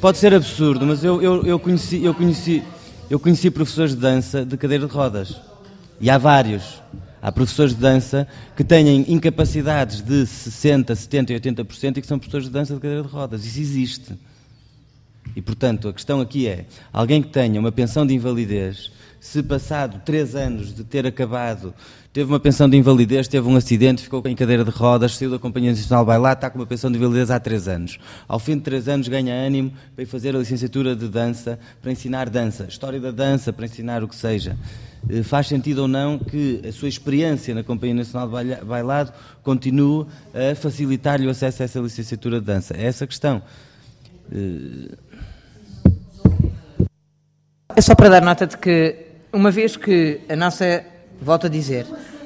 pode ser absurdo, mas eu conheci professores de dança de cadeira de rodas. E há vários. Há professores de dança que têm incapacidades de 60%, 70% e 80% e que são professores de dança de cadeira de rodas. Isso existe. E, portanto, a questão aqui é, alguém que tenha uma pensão de invalidez, se passado 3 anos de ter acabado, teve uma pensão de invalidez, teve um acidente, ficou em cadeira de rodas, saiu da Companhia Nacional de Bailado, está com uma pensão de invalidez há 3 anos. Ao fim de 3 anos ganha ânimo para ir fazer a licenciatura de dança, para ensinar dança, história da dança, para ensinar o que seja. Faz sentido ou não que a sua experiência na Companhia Nacional de Bailado continue a facilitar-lhe o acesso a essa licenciatura de dança? É essa a questão. É só para dar nota de que, uma vez que a nossa, volto a dizer,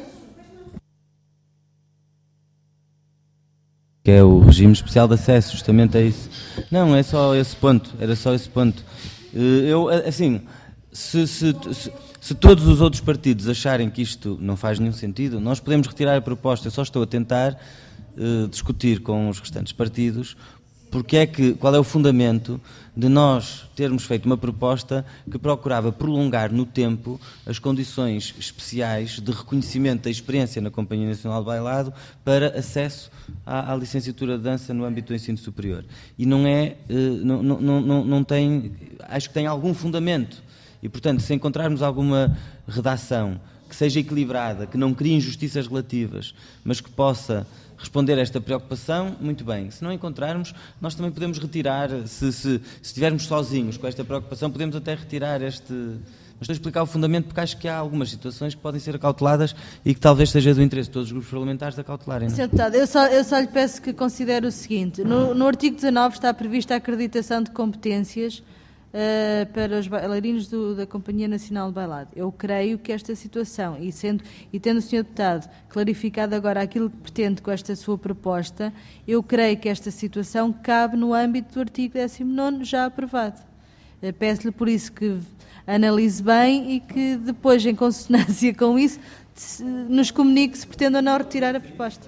que é o regime especial de acesso, justamente é isso. Não, é só esse ponto, era só esse ponto. Eu, assim, se todos os outros partidos acharem que isto não faz nenhum sentido, nós podemos retirar a proposta. Eu só estou a tentar discutir com os restantes partidos qual é o fundamento de nós termos feito uma proposta que procurava prolongar no tempo as condições especiais de reconhecimento da experiência na Companhia Nacional de Bailado para acesso à licenciatura de dança no âmbito do ensino superior. E não tem, acho que tem algum fundamento. E, portanto, se encontrarmos alguma redação que seja equilibrada, que não crie injustiças relativas, mas que possa responder a esta preocupação, muito bem. Se não encontrarmos, nós também podemos retirar, se estivermos sozinhos com esta preocupação, podemos até retirar este... Mas estou a explicar o fundamento porque acho que há algumas situações que podem ser acauteladas e que talvez seja do interesse de todos os grupos parlamentares de acautelarem. Sr. Deputado, eu só lhe peço que considere o seguinte. No artigo 19 está prevista a acreditação de competências para os bailarinos da Companhia Nacional de Bailado. Eu creio que esta situação, e tendo o Sr. Deputado clarificado agora aquilo que pretende com esta sua proposta, eu creio que esta situação cabe no âmbito do artigo 19º já aprovado. Peço-lhe por isso que analise bem e que depois, em consonância com isso, nos comunique se pretende ou não retirar a proposta.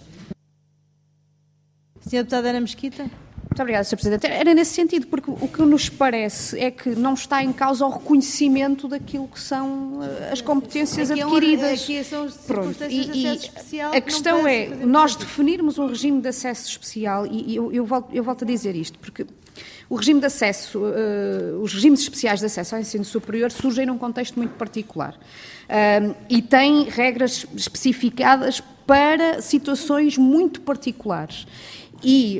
Sra. Deputada Ana Mesquita. Muito obrigada, Sr. Presidente. Era nesse sentido, porque o que nos parece é que não está em causa o reconhecimento daquilo que são as competências adquiridas. Aqui são as circunstâncias de acesso especial. A questão é, nós definirmos um regime de acesso especial, e eu volto a dizer isto, porque o regime de acesso, os regimes especiais de acesso ao ensino superior surgem num contexto muito particular e têm regras especificadas para situações muito particulares. E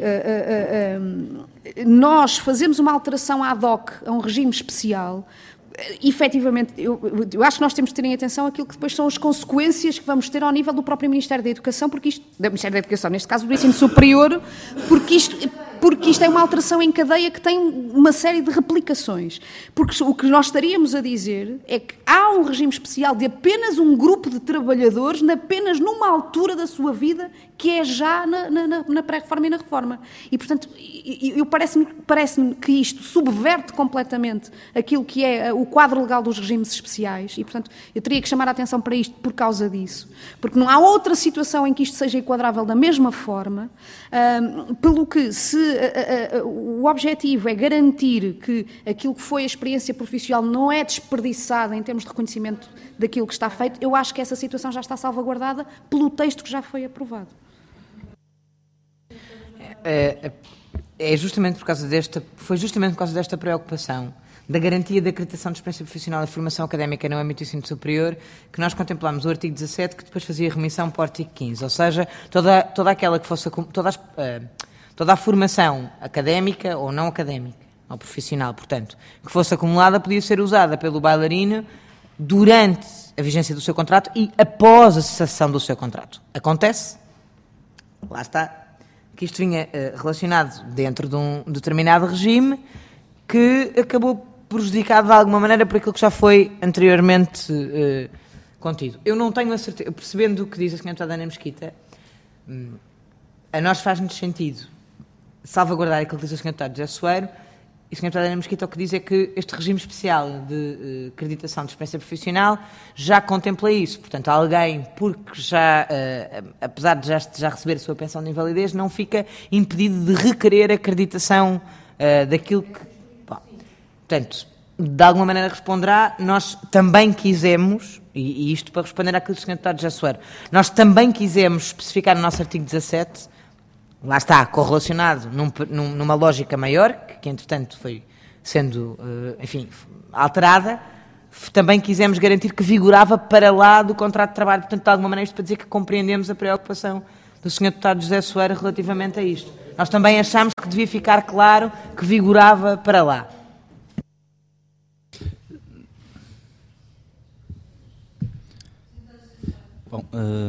nós fazemos uma alteração ad hoc a um regime especial, efetivamente, eu acho que nós temos de ter em atenção aquilo que depois são as consequências que vamos ter ao nível do próprio Ministério da Educação, do Ministério da Educação, neste caso do ensino superior, porque isto é uma alteração em cadeia que tem uma série de replicações. Porque o que nós estaríamos a dizer é que há um regime especial de apenas um grupo de trabalhadores, apenas numa altura da sua vida, que é já na pré-reforma e na reforma. E, portanto, parece-me que isto subverte completamente aquilo que é o quadro legal dos regimes especiais. E, portanto, eu teria que chamar a atenção para isto por causa disso. Porque não há outra situação em que isto seja enquadrável da mesma forma, pelo que se o objetivo é garantir que aquilo que foi a experiência profissional não é desperdiçada em termos de reconhecimento daquilo que está feito, eu acho que essa situação já está salvaguardada pelo texto que já foi aprovado. Foi justamente por causa desta preocupação da garantia da acreditação de experiência profissional e formação académica no âmbito do ensino superior, que nós contemplámos o artigo 17, que depois fazia remissão para o artigo 15, ou seja, toda aquela que fosse toda a formação académica ou não académica, ou profissional, portanto, que fosse acumulada, podia ser usada pelo bailarino durante a vigência do seu contrato e após a cessação do seu contrato. Acontece, lá está, que isto vinha relacionado dentro de um determinado regime que acabou prejudicado de alguma maneira por aquilo que já foi anteriormente contido. Eu não tenho a certeza, percebendo o que diz a Sra. Deputada Ana Mesquita, a nós faz-nos sentido salvaguardar aquilo que diz o Sr. Deputado José Soeiro, e a Sra. Deputada Ana Mesquita o que diz é que este regime especial de acreditação de experiência profissional já contempla isso. Portanto, alguém, porque já, apesar de já receber a sua pensão de invalidez, não fica impedido de requerer acreditação daquilo que... Bom, portanto, de alguma maneira responderá, nós também quisemos, e isto para responder àquilo que o Sr. Deputado José Soeiro, nós também quisemos especificar no nosso artigo 17, lá está, correlacionado numa lógica maior, que entretanto foi sendo, enfim, alterada, também quisemos garantir que vigorava para lá do contrato de trabalho. Portanto, de alguma maneira, isto para dizer que compreendemos a preocupação do Sr. Deputado José Soeiro relativamente a isto. Nós também achamos que devia ficar claro que vigorava para lá. Bom,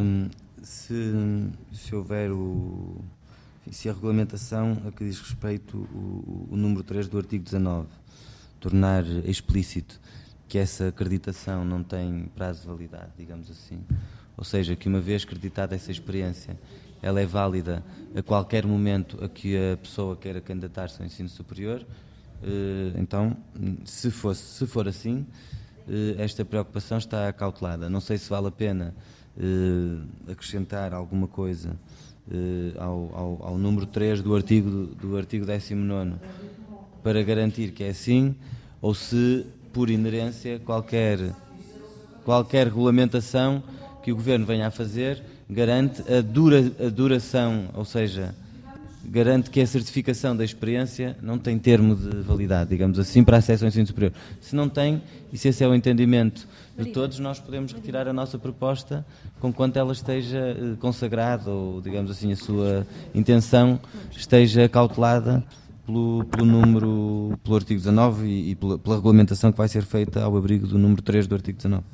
se houver se a regulamentação a que diz respeito o número 3 do artigo 19 tornar explícito que essa acreditação não tem prazo de validade, digamos assim, ou seja, que uma vez acreditada essa experiência, ela é válida a qualquer momento a que a pessoa queira candidatar-se ao ensino superior, então, se for assim, esta preocupação está acautelada. Não sei se vale a pena acrescentar alguma coisa ao número 3 do artigo 19º para garantir que é assim, ou se, por inerência, qualquer regulamentação que o Governo venha a fazer garante a duração, ou seja, garante que a certificação da experiência não tem termo de validade, digamos assim, para acesso ao ensino superior. Se não tem, e se esse é o entendimento de todos, nós podemos retirar a nossa proposta conquanto ela esteja consagrada, ou, digamos assim, a sua intenção esteja cautelada pelo artigo 19 e pela regulamentação que vai ser feita ao abrigo do número 3 do artigo 19.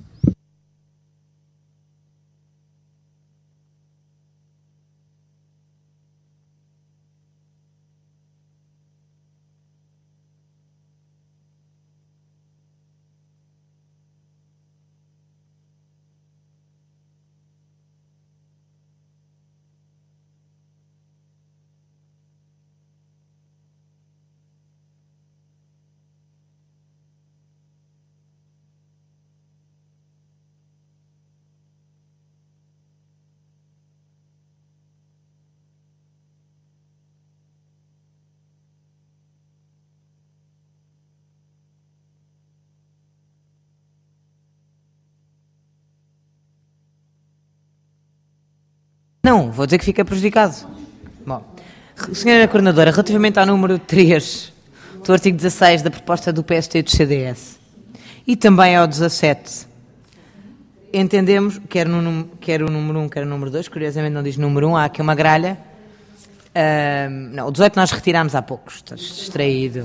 Não, vou dizer que fica prejudicado. Bom, Sra. Coordenadora, relativamente ao número 3 do artigo 16 da proposta do PST e do CDS e também ao 17, entendemos, quer o número 1, quer o número 2, curiosamente não diz número 1, há aqui uma gralha. Não, o 18 nós retirámos há pouco, estás distraído.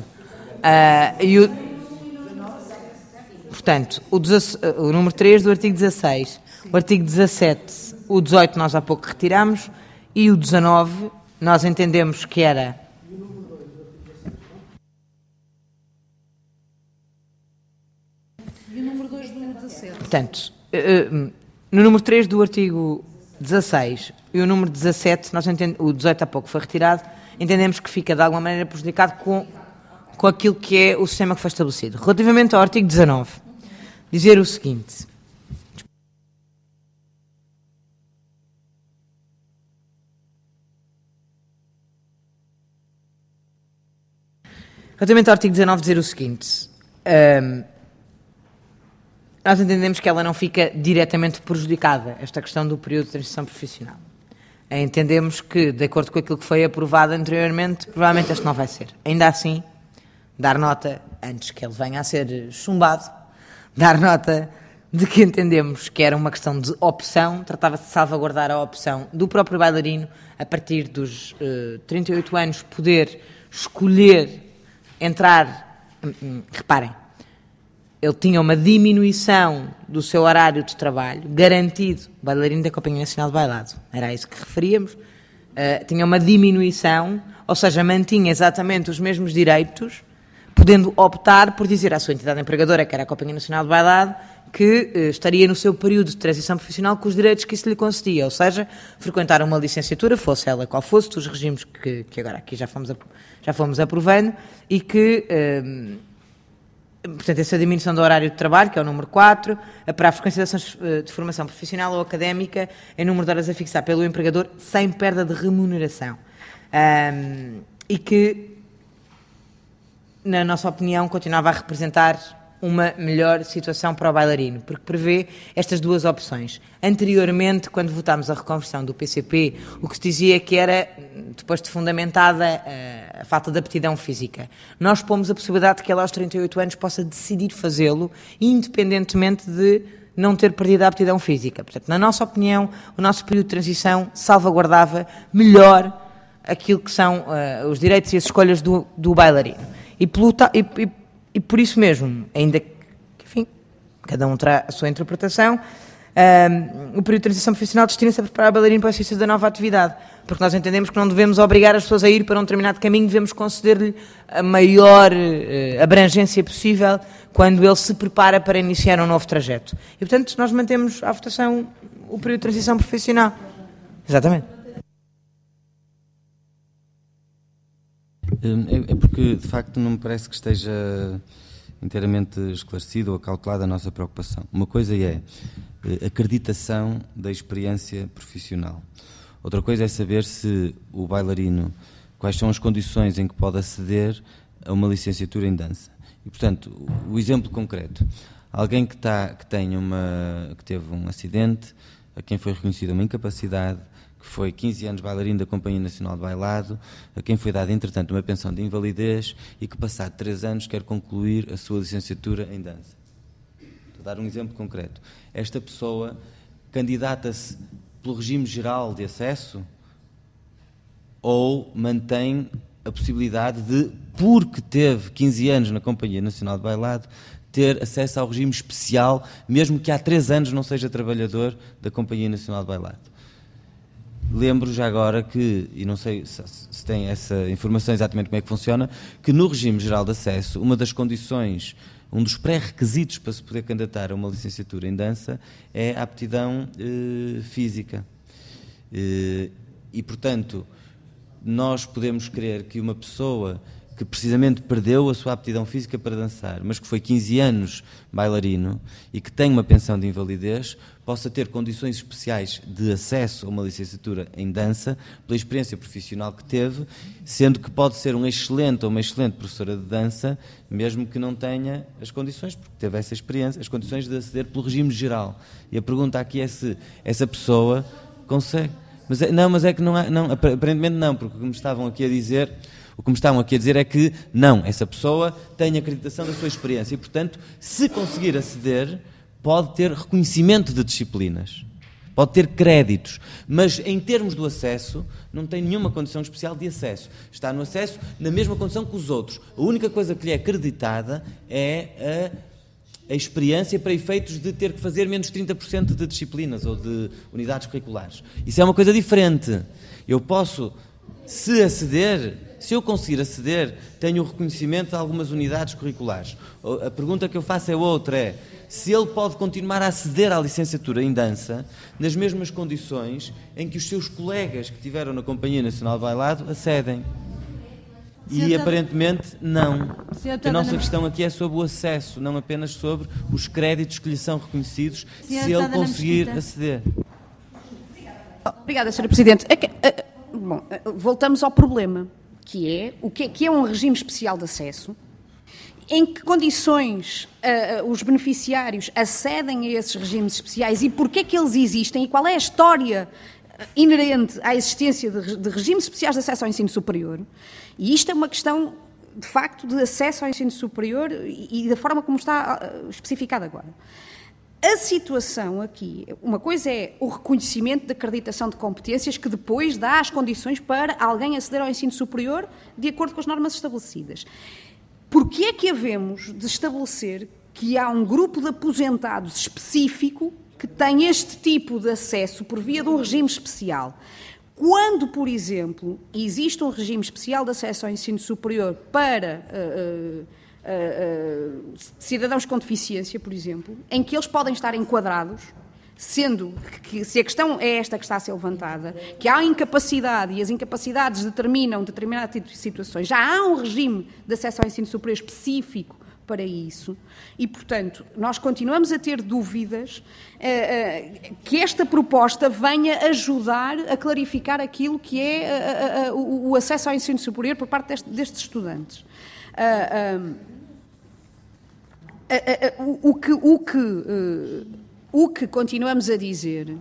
Portanto, o número 3 do artigo 16, o artigo 17, o 18 nós há pouco retiramos e o 19 nós entendemos que era... E o número 2 do 17? Portanto, no número 3 do artigo 16 e o número 17, nós o 18 há pouco foi retirado, entendemos que fica de alguma maneira prejudicado com aquilo que é o sistema que foi estabelecido. Relativamente ao artigo 19, dizer o seguinte... Relativamente ao artigo 19, dizer o seguinte, nós entendemos que ela não fica diretamente prejudicada, esta questão do período de transição profissional. Entendemos que, de acordo com aquilo que foi aprovado anteriormente, provavelmente este não vai ser. Ainda assim, dar nota, antes que ele venha a ser chumbado, dar nota de que entendemos que era uma questão de opção, tratava-se de salvaguardar a opção do próprio bailarino, a partir dos 38 anos, poder escolher entrar, reparem, ele tinha uma diminuição do seu horário de trabalho, garantido, bailarino da Companhia Nacional de Bailado, era a isso que referíamos, tinha uma diminuição, ou seja, mantinha exatamente os mesmos direitos, podendo optar por dizer à sua entidade empregadora, que era a Companhia Nacional de Bailado, que estaria no seu período de transição profissional com os direitos que isso lhe concedia, ou seja, frequentar uma licenciatura, fosse ela qual fosse, dos regimes que agora aqui já fomos aprovando, e que, portanto, essa diminuição do horário de trabalho, que é o número 4, para a frequência de ações de formação profissional ou académica, em número de horas a fixar pelo empregador, sem perda de remuneração. E que na nossa opinião, continuava a representar uma melhor situação para o bailarino, porque prevê estas duas opções. Anteriormente, quando votámos a reconversão do PCP, o que se dizia que era, depois de fundamentada, a falta de aptidão física. Nós pomos a possibilidade de que ela aos 38 anos possa decidir fazê-lo, independentemente de não ter perdido a aptidão física. Portanto, na nossa opinião, o nosso período de transição salvaguardava melhor aquilo que são os direitos e as escolhas do bailarino. E por isso mesmo, ainda que, enfim, cada um terá a sua interpretação, o período de transição profissional destina-se a preparar o bailarino para o exercício da nova atividade, porque nós entendemos que não devemos obrigar as pessoas a ir para um determinado caminho, devemos conceder-lhe a maior abrangência possível quando ele se prepara para iniciar um novo trajeto. E, portanto, nós mantemos à votação o período de transição profissional. Exatamente. É porque, de facto, não me parece que esteja inteiramente esclarecido ou acautelada a nossa preocupação. Uma coisa é acreditação da experiência profissional. Outra coisa é saber se o bailarino, quais são as condições em que pode aceder a uma licenciatura em dança. E, portanto, o exemplo concreto. Alguém que teve um acidente, a quem foi reconhecida uma incapacidade, que foi 15 anos bailarino da Companhia Nacional de Bailado, a quem foi dada, entretanto, uma pensão de invalidez e que, passado 3 anos, quer concluir a sua licenciatura em dança. Estou a dar um exemplo concreto. Esta pessoa candidata-se pelo regime geral de acesso ou mantém a possibilidade de, porque teve 15 anos na Companhia Nacional de Bailado, ter acesso ao regime especial, mesmo que há 3 anos não seja trabalhador da Companhia Nacional de Bailado. Lembro já agora que, e não sei se tem essa informação exatamente como é que funciona, que no regime geral de acesso, uma das condições, um dos pré-requisitos para se poder candidatar a uma licenciatura em dança é a aptidão física. E, portanto, nós podemos crer que uma pessoa que precisamente perdeu a sua aptidão física para dançar, mas que foi 15 anos bailarino e que tem uma pensão de invalidez, possa ter condições especiais de acesso a uma licenciatura em dança pela experiência profissional que teve, sendo que pode ser um excelente ou uma excelente professora de dança, mesmo que não tenha as condições, porque teve essa experiência, as condições de aceder pelo regime geral. E a pergunta aqui é se essa pessoa consegue. Mas é que não há, não, aparentemente não, porque o que me estavam aqui a dizer é que não, essa pessoa tem acreditação da sua experiência e, portanto, se conseguir aceder, pode ter reconhecimento de disciplinas, pode ter créditos, mas em termos do acesso, não tem nenhuma condição especial de acesso. Está no acesso na mesma condição que os outros. A única coisa que lhe é acreditada é a experiência para efeitos de ter que fazer menos 30% de disciplinas ou de unidades curriculares. Isso é uma coisa diferente. Eu posso, se eu conseguir aceder, tenho o reconhecimento de algumas unidades curriculares. A pergunta que eu faço é outra, se ele pode continuar a aceder à licenciatura em dança nas mesmas condições em que os seus colegas que tiveram na Companhia Nacional de Bailado acedem. E aparentemente não. A nossa questão aqui é sobre o acesso, não apenas sobre os créditos que lhe são reconhecidos se ele conseguir aceder. Obrigada, Sra. Presidente. Bom, voltamos ao problema, que é o que é um regime especial de acesso, em que condições os beneficiários acedem a esses regimes especiais e porquê é que eles existem e qual é a história inerente à existência de regimes especiais de acesso ao ensino superior. E isto é uma questão, de facto, de acesso ao ensino superior e da forma como está especificado agora. A situação aqui, uma coisa é o reconhecimento da acreditação de competências que depois dá as condições para alguém aceder ao ensino superior de acordo com as normas estabelecidas. Porquê é que havemos de estabelecer que há um grupo de aposentados específico que tem este tipo de acesso por via de um regime especial? Quando, por exemplo, existe um regime especial de acesso ao ensino superior para cidadãos com deficiência, por exemplo, em que eles podem estar enquadrados, sendo que, se a questão é esta que está a ser levantada, que há incapacidade e as incapacidades determinam determinadas situações, já há um regime de acesso ao ensino superior específico para isso e, portanto, nós continuamos a ter dúvidas que esta proposta venha ajudar a clarificar aquilo que é o acesso ao ensino superior por parte destes estudantes. O que continuamos a dizer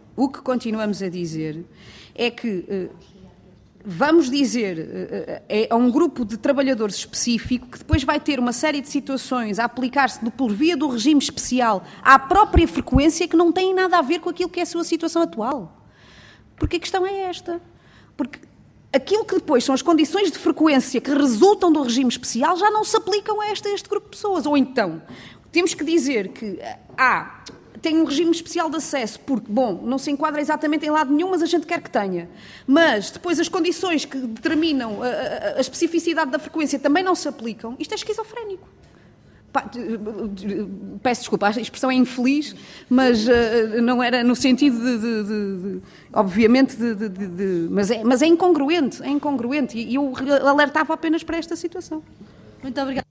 é que vamos dizer a um grupo de trabalhadores específico que depois vai ter uma série de situações a aplicar-se por via do regime especial à própria frequência que não têm nada a ver com aquilo que é a sua situação atual. Porque a questão é esta. Porque aquilo que depois são as condições de frequência que resultam do regime especial já não se aplicam a este grupo de pessoas. Ou então, temos que dizer que tem um regime especial de acesso porque, bom, não se enquadra exatamente em lado nenhum, mas a gente quer que tenha. Mas depois as condições que determinam a especificidade da frequência também não se aplicam. Isto é esquizofrénico. Peço desculpa, a expressão é infeliz, mas não era no sentido obviamente, mas é incongruente, e eu alertava apenas para esta situação. Muito obrigada.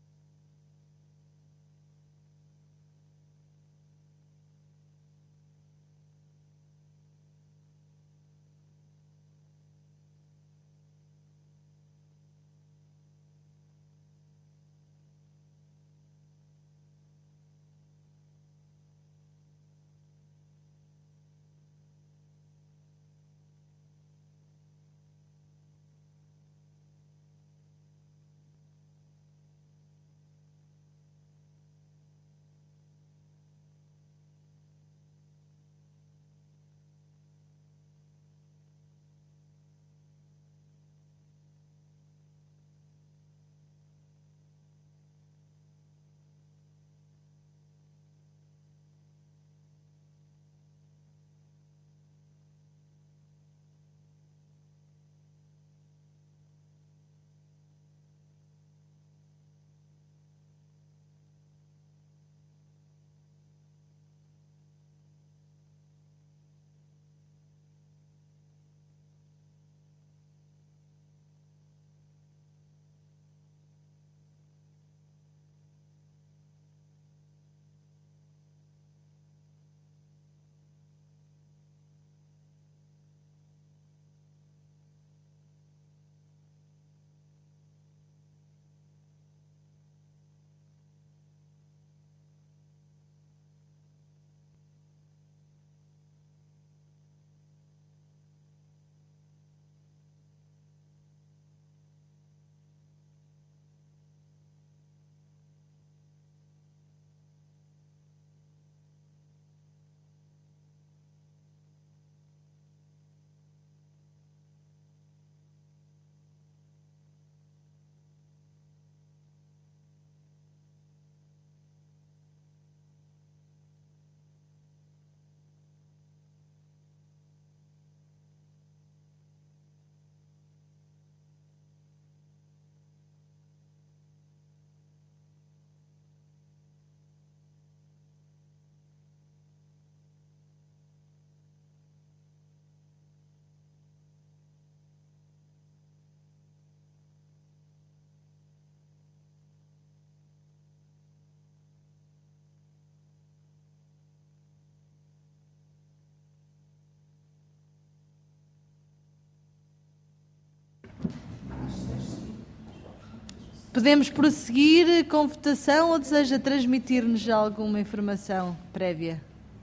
Podemos prosseguir com votação ou deseja transmitir-nos alguma informação prévia?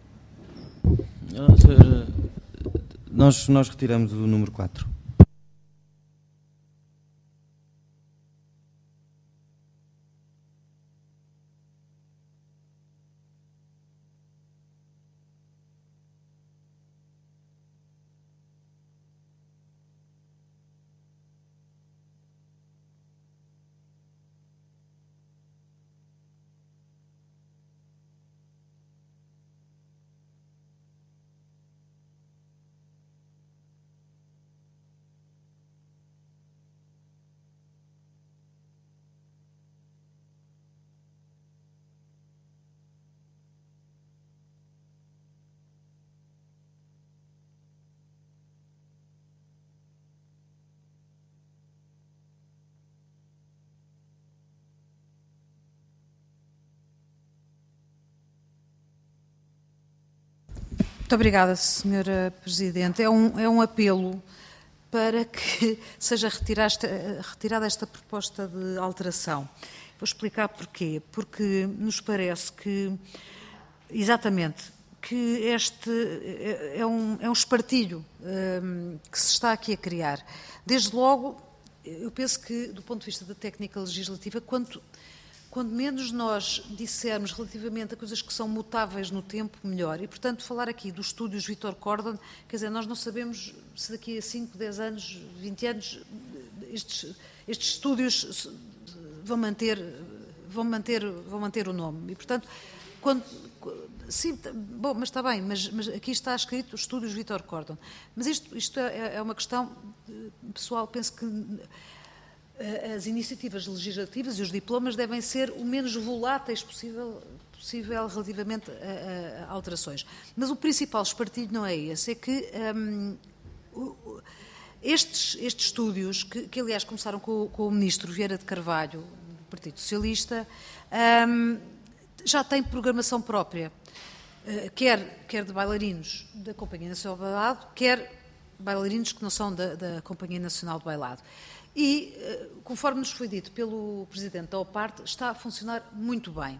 Nós retiramos o número 4. Muito obrigada, Sra. Presidente. É um apelo para que seja retirada esta proposta de alteração. Vou explicar porquê. Porque nos parece que, exatamente, que este é um espartilho que se está aqui a criar. Desde logo, eu penso que, do ponto de vista da técnica legislativa, quanto menos nós dissermos relativamente a coisas que são mutáveis no tempo, melhor. E, portanto, falar aqui dos estúdios Vítor Cordon, quer dizer, nós não sabemos se daqui a 5, 10 anos, 20 anos, estes estúdios vão manter o nome. E, portanto, sim, bom, mas está bem, mas aqui está escrito Estúdios Vítor Cordon. Mas isto é uma questão pessoal, penso que as iniciativas legislativas e os diplomas devem ser o menos voláteis possível relativamente a alterações. Mas o principal espartilho não é esse, é que estes estúdios, que aliás começaram com o ministro Vieira de Carvalho, do Partido Socialista, já têm programação própria, quer de bailarinos da Companhia Nacional de Bailado, quer bailarinos que não são da Companhia Nacional de Bailado. E, conforme nos foi dito pelo Presidente da OPART, está a funcionar muito bem.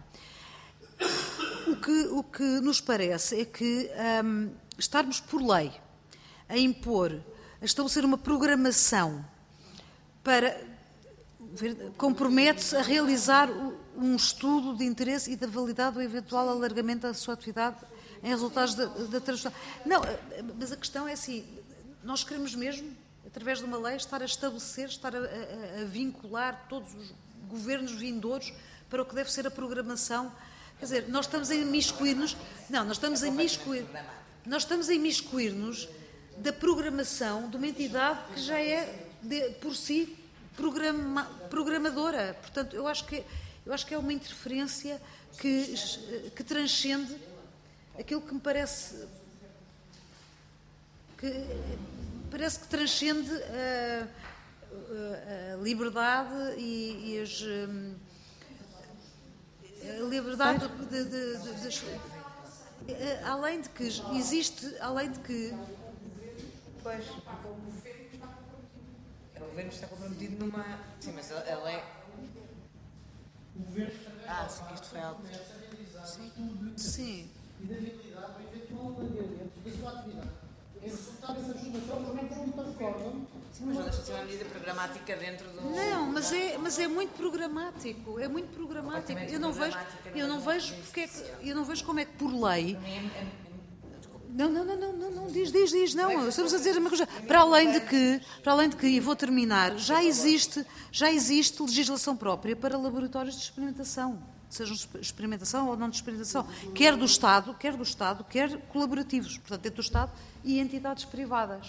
O que nos parece é que estarmos por lei a impor, a estabelecer uma programação para compromete-se a realizar um estudo de interesse e da validade do eventual alargamento da sua atividade em resultados da tradução. Não, mas a questão é assim, nós queremos mesmo, através de uma lei, estar a estabelecer, estar a vincular todos os governos vindouros para o que deve ser a programação. Quer dizer, nós estamos a imiscuir-nos, nós estamos a imiscuir-nos da programação de uma entidade que já é, por si, programadora. Portanto, eu acho que é uma interferência que transcende aquilo que me parece que transcende a liberdade e a liberdade além de que pois o governo está comprometido numa... Sim, mas ela é... O governo está... sim, que isto foi algo... Sim. E da viabilidade do eventual alargamento da sua atividade. É resultado dessa afirmação também como Cordon. Sim, mas não deixa de ser uma medida programática dentro do... Não, mas é muito programático. É muito programático. Eu não vejo como é que por lei... Não, diz, não, estamos a dizer uma coisa. Para além de que, e vou terminar, já existe legislação própria para laboratórios de experimentação, sejam experimentação ou não de experimentação, quer do Estado, quer colaborativos, portanto, dentro do Estado e entidades privadas.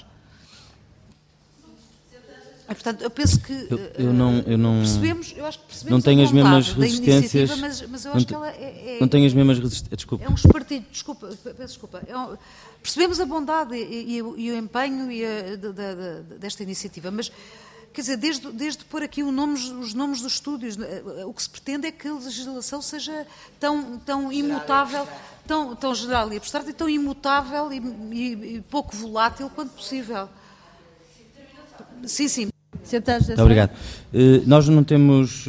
Portanto, eu penso que eu acho que percebemos não tenho a as mesmas vontade resistências, da iniciativa, mas eu acho que ela não tenho as mesmas resistências. Desculpa. É um espartilho, peço desculpa. Percebemos a bondade e o empenho desta iniciativa, mas quer dizer, desde pôr aqui os nomes dos estúdios, o que se pretende é que a legislação seja tão imutável, tão geral e abstrata, e tão imutável e pouco volátil quanto possível. Sim. Muito obrigado. Nós não temos...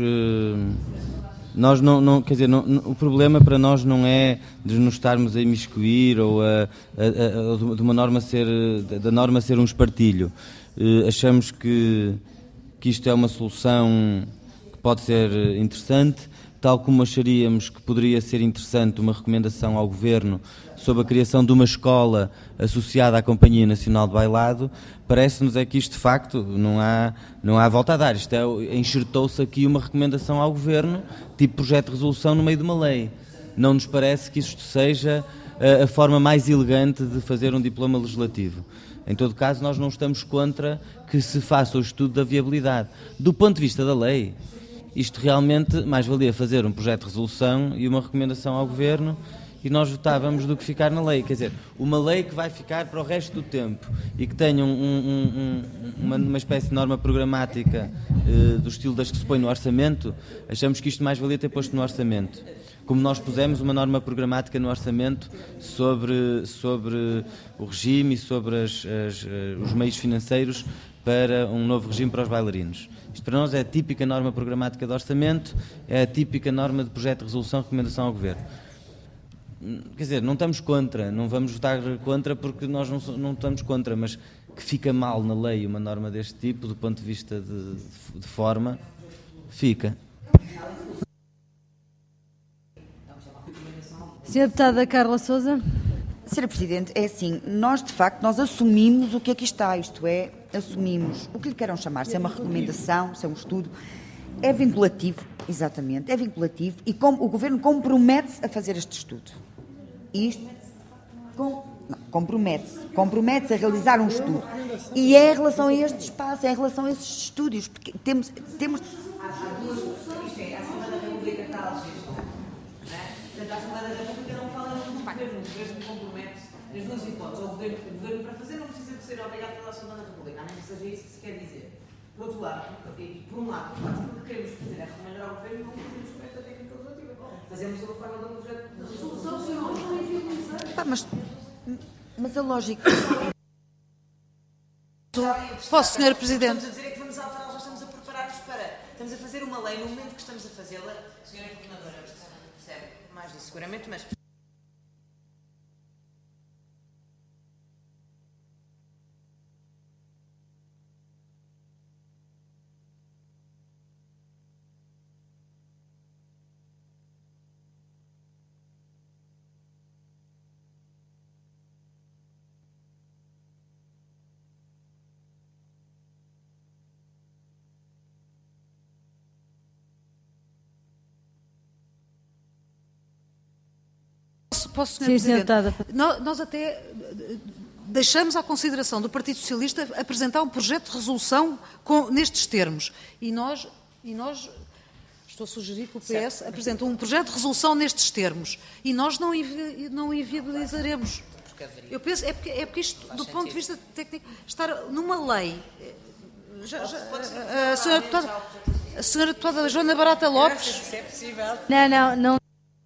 quer dizer, o problema para nós não é de nos estarmos a imiscuir ou de uma norma da norma ser um espartilho. Achamos que isto é uma solução que pode ser interessante, tal como acharíamos que poderia ser interessante uma recomendação ao Governo sobre a criação de uma escola associada à Companhia Nacional de Bailado. Parece-nos é que isto, de facto, não há volta a dar. Enxertou-se aqui uma recomendação ao Governo, tipo projeto de resolução no meio de uma lei. Não nos parece que isto seja a forma mais elegante de fazer um diploma legislativo. Em todo caso, nós não estamos contra que se faça o estudo da viabilidade. Do ponto de vista da lei, isto realmente mais valia fazer um projeto de resolução e uma recomendação ao Governo e nós votávamos do que ficar na lei. Quer dizer, uma lei que vai ficar para o resto do tempo e que tenha uma espécie de norma programática do estilo das que se põe no orçamento, achamos que isto mais valia ter posto no orçamento. Como nós pusemos uma norma programática no orçamento sobre o regime e sobre os meios financeiros para um novo regime para os bailarinos. Isto para nós é a típica norma programática de orçamento, é a típica norma de projeto de resolução, recomendação ao Governo. Quer dizer, não estamos contra, não vamos votar contra porque nós não estamos contra, mas que fica mal na lei uma norma deste tipo, do ponto de vista de forma, fica. Senhora Deputada Carla Sousa. Sra. Presidente, é assim, nós de facto, nós assumimos o que aqui está, isto é, assumimos o que lhe queiram chamar, se é uma recomendação, se é um estudo, é vinculativo, exatamente, é vinculativo e o Governo compromete-se a fazer este estudo. Isto, compromete-se a realizar um estudo. E é em relação a este espaço, é em relação a esses estúdios, porque temos... Há duas isto é, a Assembleia da República está a legislar. Portanto, a Assembleia da República não fala no Governo, o Governo compromete as duas hipóteses. O Governo para fazer não precisa de ser obrigado pela Assembleia da República, a menos que seja isso que se quer dizer. Por outro lado, por um lado, o que queremos fazer é recomendar ao Governo e não fazemos com esta técnica legislativa. Fazemos uma forma de um projeto de resolução. Mas a lógica... Posso, Sra. Presidente? Estamos a dizer é que vamos alterá-la, já estamos a preparar-nos para... Estamos a fazer uma lei, no momento que estamos a fazê-la, a senhora Coordenadora percebe mais disso seguramente, mas... Posso, Sra. Sim, Presidente? senhora. Nós até deixamos à consideração do Partido Socialista apresentar um projeto de resolução nestes termos. E nós, estou a sugerir que o PS apresente um projeto de resolução nestes termos. E nós não inviabilizaremos. Eu penso, é porque isto, do ponto de vista técnico, estar numa lei... A senhora deputada Joana Barata Lopes... Não.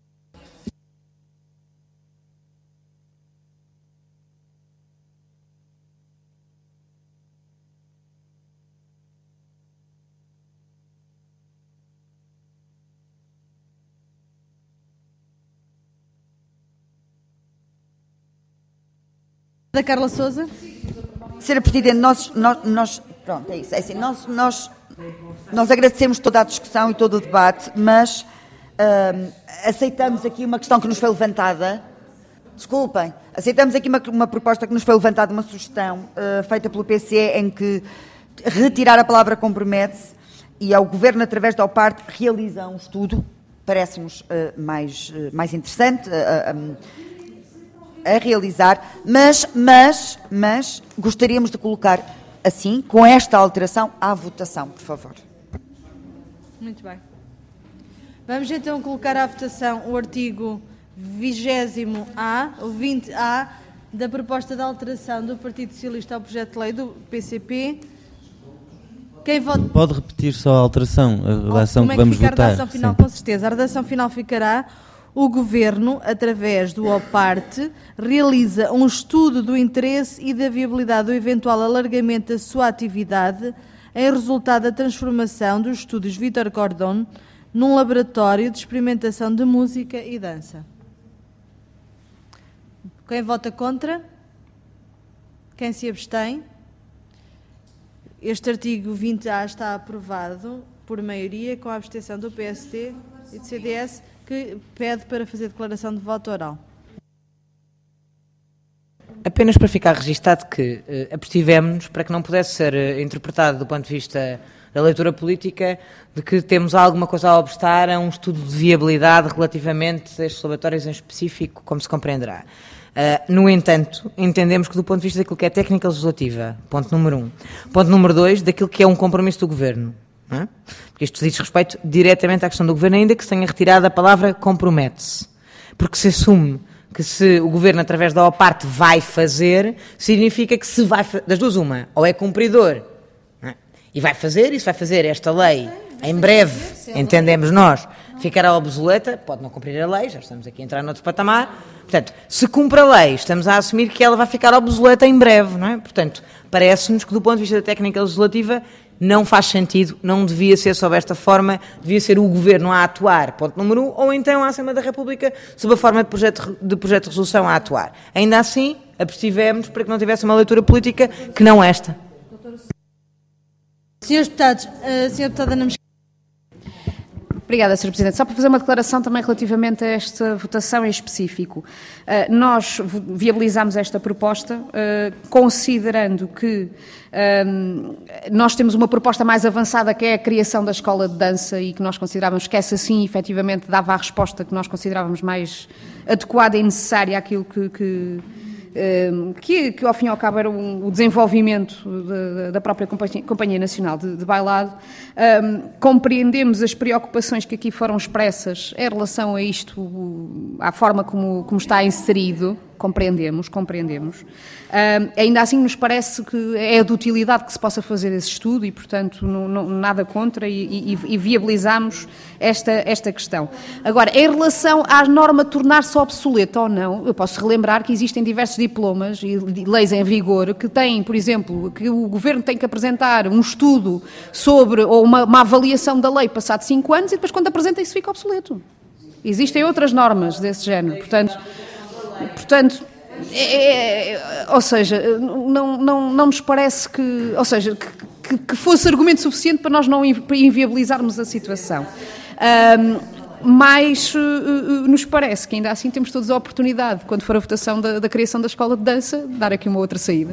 Da Carla Sousa. Sra. Presidente, pronto, é isso. É assim, nós agradecemos toda a discussão e todo o debate, mas aceitamos aqui uma questão que nos foi levantada. Desculpem, aceitamos aqui uma proposta que nos foi levantada, uma sugestão feita pelo PCE em que retirar a palavra compromete-se e ao Governo, através da OPART, realiza um estudo, parece-nos mais interessante a realizar, mas gostaríamos de colocar assim, com esta alteração, à votação, por favor. Muito bem. Vamos então colocar à votação o artigo 20A, o 20A, da proposta de alteração do Partido Socialista ao projeto de lei do PCP. Quem vota... Pode repetir só a alteração, a redação que vamos votar? A redação final, com certeza. A redação final ficará: o Governo, através do OPART, realiza um estudo do interesse e da viabilidade do eventual alargamento da sua atividade em resultado da transformação dos estúdios Vítor Cordon num laboratório de experimentação de música e dança. Quem vota contra? Quem se abstém? Este artigo 20A está aprovado por maioria, com a abstenção do PSD e do CDS, que pede para fazer declaração de voto oral. Apenas para ficar registado que abstivemos-nos para que não pudesse ser interpretado do ponto de vista da leitura política de que temos alguma coisa a obstar a um estudo de viabilidade relativamente a estes laboratórios em específico, como se compreenderá. No entanto, entendemos que do ponto de vista daquilo que é técnica legislativa, ponto número 1. Ponto número 2, daquilo que é um compromisso do Governo. Não é? Porque isto diz respeito diretamente à questão do Governo, ainda que se tenha retirado a palavra compromete-se. Porque se assume que se o Governo, através da OPARTE, vai fazer, significa que se vai, das duas uma, ou é cumpridor, não é? E vai fazer, e se vai fazer esta lei em breve, entendemos nós, ficará obsoleta, pode não cumprir a lei, já estamos aqui a entrar noutro patamar. Portanto, se cumpre a lei, estamos a assumir que ela vai ficar obsoleta em breve, não é? Portanto, parece-nos que do ponto de vista da técnica legislativa não faz sentido, não devia ser sob esta forma, devia ser o Governo a atuar, ponto número 1, ou então a Assembleia da República, sob a forma de projeto de resolução a atuar. Ainda assim, abstivemos para que não tivesse uma leitura política que não esta. Senhores deputados, a senhora deputada Ana Mesquita. Obrigada, Sr. Presidente. Só para fazer uma declaração também relativamente a esta votação em específico. Nós viabilizámos esta proposta considerando que nós temos uma proposta mais avançada que é a criação da escola de dança e que nós considerávamos que essa sim, efetivamente, dava a resposta que nós considerávamos mais adequada e necessária àquilo que ao fim e ao cabo era o desenvolvimento da própria Companhia Nacional de Bailado. Compreendemos as preocupações que aqui foram expressas em relação a isto, à forma como está inserido, compreendemos. Ainda assim nos parece que é de utilidade que se possa fazer esse estudo e, portanto, nada contra e viabilizamos esta questão. Agora, em relação à norma tornar-se obsoleta ou não, eu posso relembrar que existem diversos diplomas e leis em vigor que têm, por exemplo, que o Governo tem que apresentar um estudo sobre, ou uma avaliação da lei passado 5 anos e depois quando apresenta isso fica obsoleto. Existem outras normas desse género, portanto ou seja, não nos parece que, ou seja, que fosse argumento suficiente para nós não inviabilizarmos a situação. Mas nos parece que ainda assim temos todos a oportunidade, quando for a votação da criação da escola de dança, de dar aqui uma outra saída.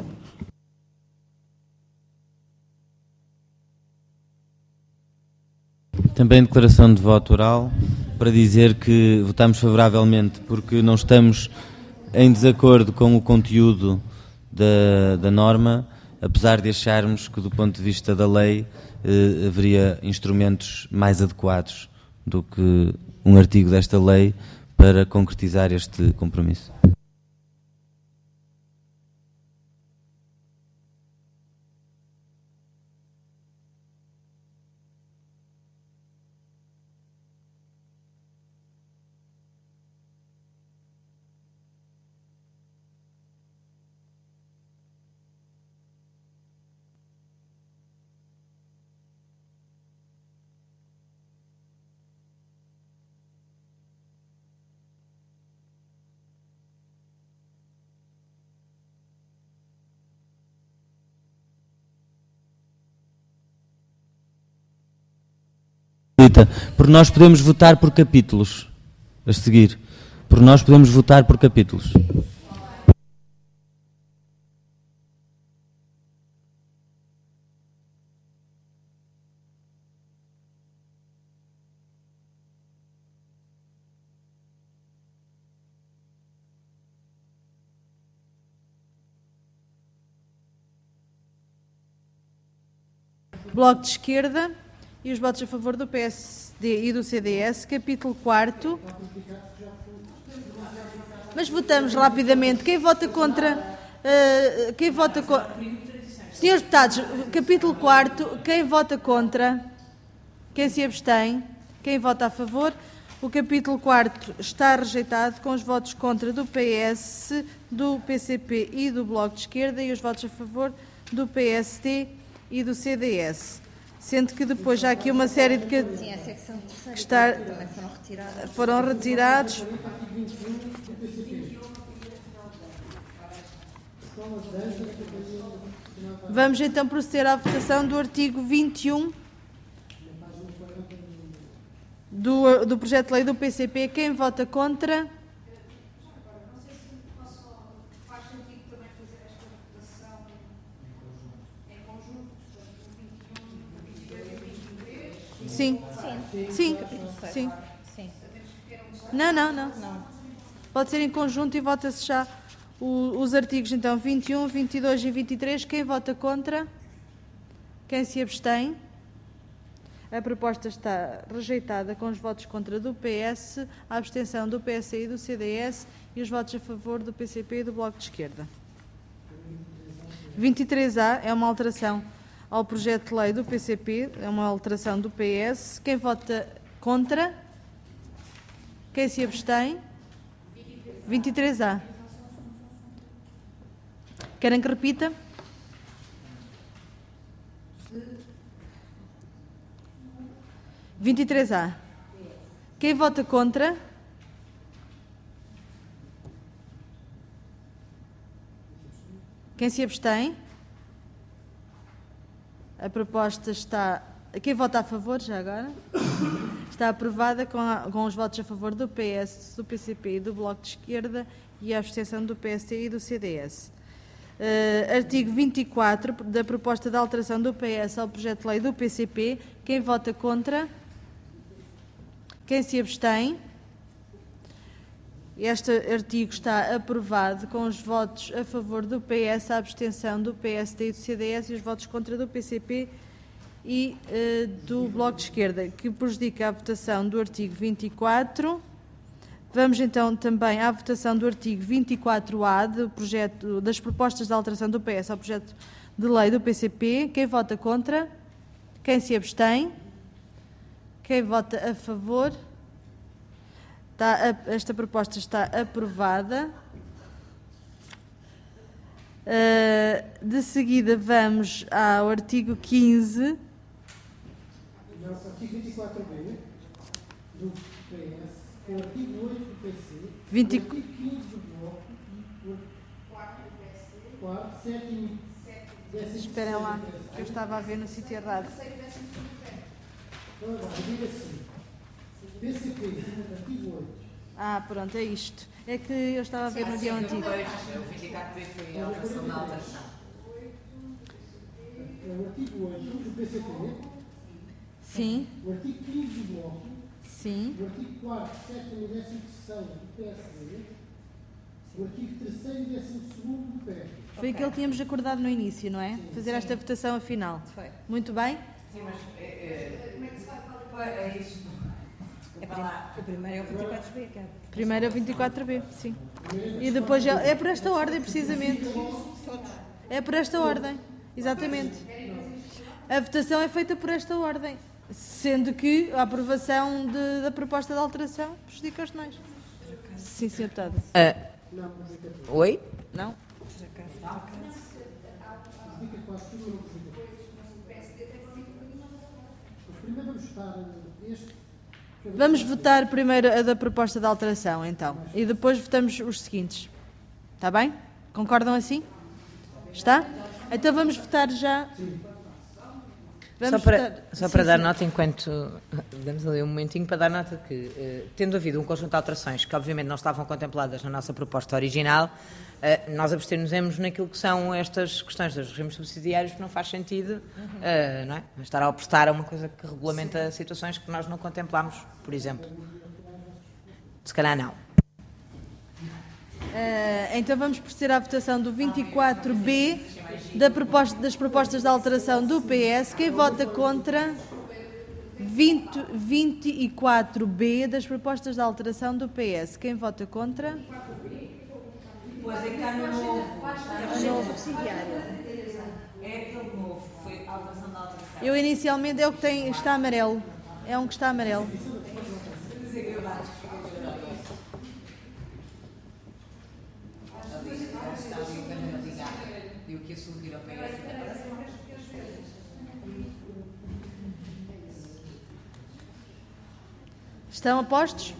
Também declaração de voto oral para dizer que votamos favoravelmente porque não estamos em desacordo com o conteúdo da norma, apesar de acharmos que do ponto de vista da lei haveria instrumentos mais adequados do que um artigo desta lei para concretizar este compromisso. Por nós podemos votar por capítulos a seguir. Por nós podemos votar por capítulos. Bloco de Esquerda e os votos a favor do PSD e do CDS, capítulo 4º. Mas votamos rapidamente. Quem vota contra? Quem vota contra? Senhores deputados, capítulo 4º, quem vota contra? Quem se abstém? Quem vota a favor? O capítulo 4º está rejeitado com os votos contra do PS, do PCP e do Bloco de Esquerda e os votos a favor do PSD e do CDS. Sendo que depois já há aqui uma série de que foram retirados. Vamos então proceder à votação do artigo 21 do projeto de lei do PCP. Quem vota contra? Sim. Não. Pode ser em conjunto e vota-se já os artigos, então, 21, 22 e 23. Quem vota contra? Quem se abstém? A proposta está rejeitada com os votos contra do PS, a abstenção do PSI e do CDS e os votos a favor do PCP e do Bloco de Esquerda. 23A é uma alteração ao projeto de lei do PCP, é uma alteração do PS. Quem vota contra? Quem se abstém? 23A. Querem que repita? (23A). Quem vota contra? Quem se abstém? A proposta está... Quem vota a favor, já agora? Está aprovada com os votos a favor do PS, do PCP e do Bloco de Esquerda e a abstenção do PSD e do CDS. Artigo 24 da proposta de alteração do PS ao projeto de lei do PCP. Quem vota contra? Quem se abstém? Este artigo está aprovado com os votos a favor do PS, a abstenção do PSD e do CDS e os votos contra do PCP e do Bloco de Esquerda, que prejudica a votação do artigo 24. Vamos então também à votação do artigo 24A do projeto, das propostas de alteração do PS ao projeto de lei do PCP. Quem vota contra? Quem se abstém? Quem vota a favor? Esta proposta está aprovada. De seguida vamos ao artigo 15. O artigo 24B do PS, o artigo 8 do PC, 20... o artigo 15 do Bloco, o 4, 7 e 10. Esperem lá, que eu estava a ver no sítio errado. Então agora, diga assim, PCP, artigo 8. Ah, pronto, é isto. É que eu estava a ver no dia antigo. O 24B foi a alteração da alteração. É o artigo 8 do PCP. Sim. O artigo 15 do Bloco. Sim. O artigo 4, 7 e 10 do PSD. O artigo 3 e 12 do PEC. Foi aquele que tínhamos acordado no início, não é? Sim. Fazer esta votação afinal. Foi. Muito bem. Sim, mas é isso. O primeiro é o 24B, que é. Primeiro é o 24B, sim. E depois é por esta ordem, precisamente. É por esta ordem, exatamente. A votação é feita por esta ordem, sendo que a aprovação da proposta de alteração prejudica os demais. Sim, Sr. Deputado. Oi? Não? Vamos votar primeiro a da proposta de alteração, então. E depois votamos os seguintes. Está bem? Concordam assim? Está? Então vamos votar já. Vamos só para dar nota, enquanto damos ali um momentinho para dar nota que, tendo havido um conjunto de alterações que obviamente não estavam contempladas na nossa proposta original, nós abster-nos-emos naquilo que são estas questões dos regimes subsidiários, que não faz sentido, não é? Estar a opostar a uma coisa que regulamenta situações que nós não contemplamos, por exemplo. Se calhar não. Então vamos proceder à votação do 24B das propostas de alteração do PS. Quem vota contra 24B das propostas de alteração do PS? Quem vota contra? Pois é que está no novo. É aquele novo, foi a alteração da alteração. Eu inicialmente é o que está amarelo. É um que está amarelo. E o que ia subir ao PS? Estão apostos?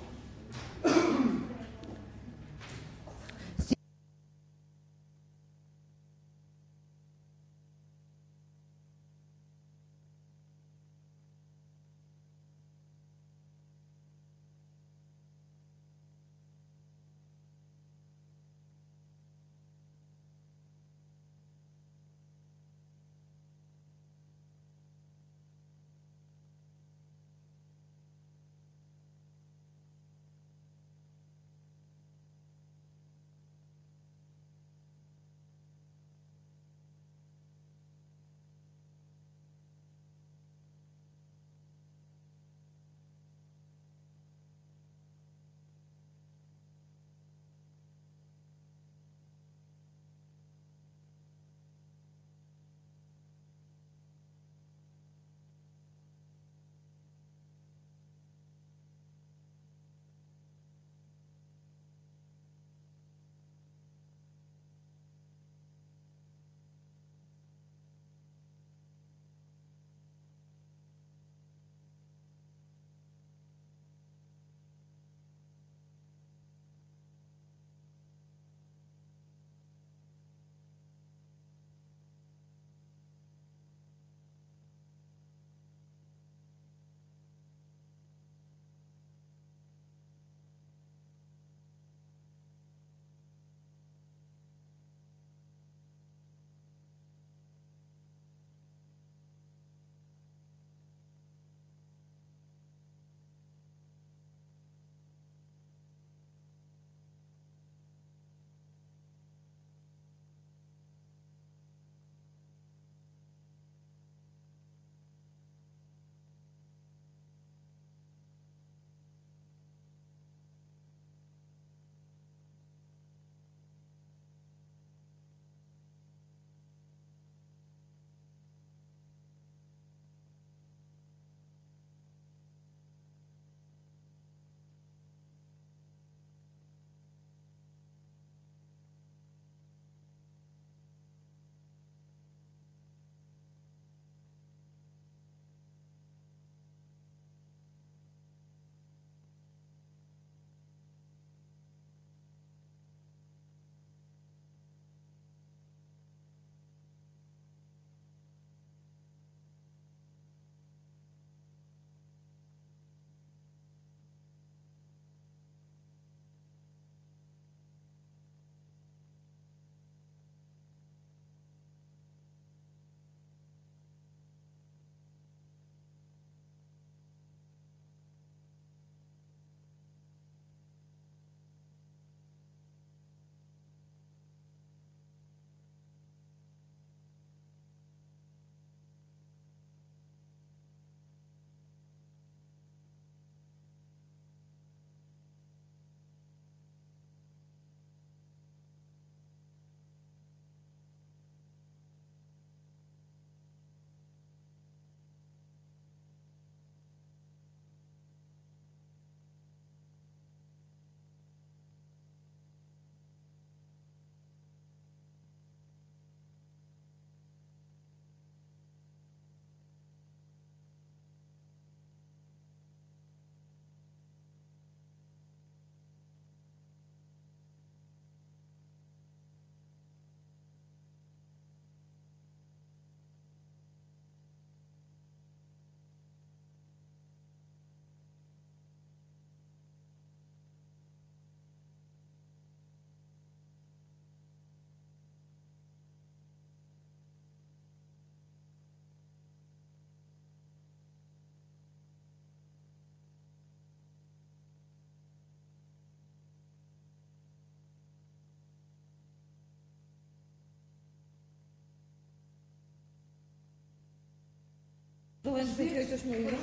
Não é 98 2009?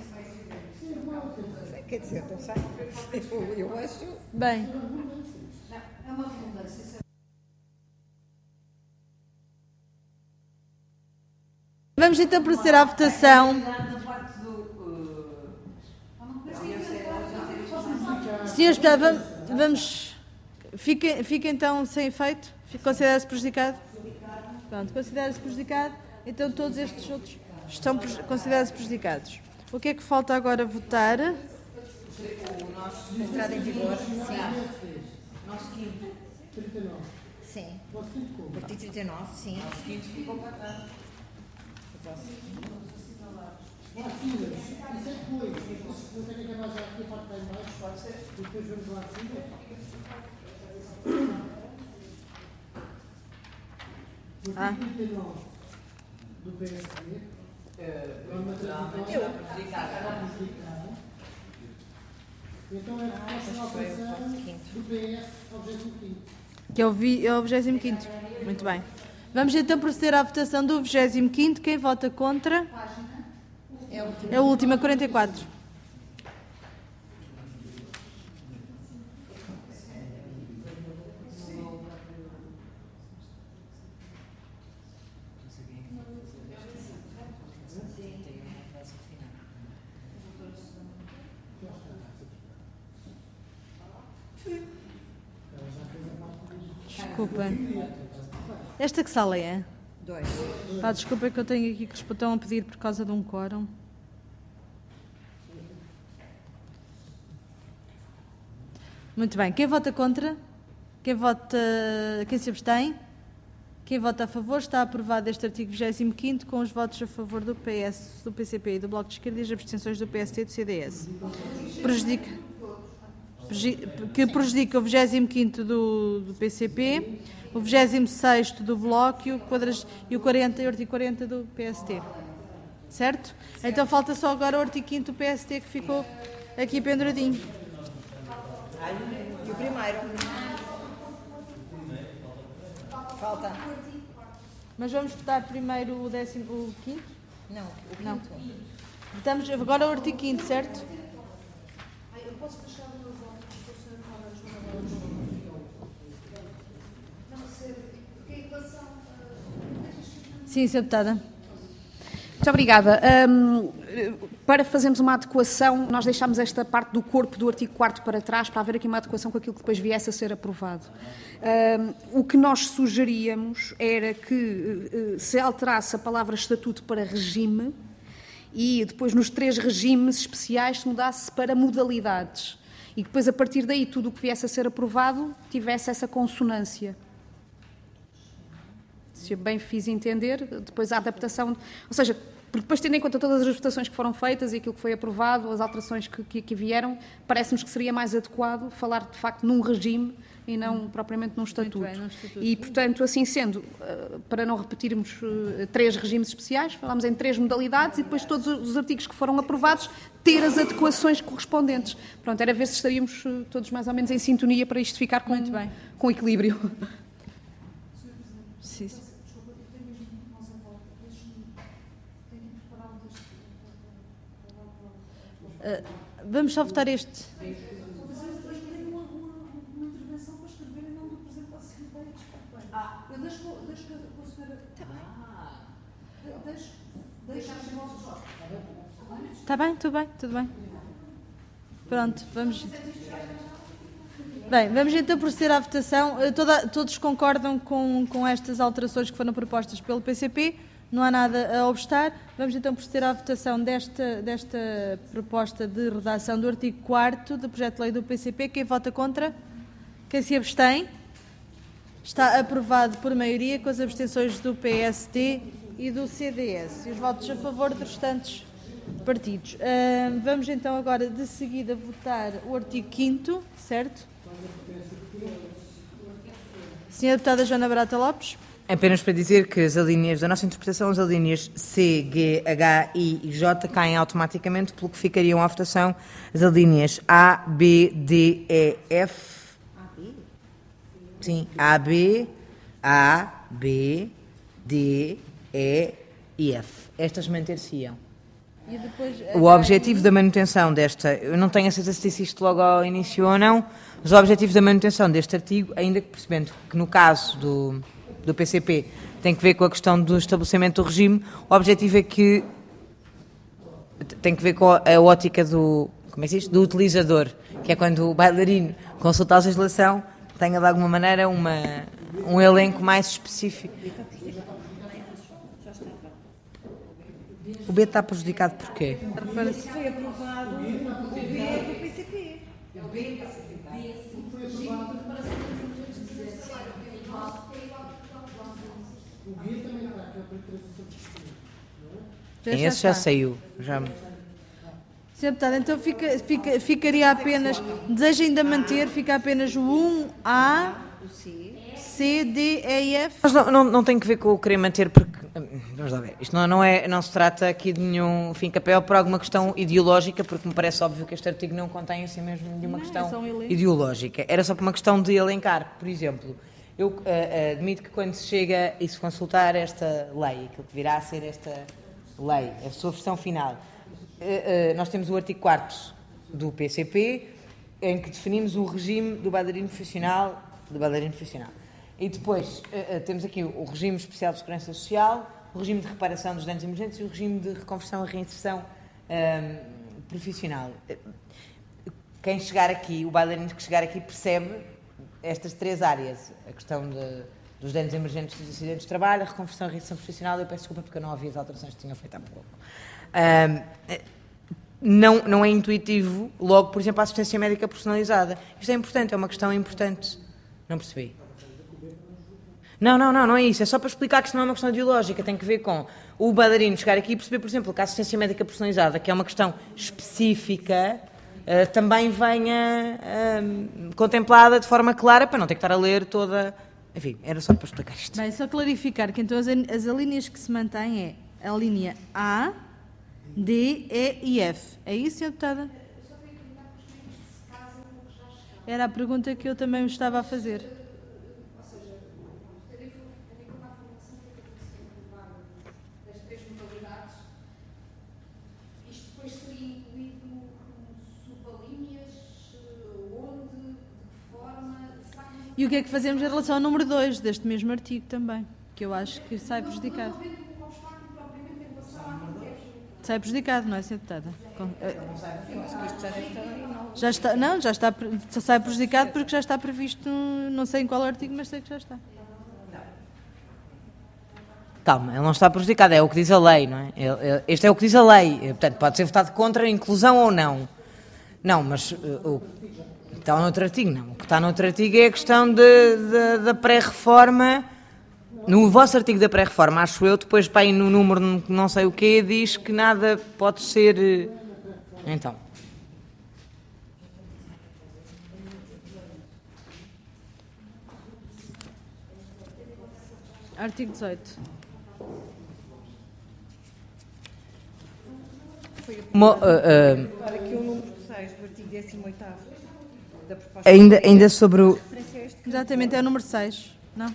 Quer dizer, não sei. Eu acho. Bem. É uma redundância. Vamos então proceder à votação. Senhores, vamos. Fica então sem efeito? Considera-se prejudicado? Pronto, considera-se prejudicado. Então todos estes outros estão considerados prejudicados. O que é que falta agora votar? O nosso entrada em vigor, sim. Nosso quinto. 39. Sim. Vosso quinto como? Artigo 39, sim. O quinto ficou para trás. Lá acima, isso é depois. Eu tenho que acabar já aqui a parte de baixo, pode ser? E depois vamos lá acima. O artigo 39 do PSD. Naturalmente está prejudicada. Então é a proposta de alteração do PS ao 25º. Que é o 25º. Muito bem. Vamos então proceder à votação do 25º. Quem vota contra? É a última, 44. Desculpa. Esta que sala é? 2. Pá, desculpa que eu tenho aqui que estão a pedir por causa de um quórum. Muito bem. Quem vota contra? Quem se abstém? Quem vota a favor? Está aprovado este artigo 25º com os votos a favor do PS, do PCP e do Bloco de Esquerda e as abstenções do PST e do CDS. Que prejudica o 25º do PCP, o 26º do Bloco e o 40 e o artigo 40 do PST. Certo? Então falta só agora o artigo 5º do PST que ficou aqui penduradinho. E o primeiro? Falta. Mas vamos votar primeiro o 15º? Não, o Não. quinto. Votamos agora o artigo 5º, certo? Eu posso deixar o meu voto para o Sr. Não ser. Porque a equação. Sim, Sra. Deputada. Muito obrigada. Para fazermos uma adequação, nós deixámos esta parte do corpo do artigo 4º para trás, para haver aqui uma adequação com aquilo que depois viesse a ser aprovado. O que nós sugeríamos era que se alterasse a palavra estatuto para regime e depois nos 3 regimes especiais se mudasse para modalidades. E depois, a partir daí, tudo o que viesse a ser aprovado tivesse essa consonância. Se eu bem fiz entender, depois a adaptação, ou seja, porque depois tendo em conta todas as votações que foram feitas e aquilo que foi aprovado, as alterações que vieram, parece-nos que seria mais adequado falar de facto num regime e não propriamente num estatuto. Muito bem, num estatuto. E portanto, assim sendo, para não repetirmos 3 regimes especiais, falámos em 3 modalidades e depois todos os artigos que foram aprovados ter as adequações correspondentes. Pronto, era ver se estaríamos todos mais ou menos em sintonia para isto ficar com equilíbrio. Sim. Vamos só votar este. Uma intervenção para escrever em nome do Presidente da Assembleia, desculpem. Eu deixo com a senhora. Está bem. Deixo os votos. Está bem, tudo bem. Pronto, vamos. Bem, vamos então proceder à votação. Todos concordam com estas alterações que foram propostas pelo PCP? Não há nada a obstar. Vamos então proceder à votação desta proposta de redação do artigo 4º do projeto de lei do PCP. Quem vota contra? Quem se abstém? Está aprovado por maioria com as abstenções do PST e do CDS. E os votos a favor dos restantes partidos. Vamos então agora de seguida votar o artigo 5º, certo? Senhora Deputada Joana Barata Lopes. Apenas para dizer que as alíneas da nossa interpretação, as alíneas C, G, H, I e J caem automaticamente, pelo que ficariam à votação as alíneas A, B, D, E, F. Sim, A, B, D, E e F. Estas manter-se-iam. E depois, O objetivo da manutenção desta, eu não tenho a certeza se disse isto logo ao início ou não, mas o objetivo da manutenção deste artigo, ainda que percebendo que no caso do PCP tem que ver com a questão do estabelecimento do regime, o objetivo é que tem que ver com a ótica do, como é que se diz? Do utilizador, que é quando o bailarino consulta a legislação, tenha de alguma maneira um elenco mais específico. O B está prejudicado porquê? Foi aprovado o B do PCP. O B do PCP. Esse já saiu. Já... Sr. Deputado, então ficaria apenas, deseja ainda manter, fica apenas o 1A, C, D, E e F? Mas não tem que ver com o querer manter, porque, vamos lá ver, isto não se trata aqui de nenhum fim capel por alguma questão ideológica, porque me parece óbvio que este artigo não contém assim mesmo nenhuma questão ideológica. Era só por uma questão de elencar, por exemplo, eu admito que quando se chega e se consultar esta lei, aquilo que virá a ser esta lei, a sua versão final, nós temos o artigo 4º do PCP, em que definimos o regime do bailarino profissional, E depois temos aqui o regime especial de segurança social, o regime de reparação dos danos emergentes e o regime de reconversão e reinserção profissional. Quem chegar aqui, o bailarino que chegar aqui percebe estas três áreas, a questão dos danos emergentes dos acidentes de trabalho, a reconversão e reinserção profissional. Eu peço desculpa porque eu não ouvi as alterações que tinha feito há pouco. Não é intuitivo, logo, por exemplo, a assistência médica personalizada. Isto é importante, é uma questão importante. Não percebi. Não é isso. É só para explicar que isto não é uma questão ideológica. Tem que ver com o bailarino chegar aqui e perceber, por exemplo, que a assistência médica personalizada, que é uma questão específica, também venha contemplada de forma clara, para não ter que estar a ler toda... Enfim, era só para explicar isto. Bem, só clarificar que então as alíneas que se mantêm é a linha A, D, E e F. É isso, Sra. Deputada? Era a pergunta que eu também me estava a fazer. E o que é que fazemos em relação ao número 2 deste mesmo artigo também? Que eu acho que sai prejudicado. Sai prejudicado, não é, Sra. Deputada? Já está, não, já sai prejudicado porque já está previsto, não sei em qual artigo, mas sei que já está. Calma, ele não está prejudicado, é o que diz a lei, não é? Este é o que diz a lei, portanto, pode ser votado contra a inclusão ou não. Não, mas o que está noutro artigo, não. O que está noutro artigo é a questão da pré-reforma. No vosso artigo da pré-reforma, acho eu, depois para aí no número não sei o quê, diz que nada pode ser... Então... Artigo 18. Foi agora aqui o número 6 do artigo 18º da proposta. Ainda sobre o... Exatamente, é o número 6. Não?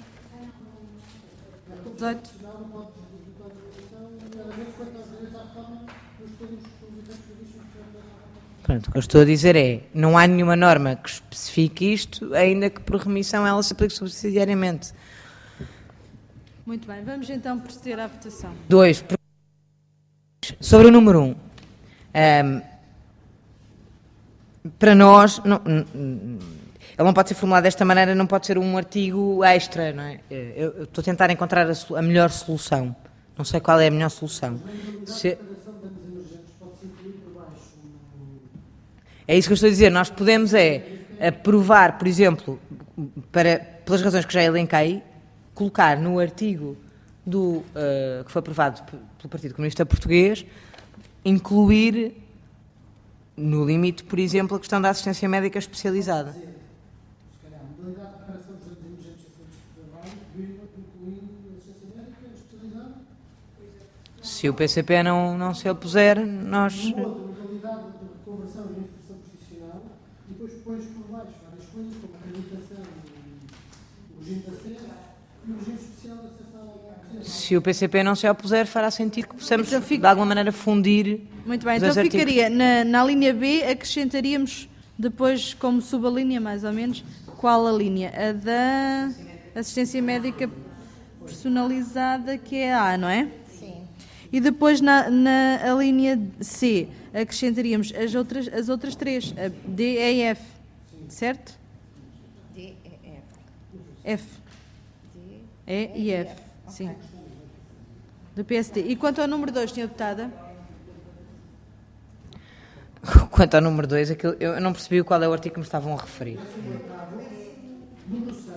18. Pronto, o que eu estou a dizer é, não há nenhuma norma que especifique isto, ainda que por remissão ela se aplique subsidiariamente. Muito bem, vamos então proceder à votação. 2. Sobre o número 1. Para nós, ele não pode ser formulado desta maneira, não pode ser um artigo extra, não é? Eu estou a tentar encontrar a melhor solução. Não sei qual é a melhor solução. É isso que eu estou a dizer. Nós podemos aprovar, por exemplo, pelas razões que já elenquei, colocar no artigo que foi aprovado pelo Partido Comunista Português, incluir no limite, por exemplo, a questão da assistência médica especializada. Se o PCP não se opuser, nós... Modalidade de reconversão e reinserção profissional, e depois pões por baixo várias coisas, como a habilitação, o regime de acesso, Se o PCP não se opuser, fará sentido que possamos, de alguma maneira, fundir. Muito bem, os então artigos. ficaria na linha B, acrescentaríamos depois, como subalínea, mais ou menos, qual a linha? A da assistência médica personalizada, que é a A, não é? Sim. E depois na a linha C, acrescentaríamos as outras três, a D, E e F, certo? D, E, F. F. D, E e F, sim. Do PSD. E quanto ao número 2, tinha deputada? Quanto ao número 2, eu não percebi qual é o artigo que me estavam a referir. Número 6.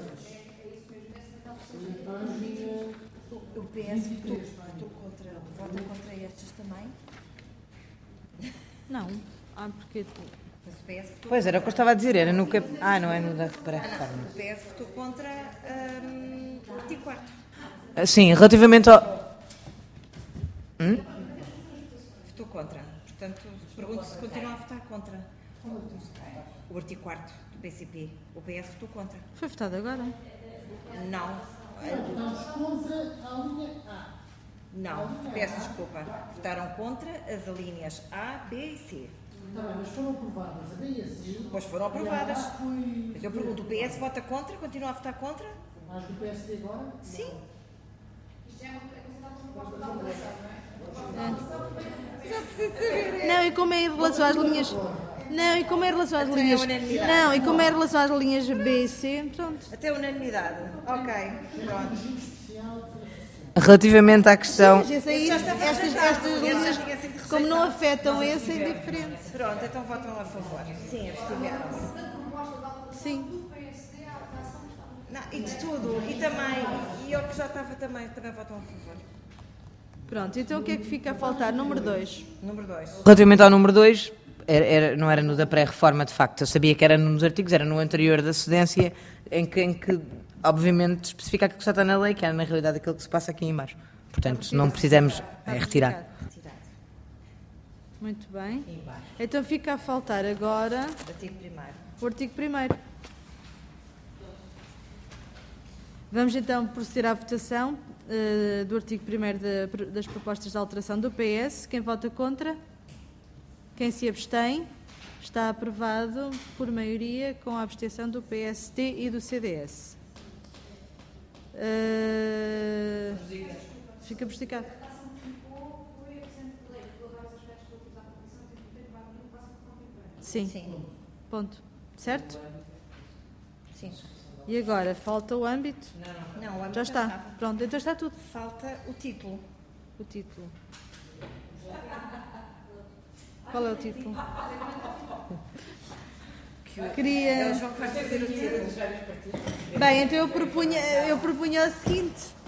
O PS vota contra estes também? Não. Porque... Mas o PS votou Pois, era o que eu estava a dizer, era no cap... não é no da pré-reforma. O PS votou contra o artigo 4º. Sim, relativamente ao... Votou contra. Portanto, pergunto se continua a votar contra o artigo 4º do PCP. O PS votou contra. Foi votado agora? Não. Estamos contra a linha A. Não, peço desculpa. Votaram contra as alíneas A, B e C. Está bem, mas foram aprovadas a B e a C. Pois foram aprovadas. Mas eu pergunto, o PS vota contra? Continua a votar contra? As do PSD agora? Sim. Não, e como é em relação às linhas... Não, e como é em relação às linhas... Não, e como é em relação às linhas B e C, pronto. Até unanimidade. Ok, pronto. Relativamente à questão... Estas linhas, como não afetam esse, é indiferente. Pronto, então votam a favor. Sim, abstiveram-se. Sim. Não, e de tudo. E também, e eu que já estava também votam a favor. Pronto, então o que é que fica a faltar? Número 2. Número 2. Relativamente ao número 2, não era no da pré-reforma, de facto. Eu sabia que era nos artigos, era no anterior da cedência, em que obviamente, especifica aquilo que já está na lei, que é na realidade aquilo que se passa aqui em baixo. Portanto, não precisamos retirar. Muito bem. Então fica a faltar agora o artigo 1º. Vamos então proceder à votação do artigo 1º das propostas de alteração do PS. Quem vota contra? Quem se abstém? Está aprovado por maioria com a abstenção do PST e do CDS. Fica por esticar. Sim. Ponto. Certo? Sim. E agora, falta o âmbito? Não, o âmbito já está. estava. Pronto, então está tudo. Falta o título. O título. Qual é o título? É o João que vai fazer o título. Bem, então eu propunha o seguinte.